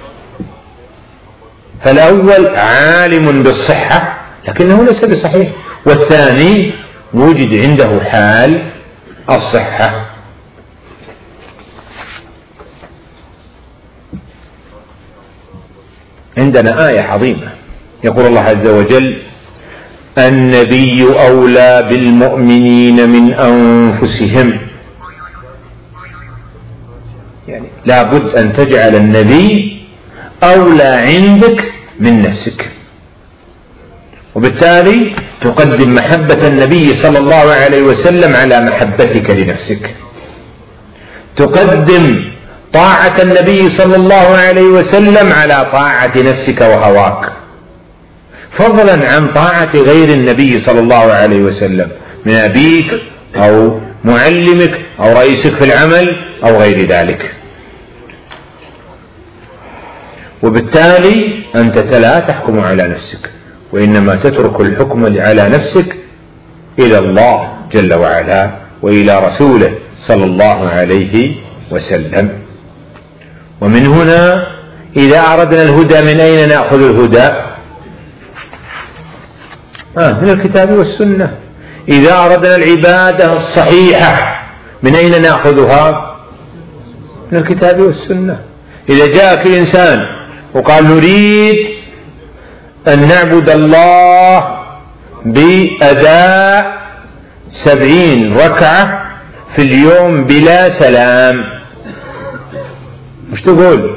فالأول عالم بالصحة لكنه ليس بصحيح، والثاني وجد عنده حال الصحة. عندنا آية عظيمة يقول الله عز وجل: النبي أولى بالمؤمنين من أنفسهم. يعني لابد أن تجعل النبي أولى عندك من نفسك، وبالتالي تقدم محبة النبي صلى الله عليه وسلم على محبتك لنفسك، تقدم طاعة النبي صلى الله عليه وسلم على طاعة نفسك وهواك، فضلا عن طاعة غير النبي صلى الله عليه وسلم من أبيك أو معلمك أو رئيسك في العمل أو غير ذلك. وبالتالي أنت لا تحكم على نفسك، وإنما تترك الحكم على نفسك إلى الله جل وعلا وإلى رسوله صلى الله عليه وسلم. ومن هنا إذا أردنا الهدى من أين نأخذ الهدى؟ من الكتاب والسنة. إذا أردنا العبادة الصحيحة من أين نأخذها؟ من الكتاب والسنة. إذا جاءك الإنسان وقال: نريد أن نعبد الله بأداء 70 ركعة في اليوم بلا سلام، مش تقول؟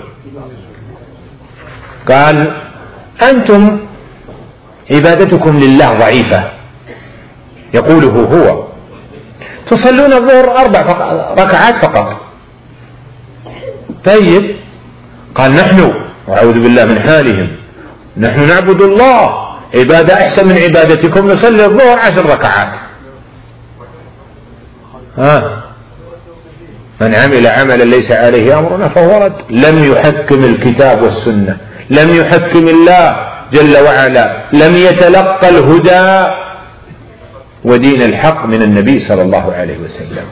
قال: أنتم عبادتكم لله ضعيفة، يقوله هو، تصلون الظهر 4 ركعات فقط. طيب، قال: نحن، وأعوذ بالله من حالهم، نحن نعبد الله عبادة أحسن من عبادتكم، نصلي الظهر 10 ركعات. من عمل عملا ليس عليه أمرنا فهو رد. لم يحكم الكتاب والسنة، لم يحكم الله جل وعلا، لم يتلقى الهدى ودين الحق من النبي صلى الله عليه وسلم.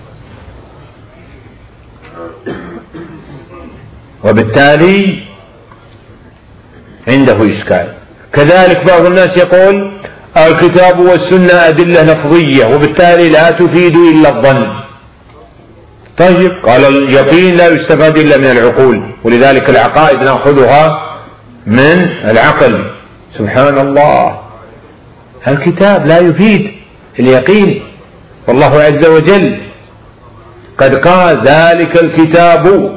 وبالتالي عنده إشكال. كذلك بعض الناس يقول: الكتاب والسنة أدلة لفظية وبالتالي لا تفيد إلا الظن. طيب، قال: اليقين لا يستفاد إلا من العقول، ولذلك العقائد نأخذها من العقل. سبحان الله، الكتاب لا يفيد اليقين، والله عز وجل قد قال: ذلك الكتاب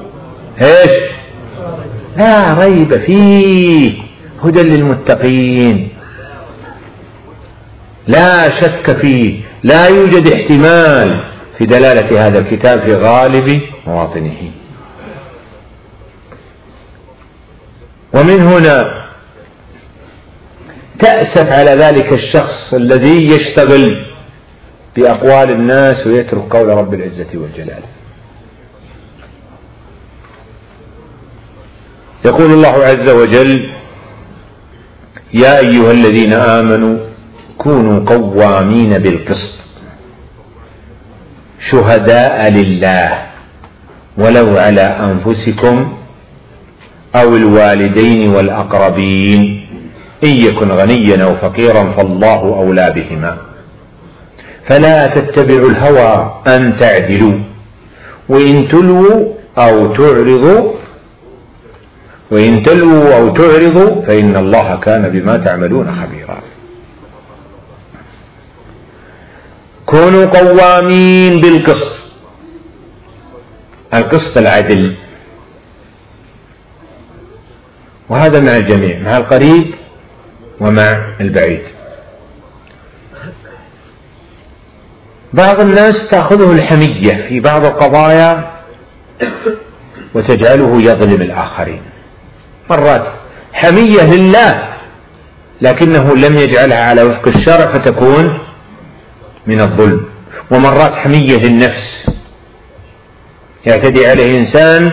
لا ريب فيه هدى للمتقين، لا شك فيه، لا يوجد احتمال في دلالة هذا الكتاب في غالب مواطنه. ومن هنا تأسف على ذلك الشخص الذي يشتغل بأقوال الناس ويترك قول رب العزة والجلال. يقول الله عز وجل: يا أيها الذين آمنوا كونوا قوامين بالقسط شهداء لله ولو على أنفسكم أو الوالدين والأقربين إن يكن غنيا أو فقيرا فالله أولى بهما فلا تتبعوا الهوى أن تعدلوا وإن تلووا أو تعرضوا فإن الله كان بما تعملون خبيرا. كونوا قوامين بالقسط، القسط العدل، وهذا مع الجميع، مع القريب ومع البعيد. بعض الناس تأخذه الحمية في بعض القضايا وتجعله يظلم الآخرين، مرات حمية لله لكنه لم يجعلها على وفق الشرع فتكون من الظلم، ومرات حمية للنفس يعتدي عليه إنسان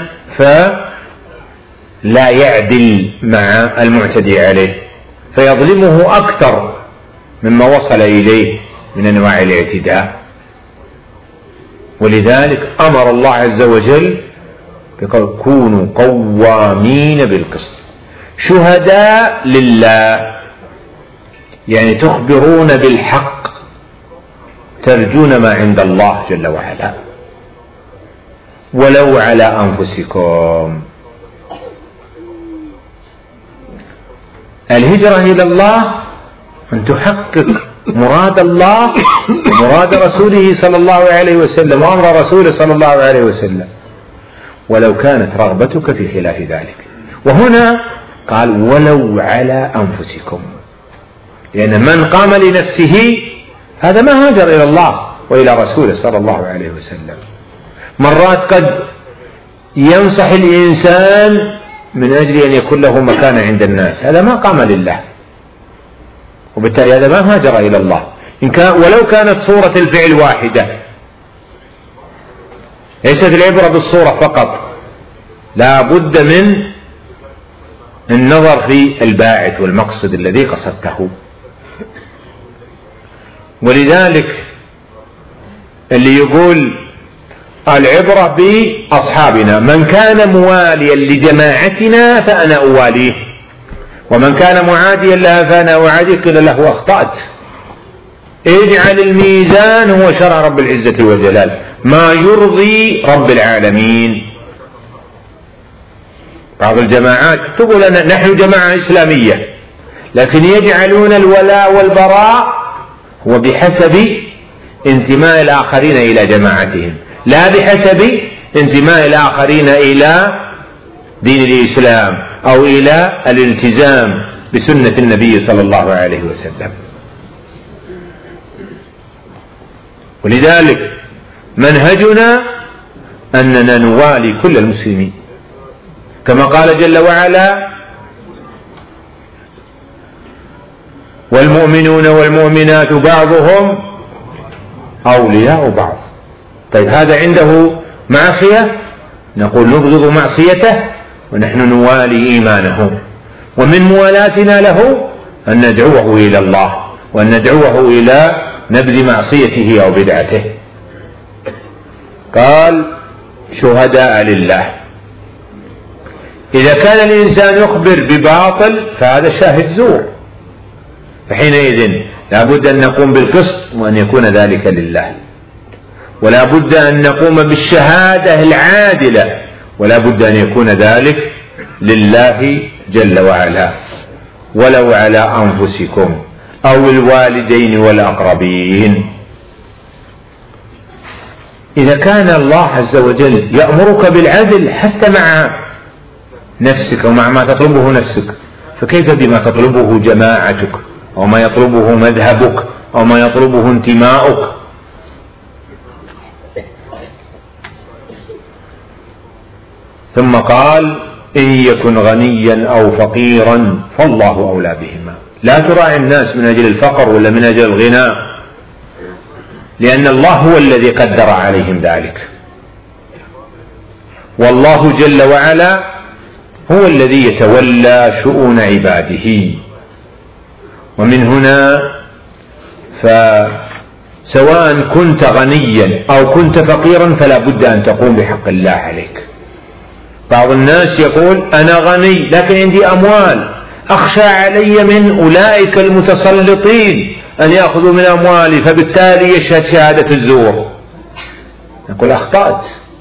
فلا يعدل مع المعتدي عليه فيظلمه أكثر مما وصل إليه من أنواع الاعتداء. ولذلك أمر الله عز وجل بقول: كونوا قوامين بالقسط شهداء لله، يعني تخبرون بالحق، ترجون ما عند الله جل وعلا، ولو على أنفسكم. الهجرة إلى الله أن تحقق مراد الله ومراد رسوله صلى الله عليه وسلم وأمر رسوله صلى الله عليه وسلم، ولو كانت رغبتك في خلاف ذلك. وهنا قال ولو على أنفسكم، لأن من قام لنفسه هذا ما هاجر إلى الله وإلى رسوله صلى الله عليه وسلم. مرات قد ينصح الإنسان من أجل أن يكون له مكانة عند الناس، هذا ما قام لله، وبالتالي هذا ما هاجر إلى الله. ولو كانت صورة الفعل واحدة، ليست العبرة بالصورة فقط، لا بد من النظر في الباعث والمقصد الذي قصدته. ولذلك اللي يقول العبرة بأصحابنا، من كان مواليا لجماعتنا فأنا أواليه، ومن كان معاديا لها فأنا أعاديه، قيل له أخطأت. اجعل الميزان هو شرع رب العزة والجلال، ما يرضي رب العالمين. بعض الجماعات تقول نحن جماعة إسلامية، لكن يجعلون الولاء والبراء هو بحسب انتماء الآخرين إلى جماعتهم، لا بحسب انتماء الآخرين إلى دين الإسلام أو إلى الالتزام بسنة النبي صلى الله عليه وسلم. ولذلك منهجنا أننا نوالي كل المسلمين، كما قال جل وعلا والمؤمنون والمؤمنات بعضهم أولياء بعض. طيب هذا عنده معصية نقول نبغض معصيته ونحن نوالي إيمانه. ومن موالاتنا له أن ندعوه إلى الله وأن ندعوه إلى نبذ معصيته أو بدعته. قال شهداء لله. إذا كان الإنسان يخبر بباطل فهذا شاهد زور، فحينئذ لا بد أن نقوم بالقسط وأن يكون ذلك لله، ولا بد أن نقوم بالشهادة العادلة، ولا بد أن يكون ذلك لله جل وعلا. ولو على أنفسكم أو الوالدين والأقربين. إذا كان الله عز وجل يأمرك بالعدل حتى مع نفسك ومع ما تطلبه نفسك، فكيف بما تطلبه جماعتك أو ما يطلبه مذهبك أو ما يطلبه انتماؤك؟ ثم قال إن يكن غنيا أو فقيرا فالله أولى بهما. لا تراعي الناس من أجل الفقر ولا من أجل الغناء، لأن الله هو الذي قدر عليهم ذلك، والله جل وعلا هو الذي يتولى شؤون عباده. ومن هنا فسواء كنت غنيا أو كنت فقيرا فلا بد أن تقوم بحق الله عليك. بعض الناس يقول أنا غني لكن عندي أموال، أخشى علي من أولئك المتسلطين أن يأخذوا من أموالي فبالتالي يشهد شهادة الزور. نقول أخطأت،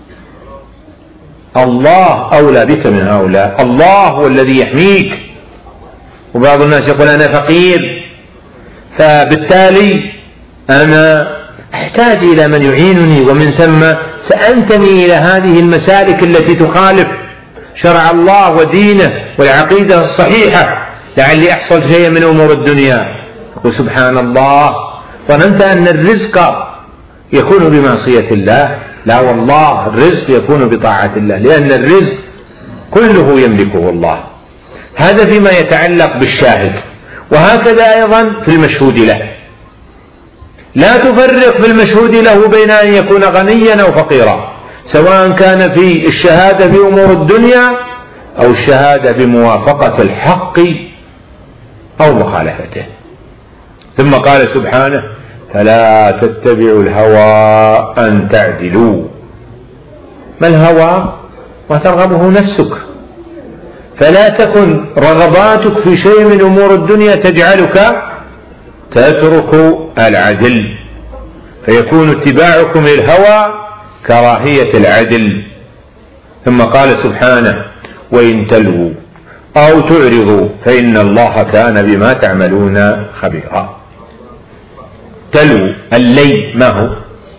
الله أولى بك من هؤلاء، الله هو الذي يحميك. وبعض الناس يقول أنا فقير فبالتالي أنا أحتاج إلى من يعينني، ومن ثم سأنتمي إلى هذه المسالك التي تخالف شرع الله ودينه والعقيدة الصحيحة لعلي أحصل شيئا من أمور الدنيا. يقول سبحان الله، ظننت أن الرزق يكون بمعصية الله؟ لا والله، الرزق يكون بطاعة الله، لأن الرزق كله يملكه الله. هذا فيما يتعلق بالشاهد. وهكذا أيضا في المشهود له، لا تفرق في المشهود له بين أن يكون غنيا أو فقيرا، سواء كان في الشهادة في أمور الدنيا أو الشهادة بموافقة الحق أو مخالفته. ثم قال سبحانه فلا تتبعوا الهوى أن تعدلوا. ما الهوى؟ ما ترغبه نفسك. فلا تكن رغباتك في شيء من أمور الدنيا تجعلك تترك العدل، فيكون اتباعكم للهوى كراهية العدل. ثم قال سبحانه وإن تلووا أو تعرضوا فإن الله كان بما تعملون خبيرا. تلو اللي ما هو؟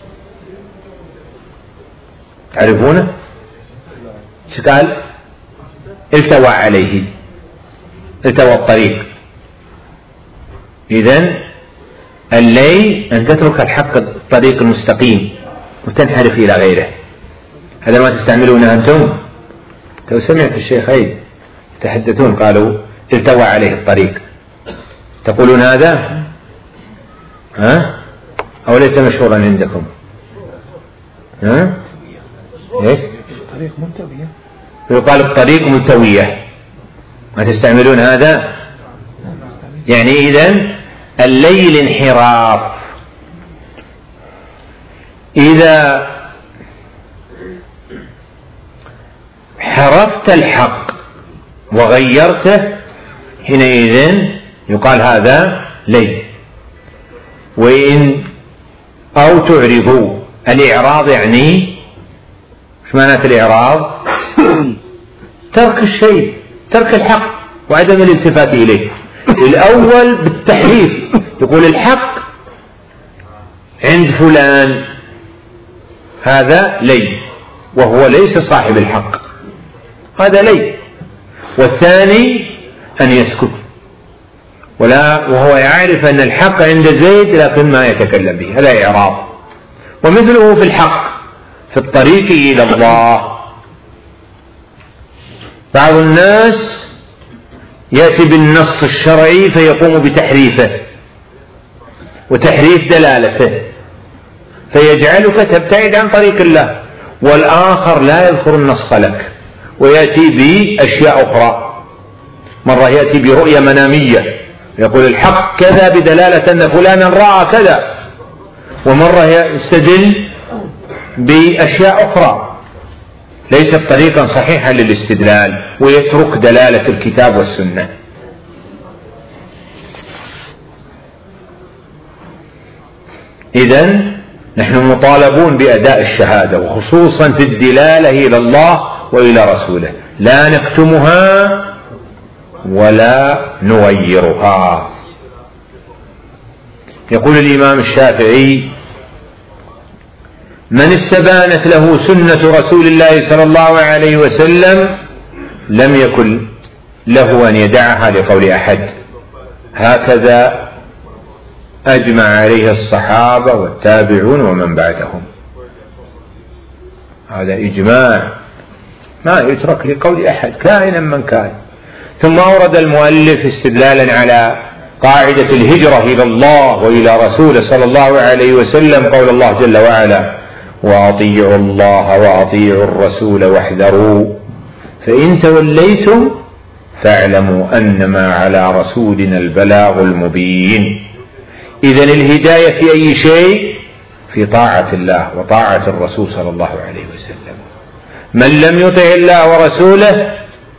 تعرفونه؟ ايش قال؟ التوى عليه، التوى الطريق. إذن اللي أن تترك الحق الطريق المستقيم وتنحرف إلى غيره. هذا ما تستعملونه أنتم. لو سمعت الشيخين يتحدثون قالوا التوى عليه الطريق، تقولون هذا؟ ها؟ أو ليس مشهورا عندكم؟ ها؟ إيش؟ الطريق منتوية. يقال الطريق منتوية، ما تستعملون هذا؟ يعني إذن الليل انحراف. إذا حرفت الحق وغيرته حينئذ يقال هذا لي. وإن أو تعرضوا، الإعراض يعني ايش معنى الإعراض؟ ترك الشيء، ترك الحق وعدم الالتفات إليه. الأول بالتحريف، يقول الحق عند فلان، هذا لي وهو ليس صاحب الحق، هذا لي. والثاني أن يسكت وهو يعرف أن الحق عند زيد لكن ما يتكلم به، هذا إعراض. ومثله في الحق في الطريق إلى الله. بعض الناس يأتي بالنص الشرعي فيقوم بتحريفه وتحريف دلالته فيجعلك تبتعد عن طريق الله، والآخر لا يذكر النص لك ويأتي بأشياء أخرى. مرة يأتي برؤية منامية يقول الحق كذا بدلالة أن فلانا رأى كذا، ومرة يستدل بأشياء أخرى ليست طريقا صحيحا للاستدلال ويترك دلالة الكتاب والسنة. إذن نحن مطالبون بأداء الشهادة، وخصوصا في الدلالة إلى الله وإلى رسوله، لا نكتمها ولا نغيرها. يقول الإمام الشافعي: من استبانت له سنة رسول الله صلى الله عليه وسلم لم يكن له أن يدعها لقول أحد. هكذا أجمع عليه الصحابة والتابعون ومن بعدهم، هذا إجماع ما يترك لقول أحد كائنا من كان. ثم أورد المؤلف استدلالا على قاعدة الهجرة إلى الله وإلى رسوله صلى الله عليه وسلم قول الله جل وعلا: وأطيعوا الله وأطيعوا الرسول واحذروا فإن توليتم فاعلموا أنما على رسولنا البلاغ المبين. إذن الهداية في أي شيء؟ في طاعة الله وطاعة الرسول صلى الله عليه وسلم. من لم يطع الله ورسوله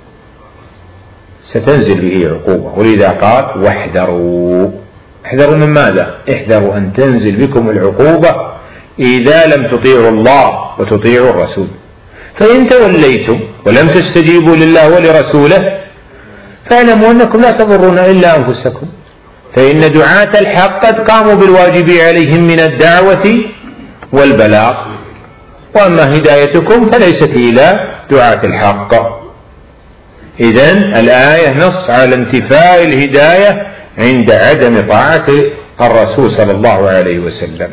ستنزل به عقوبة، ولذا قال: واحذروا. احذروا من ماذا؟ احذروا أن تنزل بكم العقوبة إذا لم تطيعوا الله وتطيعوا الرسول. فإن توليتم ولم تستجيبوا لله ولرسوله فاعلموا أنكم لا تضرون إلا أنفسكم، فإن دعاة الحق قد قاموا بالواجب عليهم من الدعوة والبلاغ، وأما هدايتكم فليست إلى دعاة الحق. إذن الآية نص على انتفاء الهداية عند عدم طاعة الرسول صلى الله عليه وسلم.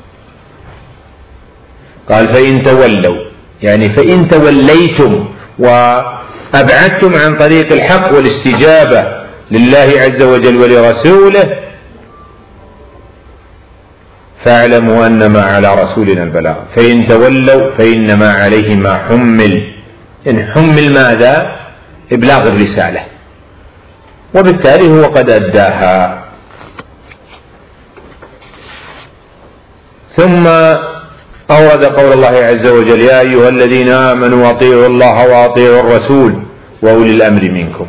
قال: فإن تولوا، يعني فإن توليتم وأبعدتم عن طريق الحق والاستجابة لله عز وجل ولرسوله فاعلموا أنما على رسولنا البلاغ. فإن تولوا فإنما عليه ما حمل. إن حمل ماذا؟ إبلاغ الرسالة، وبالتالي هو قد أداها. ثم أورد قول الله عز وجل: يا أيها الذين آمنوا أطيعوا الله وأطيعوا الرسول وأولي الأمر منكم.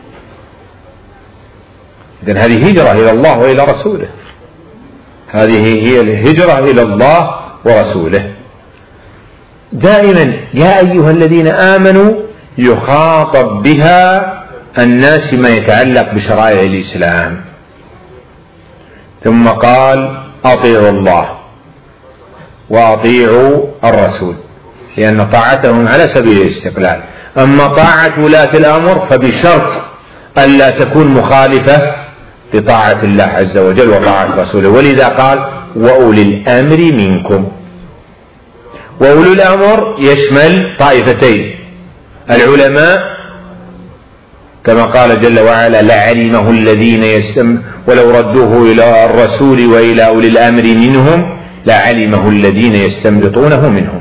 إذن هذه هجرة إلى الله وإلى رسوله، هذه هي الهجرة إلى الله ورسوله. دائما يا أيها الذين آمنوا يخاطب بها الناس ما يتعلق بشرائع الإسلام، ثم قال أطيعوا الله وأطيعوا الرسول، لأن طاعتهم على سبيل الاستقلال. أما طاعة ولاة الأمر فبشرط ألا تكون مخالفة لطاعة الله عز وجل وطاعة رسوله، ولذا قال وأولي الأمر منكم. وأولي الأمر يشمل طائفتين: العلماء كما قال جل وعلا لعلمه الذين ولو ردوه إلى الرسول وإلى أولي الأمر منهم لعلمه الذين يستنبطونه منهم.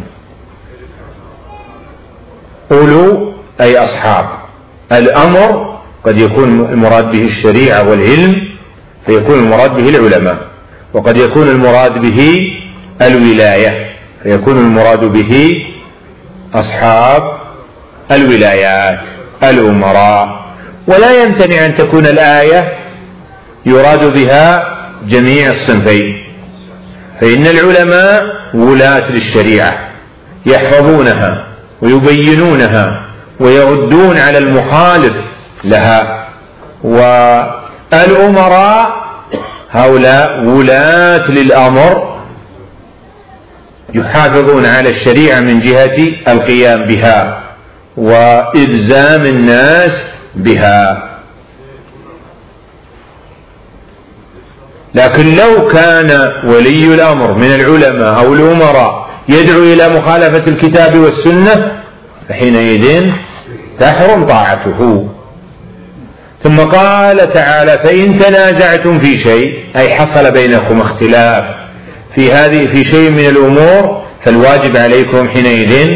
أولو أي أصحاب الأمر، قد يكون المراد به الشريعة والعلم فيكون المراد به العلماء، وقد يكون المراد به الولاية فيكون المراد به أصحاب الولايات الأمراء. ولا يمتنع أن تكون الآية يراد بها جميع الصنفين، فإن العلماء ولاة للشريعة يحفظونها ويبينونها ويردون على المخالف لها، والأمراء هؤلاء ولاة للأمر يحافظون على الشريعة من جهة القيام بها وإلزام الناس بها. لكن لو كان ولي الأمر من العلماء أو الأمراء يدعو إلى مخالفة الكتاب والسنة فحينئذ تحرم طاعته. ثم قال تعالى فإن تنازعتم في شيء، أي حصل بينكم اختلاف في شيء من الأمور، فالواجب عليكم حينئذ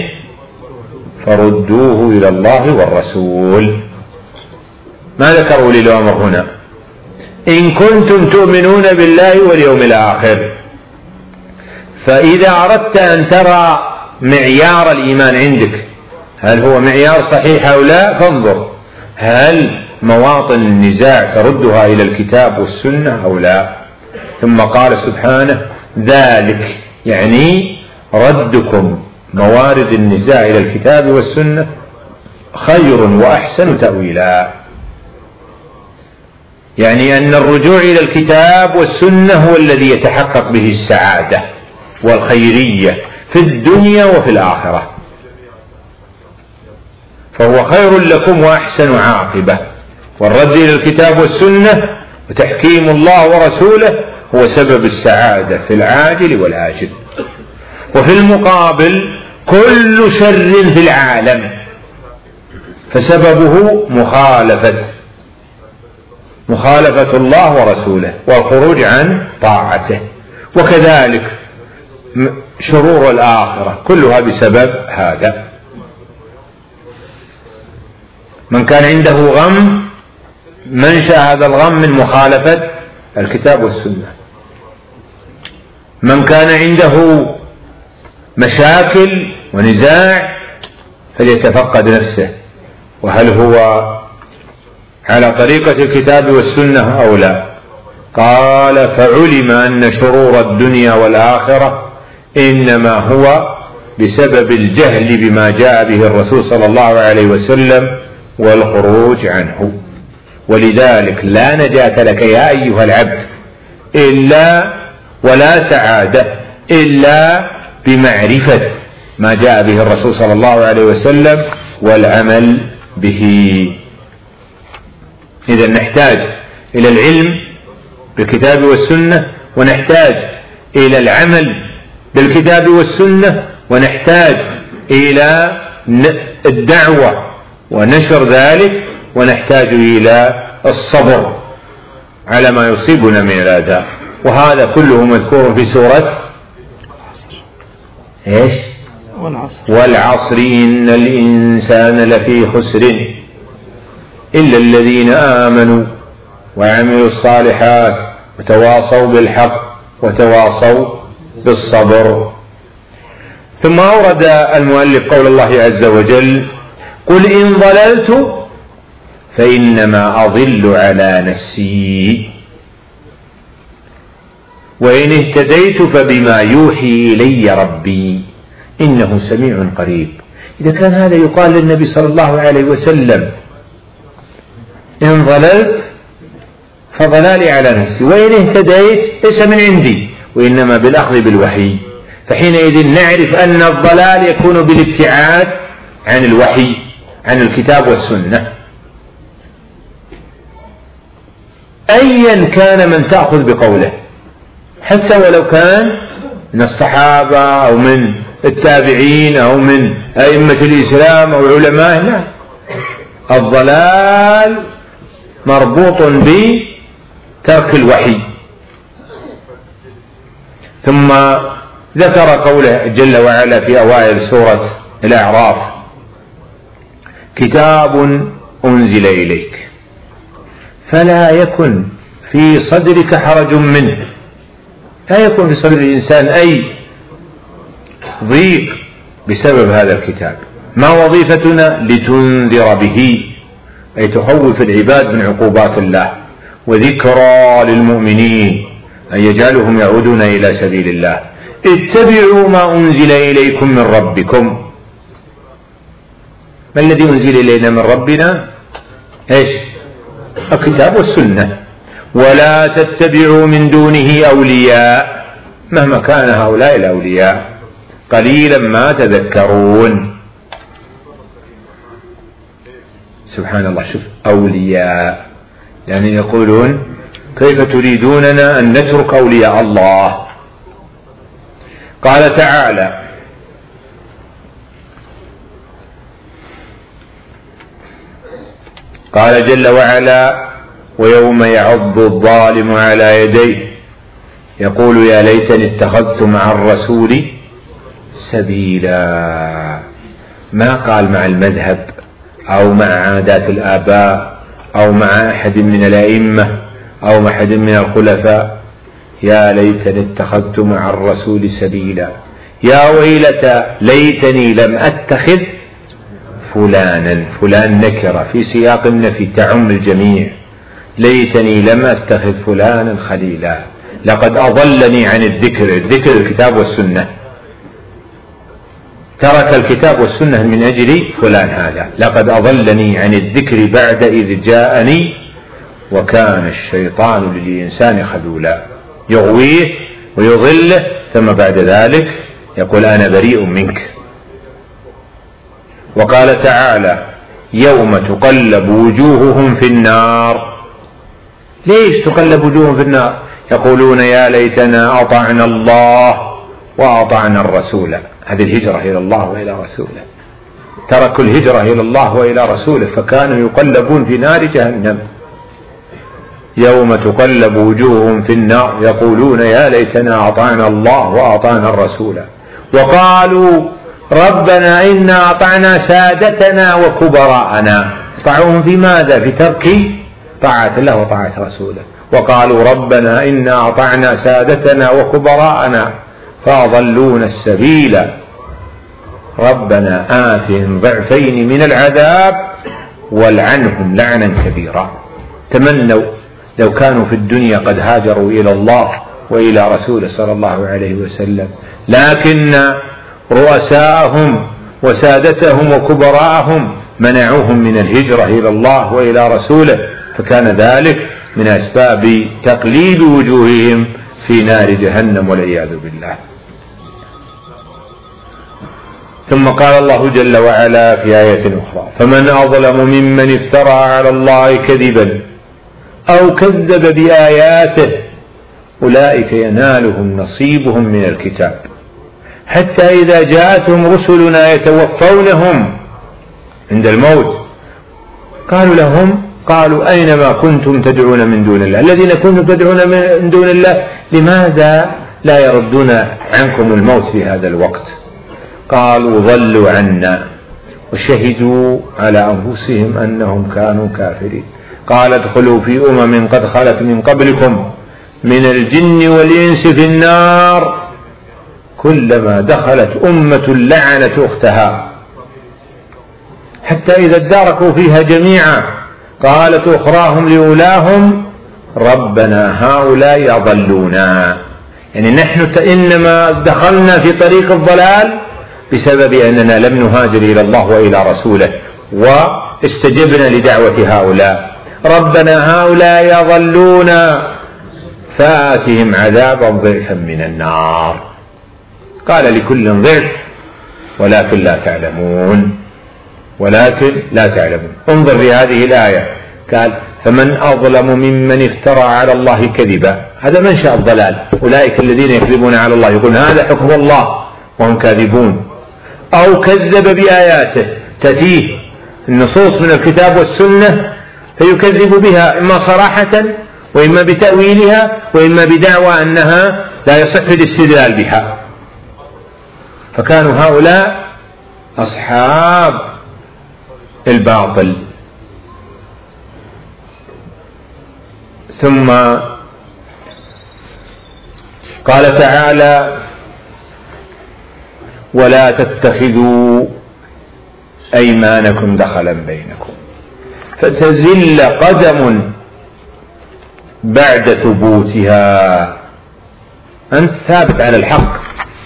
فردوه إلى الله والرسول. ما ذكر أولي الأمر هنا؟ إن كنتم تؤمنون بالله واليوم الآخر. فإذا أردت أن ترى معيار الإيمان عندك هل هو معيار صحيح أو لا، فانظر هل مواطن النزاع تردها إلى الكتاب والسنة أو لا. ثم قال سبحانه ذلك، يعني ردكم موارد النزاع إلى الكتاب والسنة خير وأحسن تأويلا، يعني أن الرجوع إلى الكتاب والسنة هو الذي يتحقق به السعادة والخيرية في الدنيا وفي الآخرة، فهو خير لكم وأحسن عاقبة. والرد إلى الكتاب والسنة وتحكيم الله ورسوله هو سبب السعادة في العاجل والآجل. وفي المقابل كل شر في العالم فسببه مخالفة الله ورسوله والخروج عن طاعته، وكذلك شرور الآخرة كلها بسبب هذا. من كان عنده غم منشأ هذا الغم من مخالفة الكتاب والسنة. من كان عنده مشاكل ونزاع فليتفقد نفسه، وهل هو على طريقة الكتاب والسنة أو لا. قال فعلم أن شرور الدنيا والآخرة إنما هو بسبب الجهل بما جاء به الرسول صلى الله عليه وسلم والخروج عنه. ولذلك لا نجاة لك يا أيها العبد ولا سعادة إلا بمعرفة ما جاء به الرسول صلى الله عليه وسلم والعمل به. إذا نحتاج إلى العلم بالكتاب والسنة، ونحتاج إلى العمل بالكتاب والسنة، ونحتاج إلى الدعوة ونشر ذلك، ونحتاج إلى الصبر على ما يصيبنا من الأذى. وهذا كله مذكور في سورة إيش؟ والعصر إن الإنسان لفي خسر إلا الذين آمنوا وعملوا الصالحات وتواصوا بالحق وتواصوا بالصبر. ثم أورد المؤلف قول الله عز وجل قل إن ضللت فإنما أضل على نفسي وإن اهتديت فبما يوحي إلي ربي إنه سميع قريب. إذا كان هذا يقال للنبي صلى الله عليه وسلم إن ضللت فضلالي على نفسي، وإن اهتديت ليس من عندي وإنما بالأخذ بالوحي. فحينئذ نعرف أن الضلال يكون بالابتعاد عن الوحي، عن الكتاب والسنة، أيا كان من تأخذ بقوله، حتى ولو كان من الصحابة أو من التابعين أو من أئمة الإسلام أو علماء. لا، الضلال مربوط بترك الوحي. ثم ذكر قوله جل وعلا في أوائل سورة الأعراف: كتاب أنزل إليك فلا يكن في صدرك حرج منه. لا يكون في صدر الإنسان أي ضيق بسبب هذا الكتاب. ما وظيفتنا؟ لتنذر به، أي تخوف العباد من عقوبات الله، وذكرى للمؤمنين أن يجعلهم يعودون إلى سبيل الله. اتبعوا ما أنزل إليكم من ربكم. ما الذي أنزل إلينا من ربنا؟ إيش؟ الكتاب والسنة. ولا تتبعوا من دونه أولياء، مهما كان هؤلاء الأولياء قليلا ما تذكرون. سبحان الله، شوف، أولياء يعني يقولون كيف تريدوننا أن نترك أولياء الله؟ قال تعالى: قال جل وعلا: ويوم يعض الظالم على يديه يقول يا ليتني اتخذت مع الرسول سبيلا. ما قال مع المذهب أو مع عادات الآباء أو مع أحد من الأئمة أو مع أحد من الخلفاء. يا ليتني اتخذت مع الرسول سبيلا، يا ويلتى ليتني لم أتخذ فلانا. فلان نكرة في سياق النفي تعم الجميع. ليتني لم أتخذ فلانا خليلا، لقد أضلني عن الذكر الكتاب والسنة. ترك الكتاب والسنة من أجل فلان هذا. لقد أضلني عن الذكر بعد إذ جاءني وكان الشيطان للإنسان خذولا. يغويه ويضله ثم بعد ذلك يقول أنا بريء منك. وقال تعالى: يوم تقلب وجوههم في النار. ليش تقلب وجوههم في النار؟ يقولون يا ليتنا أطعنا الله وأطعنا الرسول. هذه الهجرة إلى الله وإلى رسوله. تركوا الهجرة إلى الله وإلى رسوله فكانوا يقلبون في نار جهنم. يوم تقلب وجوههم في النار يقولون يا ليتنا أطعنا الله وأطعنا الرسول وقالوا ربنا إنا أطعنا سادتنا وكبراءنا. طاعوهم في ماذا؟ في ترك طاعة الله وطاعة رسوله. وقالوا ربنا إنا أطعنا سادتنا وكبراءنا فأضلونا السبيل ربنا آتهم ضعفين من العذاب والعنهم لعنا كبيرا. تمنوا لو كانوا في الدنيا قد هاجروا إلى الله وإلى رسوله صلى الله عليه وسلم، لكن رؤساءهم وسادتهم وكبراءهم منعوهم من الهجرة إلى الله وإلى رسوله، فكان ذلك من أسباب تقليد وجوههم في نار جهنم والعياذ بالله. ثم قال الله جل وعلا في آية أخرى: فمن أظلم ممن افترى على الله كذبا أو كذب بآياته أولئك ينالهم نصيبهم من الكتاب حتى إذا جاءتهم رسلنا يتوفونهم عند الموت قالوا أين ما كنتم تدعون من دون الله؟ الذين كنتم تدعون من دون الله لماذا لا يردون عنكم الموت في هذا الوقت؟ قالوا ضلوا عنا وشهدوا على أنفسهم أنهم كانوا كافرين. قال ادخلوا في قد خلت من قبلكم من الجن والإنس في النار كلما دخلت أمة لعنت أختها حتى إذا اداركوا فيها جميعا قالت أخراهم لأولاهم ربنا هؤلاء أضلونا. يعني نحن إنما دخلنا في طريق الضلال بسبب أننا لم نهاجر إلى الله وإلى رسوله واستجبنا لدعوة هؤلاء. ربنا هؤلاء يضلون فآتهم عذابا ضعفا من النار. قال لكل ضعف ولكن لا تعلمون. انظر في هذه الآية، قال فمن أظلم ممن افترى على الله كذبا. هذا منشأ الضلال، أولئك الذين يكذبون على الله، يقول هذا حكم الله وهم كاذبون، أو كذب بآياته، تأتيه النصوص من الكتاب والسنة فيكذب بها إما صراحة وإما بتأويلها وإما بدعوى أنها لا يصح الاستدلال بها. فكانوا هؤلاء أصحاب الباطل. ثم قال تعالى ولا تتخذوا أيمانكم دخلا بينكم فتزل قدم بعد ثبوتها. أنت ثابت على الحق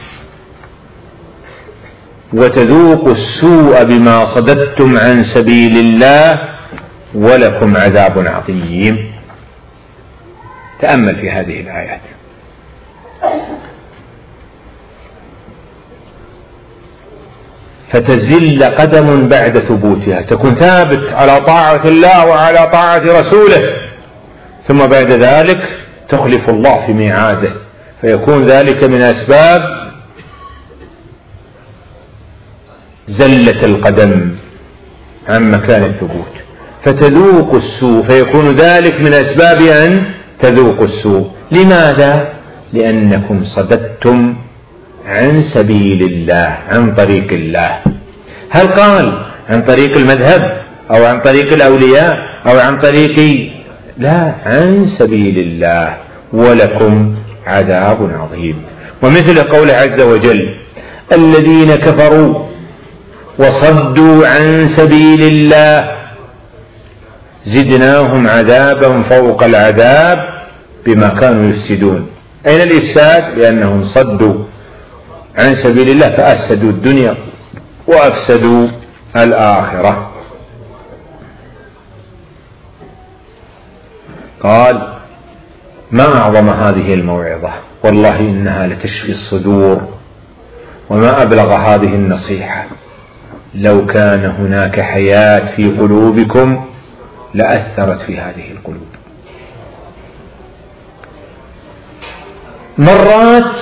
وتذوق السوء بما صددتم عن سبيل الله ولكم عذاب عظيم. تأمل في هذه الآيات. فتزل قدم بعد ثبوتها، تكون ثابت على طاعة الله وعلى طاعة رسوله، ثم بعد ذلك تخلف الله في ميعاده، فيكون ذلك من أسباب زلة القدم عن مكان الثبوت. فتذوق السوء، فيكون ذلك من أسباب أن تذوق السوء. لماذا؟ لأنكم صددتم عن سبيل الله، عن طريق الله. هل قال عن طريق المذهب أو عن طريق الأولياء أو عن طريق؟ لا، عن سبيل الله ولكم عذاب عظيم. ومثل قوله عز وجل الذين كفروا وصدوا عن سبيل الله زدناهم عذابا فوق العذاب بما كانوا يفسدون. أين الإفساد؟ لأنهم صدوا عن سبيل الله فأفسدوا الدنيا وأفسدوا الآخرة. قال ما أعظم هذه الموعظة، والله إنها لتشفي الصدور، وما أبلغ هذه النصيحة. لو كان هناك حياة في قلوبكم لأثرت في هذه القلوب. مرات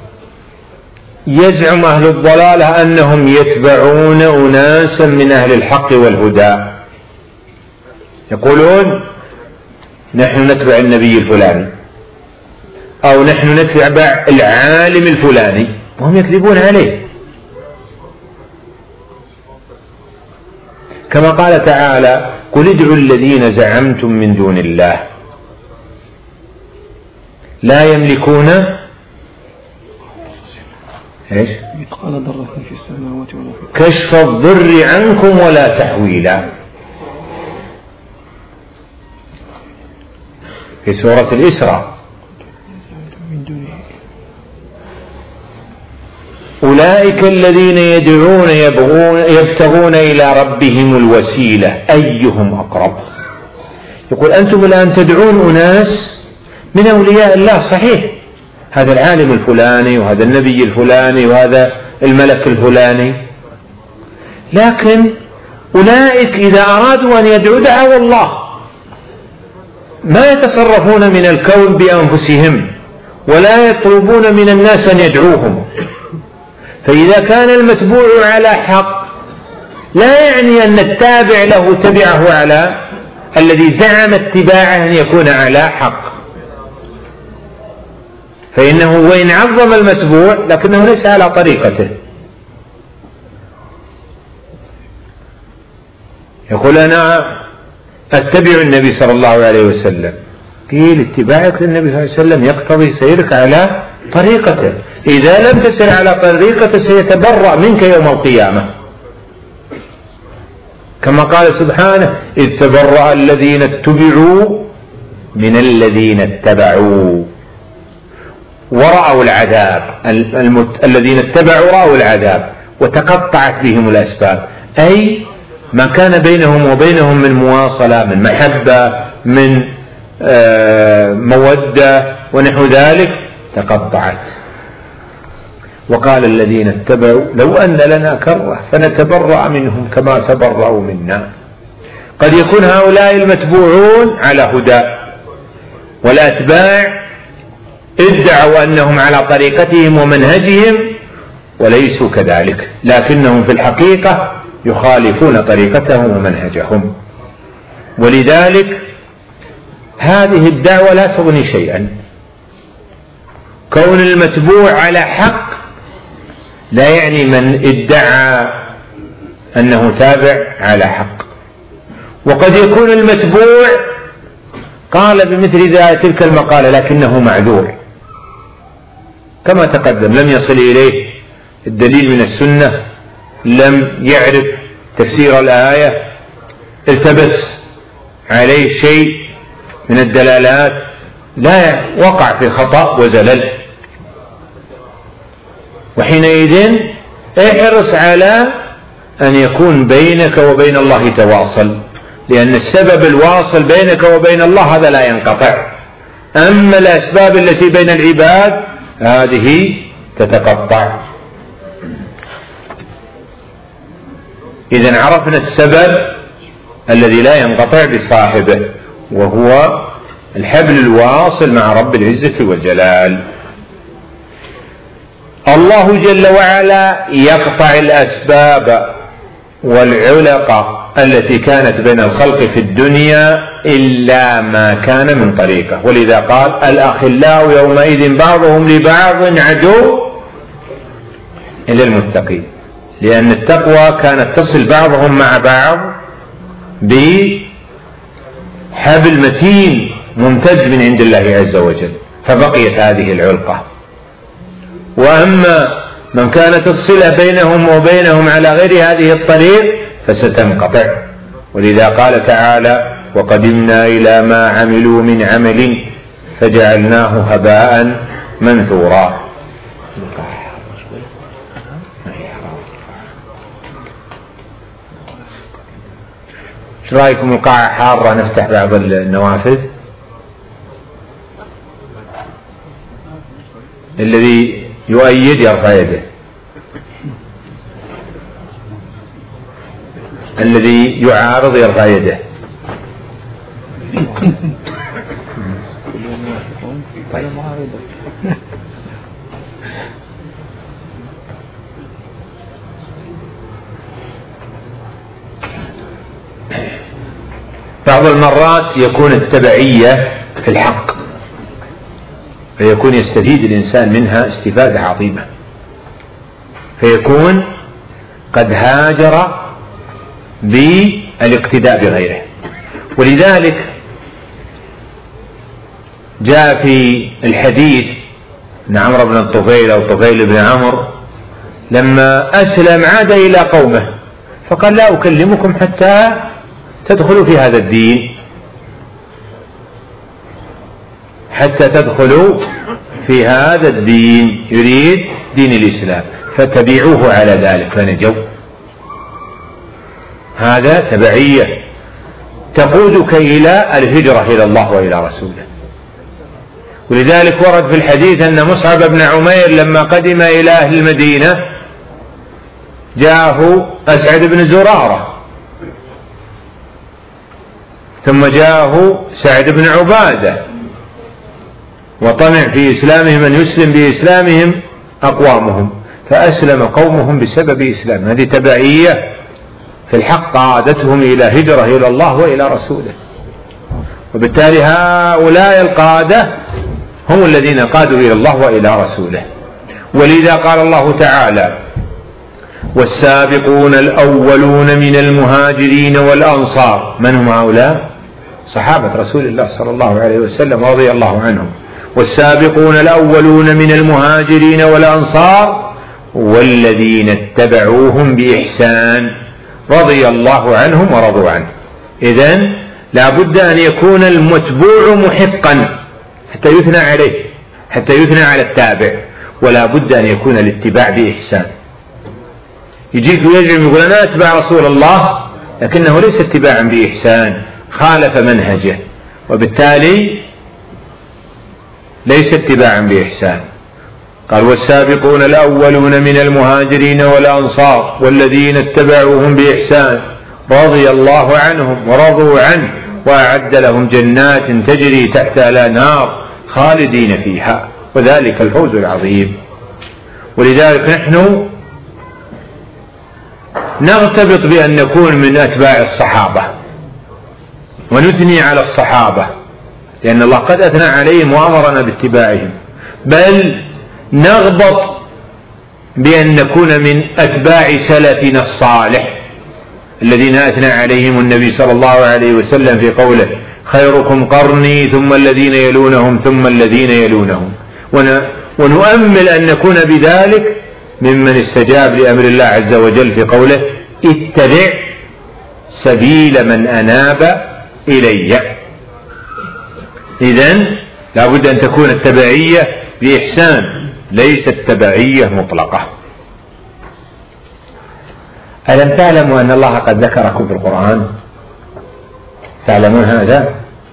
يزعم أهل الضلالة أنهم يتبعون أناسا من أهل الحق والهدى، يقولون نحن نتبع النبي الفلاني أو نحن نتبع العالم الفلاني، وهم يكذبون عليه. كما قال تعالى قل ادعوا الذين زعمتم من دون الله لا يملكون ايش؟ مثقال ذرة في السماوات ولا في الأرض كشف الضر عنكم ولا تحويلا، في سورة الإسراء. أولئك الذين يدعون يبتغون إلى ربهم الوسيلة أيهم أقرب. يقول أنتم الآن تدعون أناس من أولياء الله، صحيح، هذا العالم الفلاني وهذا النبي الفلاني وهذا الملك الفلاني، لكن أولئك إذا أرادوا أن يدعوا دعوا الله، ما يتصرفون من الكون بأنفسهم ولا يطلبون من الناس أن يدعوهم. فإذا كان المتبوع على حق لا يعني أن التابع له تبعه على الذي زعم اتباعه أن يكون على حق، فإنه وإن عظم المتبوع لكنه ليس على طريقته. يقول أنا أتبع النبي صلى الله عليه وسلم، قيل اتباعك للنبي صلى الله عليه وسلم يقتضي سيرك على طريقته، إذا لم تسر على طريقته سيتبرأ منك يوم القيامة، كما قال سبحانه إذ تبرأ الذين اتبعوا من الذين اتبعوا ورأوا العذاب. الذين اتبعوا رأوا العذاب وتقطعت بهم الأسباب، أي ما كان بينهم وبينهم من مواصلة، من محبة، من مودة ونحو ذلك، تقطعت. وقال الذين اتبعوا لو أن لنا كرة فنتبرأ منهم كما تبرأوا منا. قد يكون هؤلاء المتبوعون على هدى، والأتباع ادعوا أنهم على طريقتهم ومنهجهم وليسوا كذلك، لكنهم في الحقيقة يخالفون طريقتهم ومنهجهم. ولذلك هذه الدعوة لا تغني شيئا. كون المتبوع على حق لا يعني من ادعى أنه تابع على حق. وقد يكون المتبوع قال بمثل تلك المقالة لكنه معذور، كما تقدم، لم يصل إليه الدليل من السنة، لم يعرف تفسير الآية، التبس عليه شيء من الدلالات، لا وقع في خطأ وزلل. وحينئذ احرص على أن يكون بينك وبين الله تواصل، لأن السبب الواصل بينك وبين الله هذا لا ينقطع. أما الأسباب التي بين العباد هذه تتقطع. إذن عرفنا السبب الذي لا ينقطع بصاحبه، وهو الحبل الواصل مع رب العزة والجلال. الله جل وعلا يقطع الأسباب والعلق التي كانت بين الخلق في الدنيا إلا ما كان من طريقه. ولذا قال الأخلاء يومئذ بعضهم لبعض عدو إلا المتقين، لأن التقوى كانت تصل بعضهم مع بعض بحبل متين ممتد من عند الله عز وجل، فبقيت هذه العلقة. وأما من كانت الصلة بينهم وبينهم على غير هذه الطريق فستنقطع. ولذا قال تعالى وقدمنا إلى ما عملوا من عمل فجعلناه هباء منثورا. ايش رايكم القاعة حارة نفتح بعض النوافذ؟ الذي يؤيد يرفع يده، الذي يعارض يرفع يده. طيب. بعض المرات يكون التبعية في الحق فيكون يستفيد الإنسان منها استفادة عظيمة، فيكون قد هاجر بالاقتداء بغيره. ولذلك جاء في الحديث أن عمرو بن الطفيل أو طفيل بن عمرو لما أسلم عاد إلى قومه فقال لا أكلمكم حتى تدخلوا في هذا الدين، حتى تدخلوا في هذا الدين، يريد دين الإسلام، فتبعوه على ذلك فنجوا. هذا تبعية تقودك إلى الهجرة إلى الله وإلى رسوله. ولذلك ورد في الحديث أن مصعب بن عمير لما قدم إلى أهل المدينة جاءه أسعد بن زرارة، ثم جاءه سعد بن عبادة، وطمع في إسلامهم أن يسلم بإسلامهم أقوامهم، فأسلم قومهم بسبب إسلام. هذه تبعية في الحق قادتهم إلى هجرة إلى الله وإلى رسوله. وبالتالي هؤلاء القادة هم الذين قادوا إلى الله وإلى رسوله. ولذا قال الله تعالى والسابقون الأولون من المهاجرين والأنصار. من هم هؤلاء؟ صحابة رسول الله صلى الله عليه وسلم رضي الله عنهم. والسابقون الأولون من المهاجرين والأنصار والذين اتبعوهم بإحسان رضي الله عنهم ورضوا عنه. إذن لا بد أن يكون المتبوع محقا حتى يثنى عليه، حتى يثنى على التابع، ولا بد أن يكون الاتباع بإحسان. يجيك ويزعم يقول أنا أتبع رسول الله لكنه ليس اتباعا بإحسان، خالف منهجه، وبالتالي ليس اتباعا بإحسان. قال: والسابقون الأولون من المهاجرين والأنصار والذين اتبعوهم بإحسان رضي الله عنهم ورضوا عنه وأعد لهم جنات تجري تحتها الأنهار خالدين فيها وذلك الفوز العظيم. ولذلك نحن نرتبط بأن نكون من أتباع الصحابة ونثني على الصحابة، لأن الله قد أثنى عليهم وأمرنا باتباعهم، بل نغبط بأن نكون من أتباع سلفنا الصالح الذين أثنى عليهم النبي صلى الله عليه وسلم في قوله: خيركم قرني ثم الذين يلونهم ثم الذين يلونهم. ونؤمل أن نكون بذلك ممن استجاب لأمر الله عز وجل في قوله: اتبع سبيل من أناب إلي. إذن لا بد أن تكون التبعية بإحسان، ليست تبعية مطلقة. ألم تعلموا أن الله قد ذكركم في القرآن؟ تعلمون هذا؟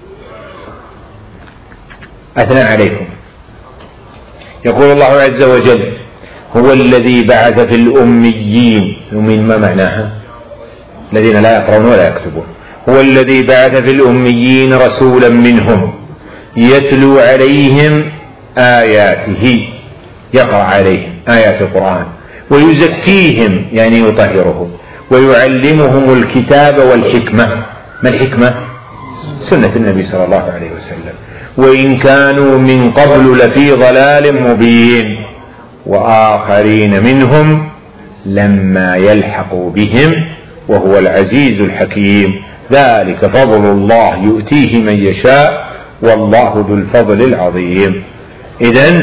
أثنى عليكم. يقول الله عز وجل: هو الذي بعث في الأميين. الأميين ما معناها؟ الذين لا يقرؤون ولا يكتبون. هو الذي بعث في الأميين رسولا منهم يتلو عليهم آياته، يقرأ عليهم آيات القرآن، ويزكيهم يعني يطهرهم، ويعلمهم الكتاب والحكمة. ما الحكمة؟ سنة النبي صلى الله عليه وسلم. وإن كانوا من قبل لفي ضلال مبين وآخرين منهم لما يلحقوا بهم وهو العزيز الحكيم. ذلك فضل الله يؤتيه من يشاء والله ذو الفضل العظيم. إذن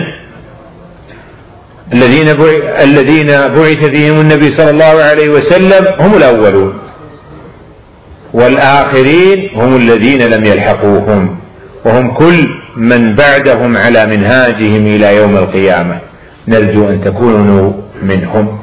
الذين بعث فيهم النبي صلى الله عليه وسلم هم الأولون، والآخرين هم الذين لم يلحقوهم، وهم كل من بعدهم على منهاجهم إلى يوم القيامة. نرجو أن تكونوا منهم.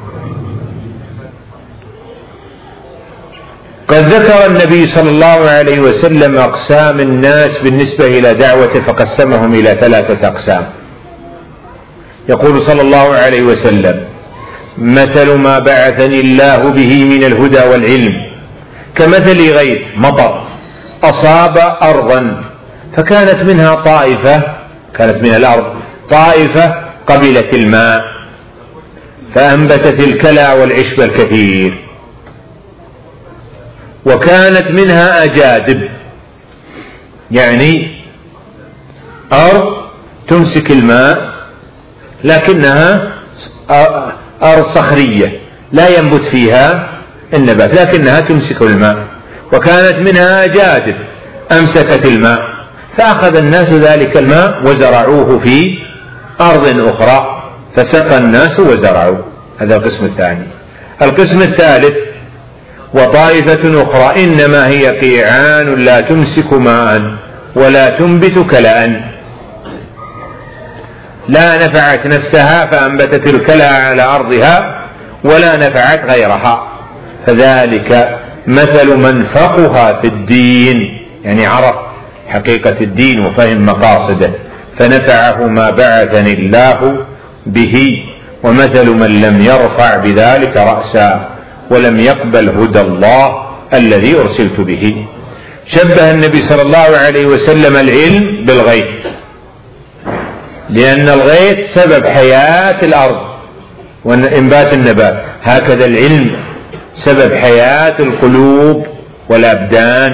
قد ذكر النبي صلى الله عليه وسلم أقسام الناس بالنسبة إلى دعوته فقسمهم إلى 3 أقسام. يقول صلى الله عليه وسلم: مثل ما بعثني الله به من الهدى والعلم كمثل غيث مطر أصاب أرضا فكانت منها طائفة، كانت من الأرض طائفة قبلت الماء فأنبتت الكلى والعشب الكثير، وكانت منها أجادب يعني أرض تمسك الماء لكنها أرض صخرية لا ينبت فيها النبات لكنها تمسك الماء، وكانت منها أجادب أمسكت الماء فأخذ الناس ذلك الماء وزرعوه في أرض أخرى فسقى الناس وزرعوا. هذا القسم الثاني. القسم الثالث: وطائفة أخرى إنما هي قيعان لا تمسك ماء ولا تنبت كلأ، لا نفعت نفسها فأنبتت الكلى على أرضها ولا نفعت غيرها، فذلك مثل من فقه في الدين يعني عرف حقيقة الدين وفهم مقاصده فنفعه ما بعثني الله به، ومثل من لم يرفع بذلك رأسا ولم يقبل هدى الله الذي أرسلت به. شبه النبي صلى الله عليه وسلم العلم بالغيث، لأن الغيث سبب حياة الأرض وإنبات النبات، هكذا العلم سبب حياة القلوب والأبدان.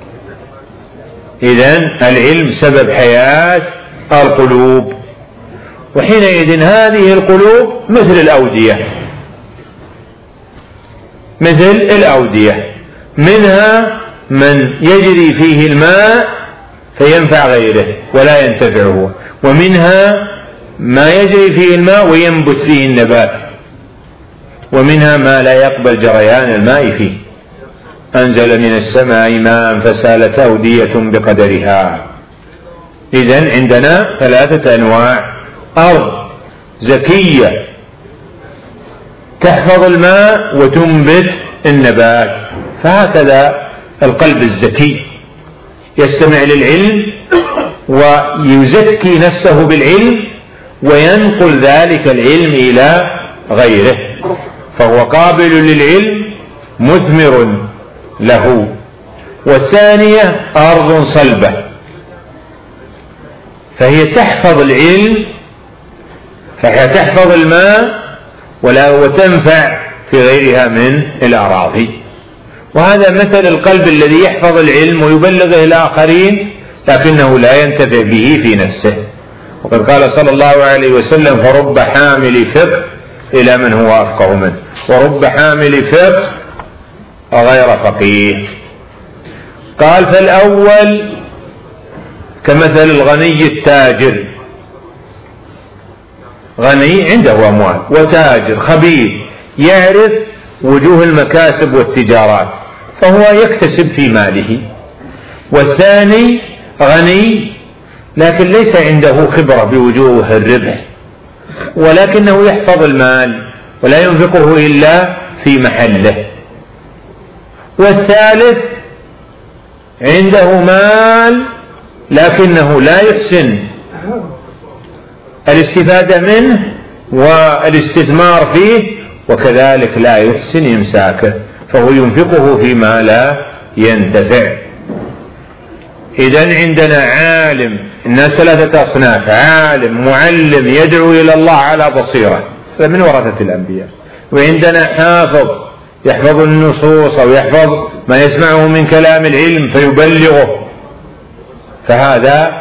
إذن العلم سبب حياة القلوب، وحينئذ هذه القلوب مثل الأودية، منها من يجري فيه الماء فينفع غيره ولا ينتفعه، ومنها ما يجري فيه الماء وينبت فيه النبات، ومنها ما لا يقبل جريان الماء فيه. أنزل من السماء ماء فسالت أودية بقدرها. إذن عندنا 3 أنواع: أرض زكية تحفظ الماء وتنبت النبات، فهكذا القلب الزكي يستمع للعلم ويزكي نفسه بالعلم وينقل ذلك العلم إلى غيره، فهو قابل للعلم مثمر له. والثانية أرض صلبة، فهي تحفظ العلم، فهي تحفظ الماء وتنفع في غيرها من الأراضي. وهذا مثل القلب الذي يحفظ العلم ويبلغه الآخرين لكنه لا ينتفع به في نفسه. وقد قال صلى الله عليه وسلم: فرب حامل فقه إلى من هو أفقه منه، ورب حامل فقه غير فقيه. قال: فالأول كمثل الغني التاجر، غني عنده أموال وتاجر خبير يعرف وجوه المكاسب والتجارات فهو يكتسب في ماله. والثاني غني لكن ليس عنده خبرة بوجوه الربح ولكنه يحفظ المال ولا ينفقه إلا في محله. والثالث عنده مال لكنه لا يحسن الاستفادة منه والاستثمار فيه وكذلك لا يحسن إمساكه، فهو ينفقه فيما لا ينتفع. إذن عندنا عالم، الناس ثلاثة أصناف: عالم، معلم، يدعو إلى الله على بصيرة، من ورثة الأنبياء. وعندنا حافظ يحفظ النصوص أو يحفظ ما يسمعه من كلام العلم فيبلغه، فهذا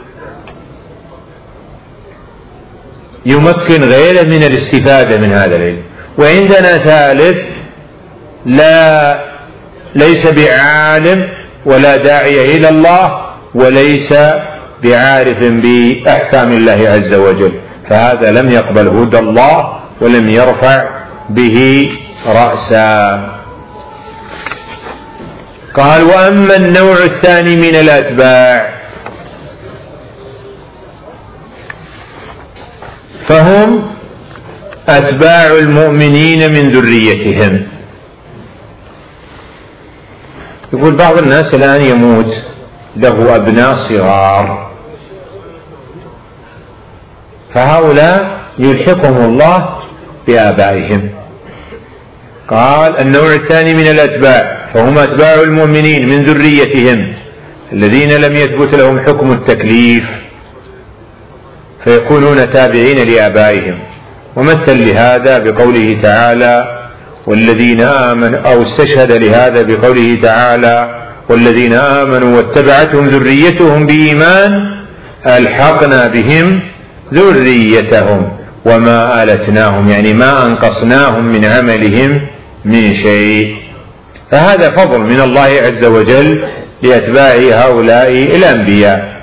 يمكن غيره من الاستفادة من هذا العلم. وعندنا ثالث ليس بعالم ولا داعية إلى الله وليس بعارف بأحكام الله عز وجل، فهذا لم يقبل هدى الله ولم يرفع به رأسا. قال: وأما النوع الثاني من الأتباع فهم أتباع المؤمنين من ذريتهم. يقول بعض الناس الآن يموت له أبناء صغار، فهؤلاء يلحقهم الله بآبائهم. قال: النوع الثاني من الأتباع فهم أتباع المؤمنين من ذريتهم الذين لم يثبت لهم حكم التكليف فيكونون تابعين لآبائهم. ومثل لهذا بقوله تعالى: والذين آمنوا، أو استشهد لهذا بقوله تعالى: والذين آمنوا واتبعتهم ذريتهم بإيمان ألحقنا بهم ذريتهم وما آلتناهم، يعني ما أنقصناهم من عملهم من شيء. فهذا فضل من الله عز وجل لأتباع هؤلاء الأنبياء.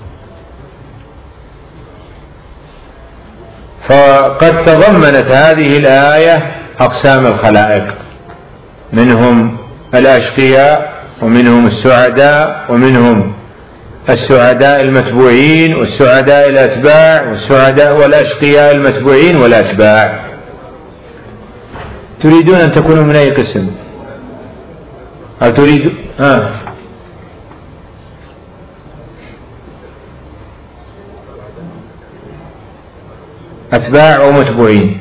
فقد تضمنت هذه الآية أقسام الخلائق، منهم الأشقياء ومنهم السعداء ومنهم السعداء المتبوعين والسعداء الأتباع والسعداء والأشقياء المتبوعين والأتباع. تريدون أن تكونوا من أي قسم؟ هل تريد أتباع أو متبوعين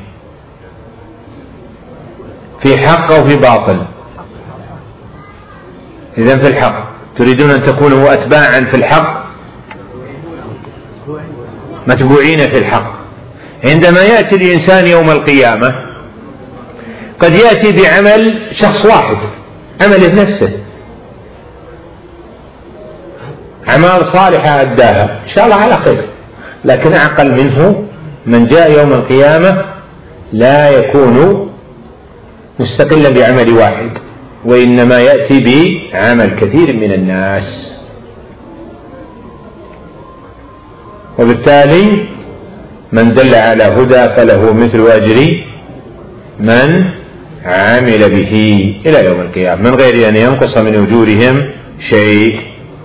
في حق أو في باطل؟ إذن في الحق. تريدون أن تكونوا أتباعا في الحق، متبوعين في الحق. عندما يأتي الإنسان يوم القيامة قد يأتي بعمل شخص واحد، عمله نفسه، أعمال صالحة أداها إن شاء الله على خير، لكن أعقل منه من جاء يوم القيامة لا يكون مستقلا بعمل واحد وإنما يأتي بعمل كثير من الناس. وبالتالي من دل على هدى فله مثل أجر من عمل به إلى يوم القيامة من غير أن ينقص من أجورهم شيء.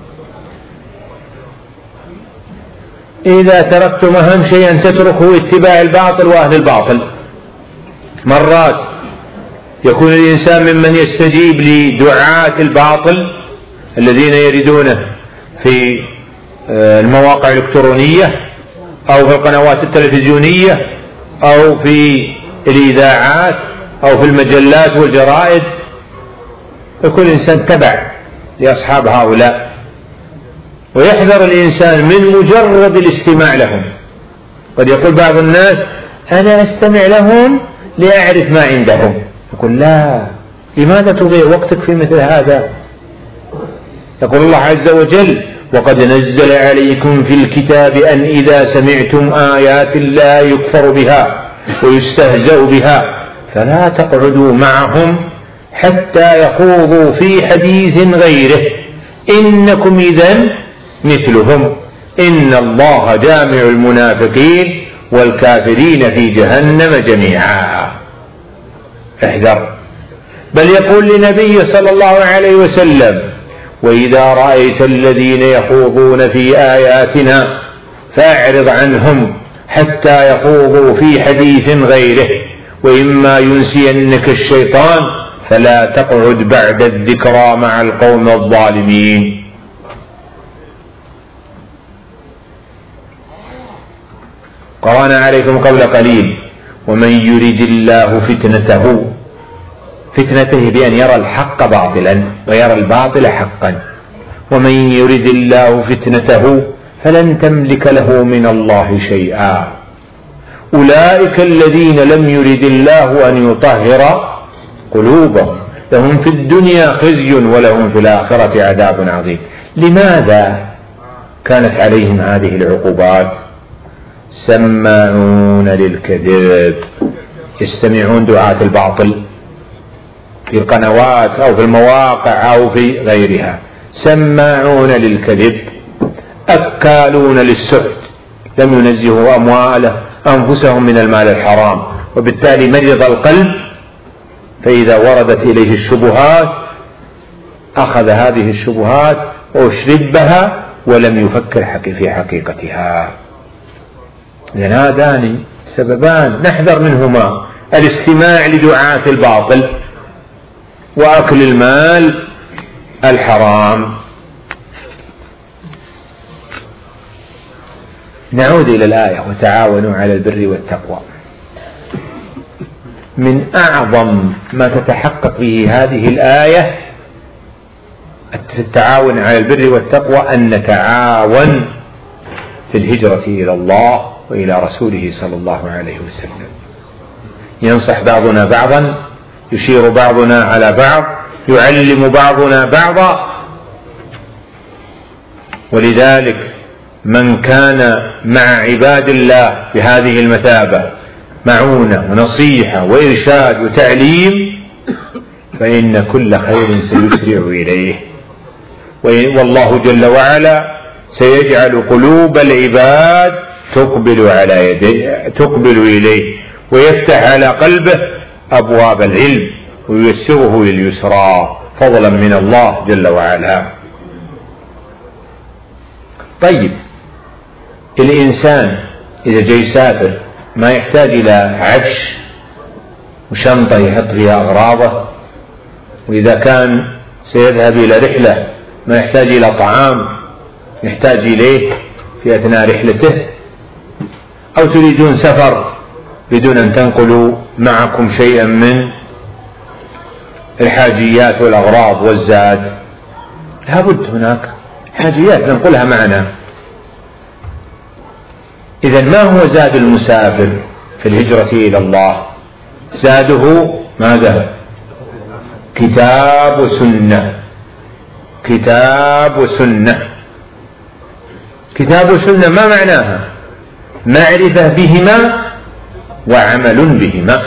إذا تركتم أهم شيء أن تتركوا اتباع الباطل وأهل الباطل. مرات يكون الإنسان ممن يستجيب لدعاة الباطل الذين يردونه في المواقع الإلكترونية أو في القنوات التلفزيونية أو في الإذاعات أو في المجلات والجرائد. يكون الإنسان تبع لأصحاب هؤلاء، ويحذر الإنسان من مجرد الاستماع لهم. قد يقول بعض الناس أنا أستمع لهم لأعرف ما عندهم. يقول لا، لماذا تضيع وقتك في مثل هذا؟ يقول الله عز وجل وقد نزل عليكم في الكتاب أن إذا سمعتم آيات الله يكفر بها ويستهزأ بها فلا تقعدوا معهم حتى يخوضوا في حديث غيره إنكم إذن مثلهم إن الله جامع المنافقين والكافرين في جهنم جميعا. احذر. بل يقول لنبي صلى الله عليه وسلم وإذا رأيت الذين يخوضون في آياتنا فأعرض عنهم حتى يخوضوا في حديث غيره وإما ينسينك الشيطان فلا تقعد بعد الذكرى مع القوم الظالمين. قرأنا عليكم قبل قليل ومن يرد الله فتنته بأن يرى الحق باطلا ويرى الباطل حقا. ومن يرد الله فتنته فلن تملك له من الله شيئا. أولئك الذين لم يرد الله أن يطهر قلوبهم لهم في الدنيا خزي ولهم في الآخرة عذاب عظيم. لماذا كانت عليهم هذه العقوبات؟ سماعون للكذب، يستمعون دعاة الباطل في القنوات أو في المواقع أو في غيرها. سماعون للكذب، أكالون للسحت، لم ينزهوا أنفسهم من المال الحرام، وبالتالي مرض القلب، فإذا وردت إليه الشبهات أخذ هذه الشبهات وأشرب بها ولم يفكر في حقيقتها. لأن هذان سببان نحذر منهما: الاستماع لدعاة الباطل وأكل المال الحرام. نعود إلى الآية وتعاونوا على البر والتقوى. من أعظم ما تتحقق به هذه الآية في التعاون على البر والتقوى أن نتعاون في الهجرة إلى الله وإلى رسوله صلى الله عليه وسلم. ينصح بعضنا بعضا، يشير بعضنا على بعض، يعلم بعضنا بعضا. ولذلك من كان مع عباد الله بهذه المثابة معونة ونصيحة وإرشاد وتعليم فإن كل خير سيسرع إليه، والله جل وعلا سيجعل قلوب العباد تقبل إليه، ويفتح على قلبه أبواب العلم وييسره لليسرى فضلا من الله جل وعلا. طيب، الإنسان إذا جاي يسافر ما يحتاج إلى عفش وشنطة يحط فيها أغراضه، وإذا كان سيذهب إلى رحلة ما يحتاج إلى طعام يحتاج إليه في أثناء رحلته. أو تريدون سفر بدون أن تنقلوا معكم شيئا من الحاجيات والأغراض والزاد، لابد هناك حاجيات ننقلها معنا. إذن ما هو زاد المسافر في الهجرة إلى الله؟ زاده ماذا؟ كتاب وسنة. كتاب وسنة. كتاب وسنة ما معناها؟ معرفة بهما وعمل بهما.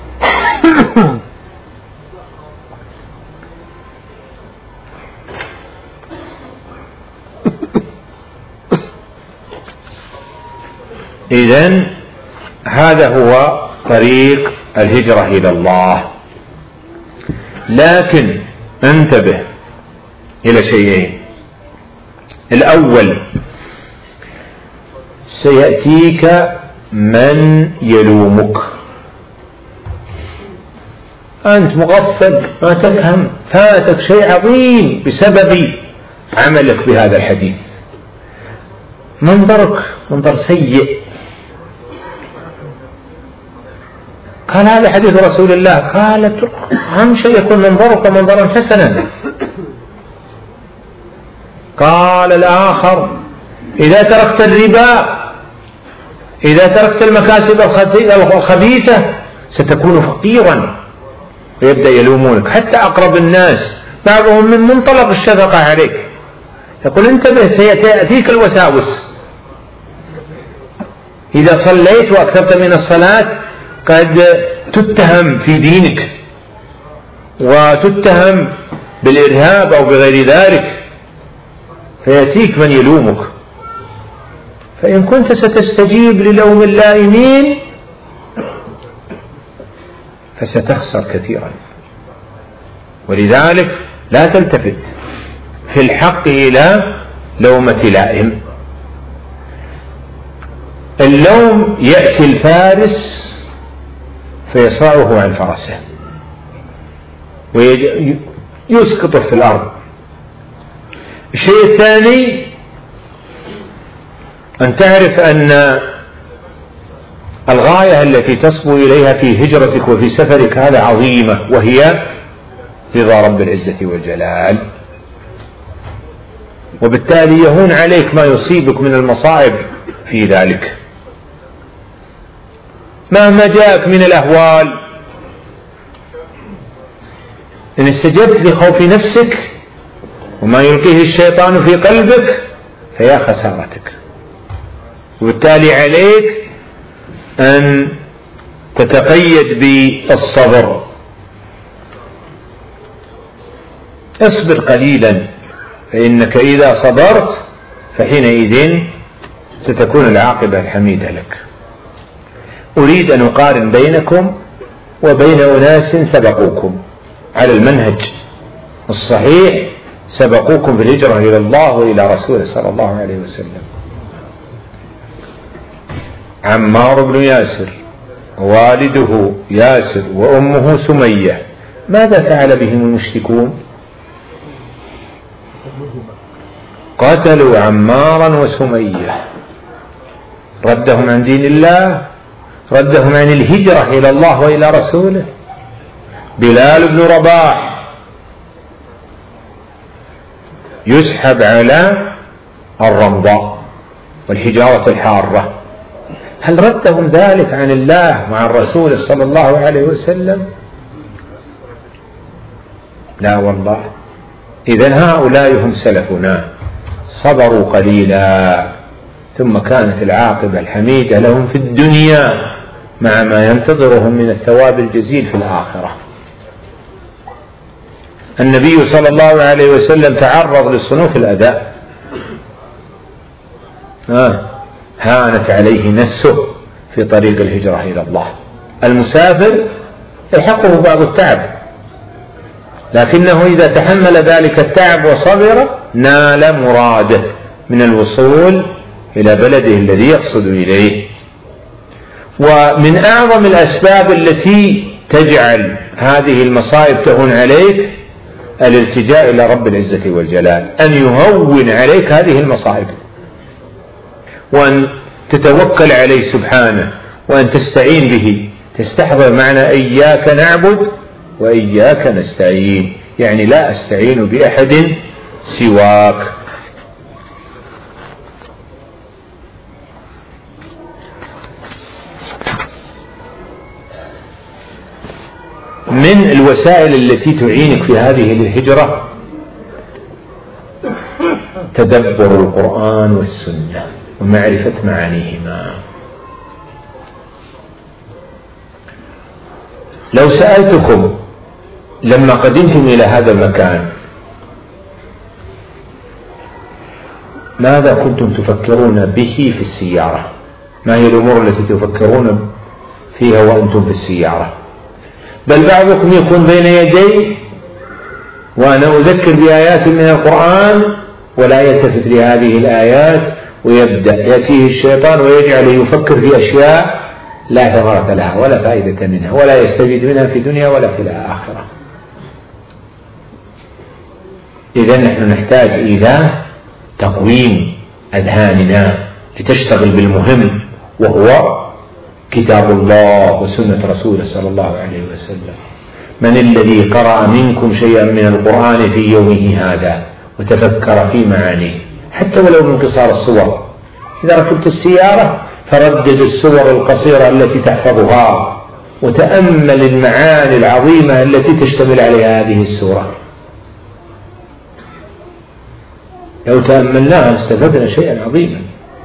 إذن هذا هو طريق الهجرة إلى الله. لكن انتبه إلى شيئين. الأول، سيأتيك من يلومك أنت مغفل ما تفهم، فاتك شيء عظيم بسبب عملك بهذا الحديث. منظرك منظر سيء. قال هذا حديث رسول الله. قالت أهم شيء يكون منظرك منظرا حسنا. قال الآخر إذا تركت الربا، إذا تركت المكاسب الخبيثة ستكون فقيرا. ويبدأ يلومونك حتى أقرب الناس، بعضهم من منطلق الشفقة عليك يقول انتبه سيأتيك الوساوس. إذا صليت وأكثرت من الصلاة قد تتهم في دينك وتتهم بالإرهاب أو بغير ذلك، فيأتيك من يلومك. فإن كنت ستستجيب للوم اللائمين فستخسر كثيرا. ولذلك لا تلتفت في الحق إلى لومة لائم. اللوم يأتي الفارس فيصرعه عن فرسه ويسقطه في الأرض. الشيء الثاني أن تعرف أن الغاية التي تصبو إليها في هجرتك وفي سفرك هذا عظيمة، وهي رضا رب العزة والجلال. وبالتالي يهون عليك ما يصيبك من المصائب في ذلك مهما جاءك من الأهوال. إن استجبت لخوف نفسك وما يلقيه الشيطان في قلبك فيا خسارتك. وبالتالي عليك أن تتقيد بالصبر. اصبر قليلا، فإنك إذا صبرت فحينئذ ستكون العاقبة الحميدة لك. أريد أن أقارن بينكم وبين أناس سبقوكم على المنهج الصحيح، سبقوكم في الهجرة إلى الله وإلى رسوله صلى الله عليه وسلم. عمار بن ياسر والده ياسر وأمه سمية، ماذا فعل بهم المشركون؟ قتلوا عمارا وسمية، ردهم عن دين الله، ردهم عن الهجرة إلى الله وإلى رسوله. بلال بن رباح يسحب على الرمضاء والحجارة الحارة، هل ردهم ذلك عن الله مع الرسول صلى الله عليه وسلم؟ لا والله. إذن هؤلاء هم سلفنا، صبروا قليلا ثم كانت العاقبة الحميدة لهم في الدنيا مع ما ينتظرهم من الثواب الجزيل في الآخرة. النبي صلى الله عليه وسلم تعرض لصنوف الأداء، هانت عليه نفسه في طريق الهجرة إلى الله. المسافر يحقه بعض التعب، لكنه إذا تحمل ذلك التعب وصبر نال مراده من الوصول إلى بلده الذي يقصد إليه. ومن أعظم الأسباب التي تجعل هذه المصائب تهون عليك الالتجاء إلى رب العزة والجلال، أن يهون عليك هذه المصائب، وأن تتوكل عليه سبحانه، وأن تستعين به. تستحضر معنى إياك نعبد وإياك نستعين، يعني لا أستعين بأحد سواك. من الوسائل التي تعينك في هذه الهجرة تدبر القرآن والسنة ومعرفة معانيهما. لو سألتكم لما قدمتم إلى هذا المكان ماذا كنتم تفكرون به في السيارة، ما هي الأمور التي تفكرون فيها وأنتم في السيارة؟ بل بعضكم يكون بين يدي وأنا أذكر بآيات من القرآن ولا يلتفت لهذه الآيات، ويبدأ يأتيه الشيطان ويجعل يفكر في أشياء لا ثمرة لها ولا فائدة منها ولا يستفيد منها في الدنيا ولا في الآخرة. إذن نحن نحتاج إلى تقويم أذهاننا لتشتغل بالمهم، وهو كتاب الله وسنة رسوله صلى الله عليه وسلم. من الذي قرأ منكم شيئا من القرآن في يومه هذا وتفكر في معانيه، حتى ولو من قصار الصور؟ إذا ركبت السيارة فردد السور القصيرة التي تحفظها وتأمل المعاني العظيمة التي تشتمل عليها هذه السورة. لو تأملناها استفدنا شيئا عظيما،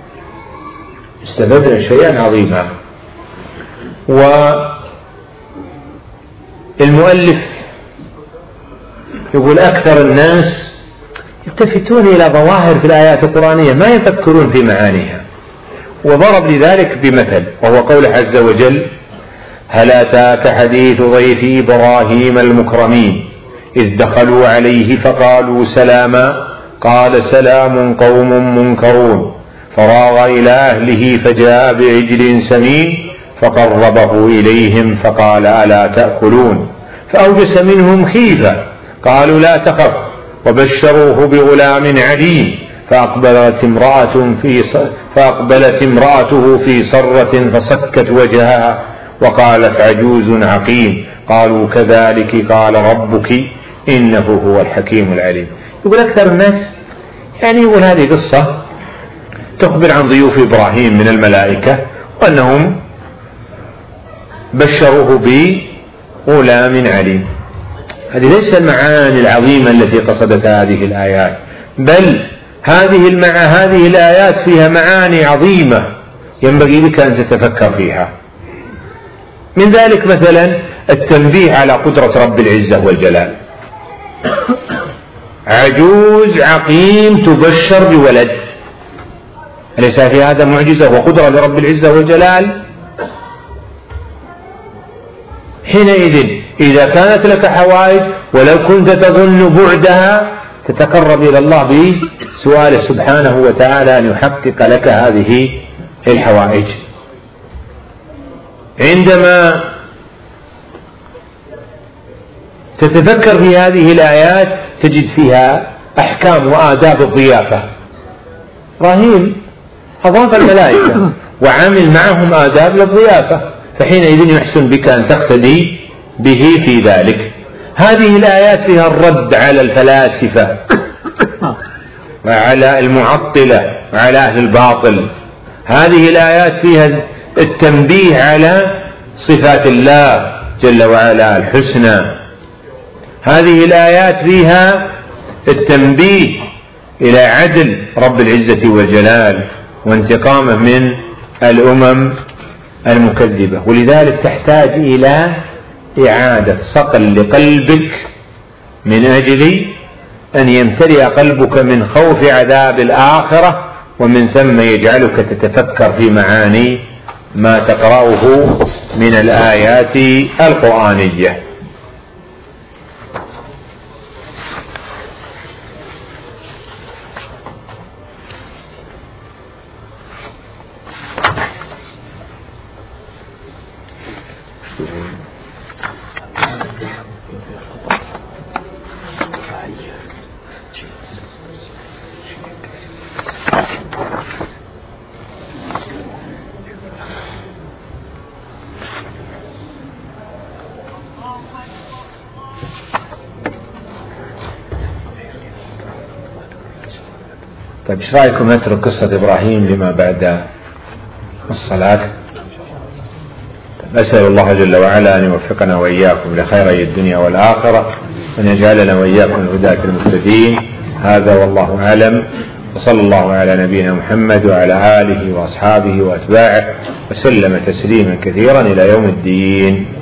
استفدنا شيئا عظيما. والمؤلف يقول أكثر الناس يلتفتون إلى ظواهر في الآيات القرآنية ما يفكرون في معانيها، وضرب لذلك بمثل وهو قوله عز وجل: هل أتاك حديث ضيف إبراهيم المكرمين إذ دخلوا عليه فقالوا سلاما قال سلام قوم منكرون فراغ إلى أهله فجاء بعجل سمين فقربه إليهم فقال ألا تأكلون فأوجس منهم خيفة قالوا لا تخف وبشروه بغلام عليم فأقبلت امرأته في صرة فصكت وجهها وقالت عجوز عقيم قالوا كذلك قال ربك إنه هو الحكيم العليم. يقول أكثر الناس يقول هذه قصة تخبر عن ضيوف إبراهيم من الملائكة وأنهم بشروه بغلام عليم. هذه ليس المعاني العظيمة التي قصدتها هذه الآيات، بل هذه الآيات فيها معاني عظيمة ينبغي لك أن تتفكر فيها. من ذلك مثلا التنبيه على قدرة رب العزة والجلال. عجوز عقيم تبشر بولد، أليس في هذا معجزة وقدرة لرب العزة والجلال؟ حينئذ إذا كانت لك حوائج ولو كنت تظن بعدها تتقرب إلى الله بسؤاله سبحانه وتعالى أن يحقق لك هذه الحوائج. عندما تتفكر في هذه الآيات تجد فيها أحكام وآداب الضيافة. إبراهيم أضاف الملائكة وعمل معهم آداب للضيافة، فحينئذ يحسن بك أن تقتدي به في ذلك. هذه الآيات فيها الرد على الفلاسفة وعلى المعطلة وعلى أهل الباطل. هذه الآيات فيها التنبيه على صفات الله جل وعلا الحسنى. هذه الآيات فيها التنبيه إلى عدل رب العزة والجلال وانتقامه من الأمم المكذبة. ولذلك تحتاج إلى إعادة صقل لقلبك من أجل أن يمتلئ قلبك من خوف عذاب الآخرة، ومن ثم يجعلك تتفكر في معاني ما تقرأه من الآيات القرآنية. طيب ايش رايكم نترك قصة ابراهيم لما بعد الصلاة؟ أسأل الله جل وعلا أن يوفقنا وإياكم لخيري الدنيا والآخرة، وأن يجعلنا وإياكم الهداة المهتدين. هذا والله أعلم، وصلى الله على نبينا محمد وعلى آله وأصحابه وأتباعه وسلم تسليما كثيرا إلى يوم الدين.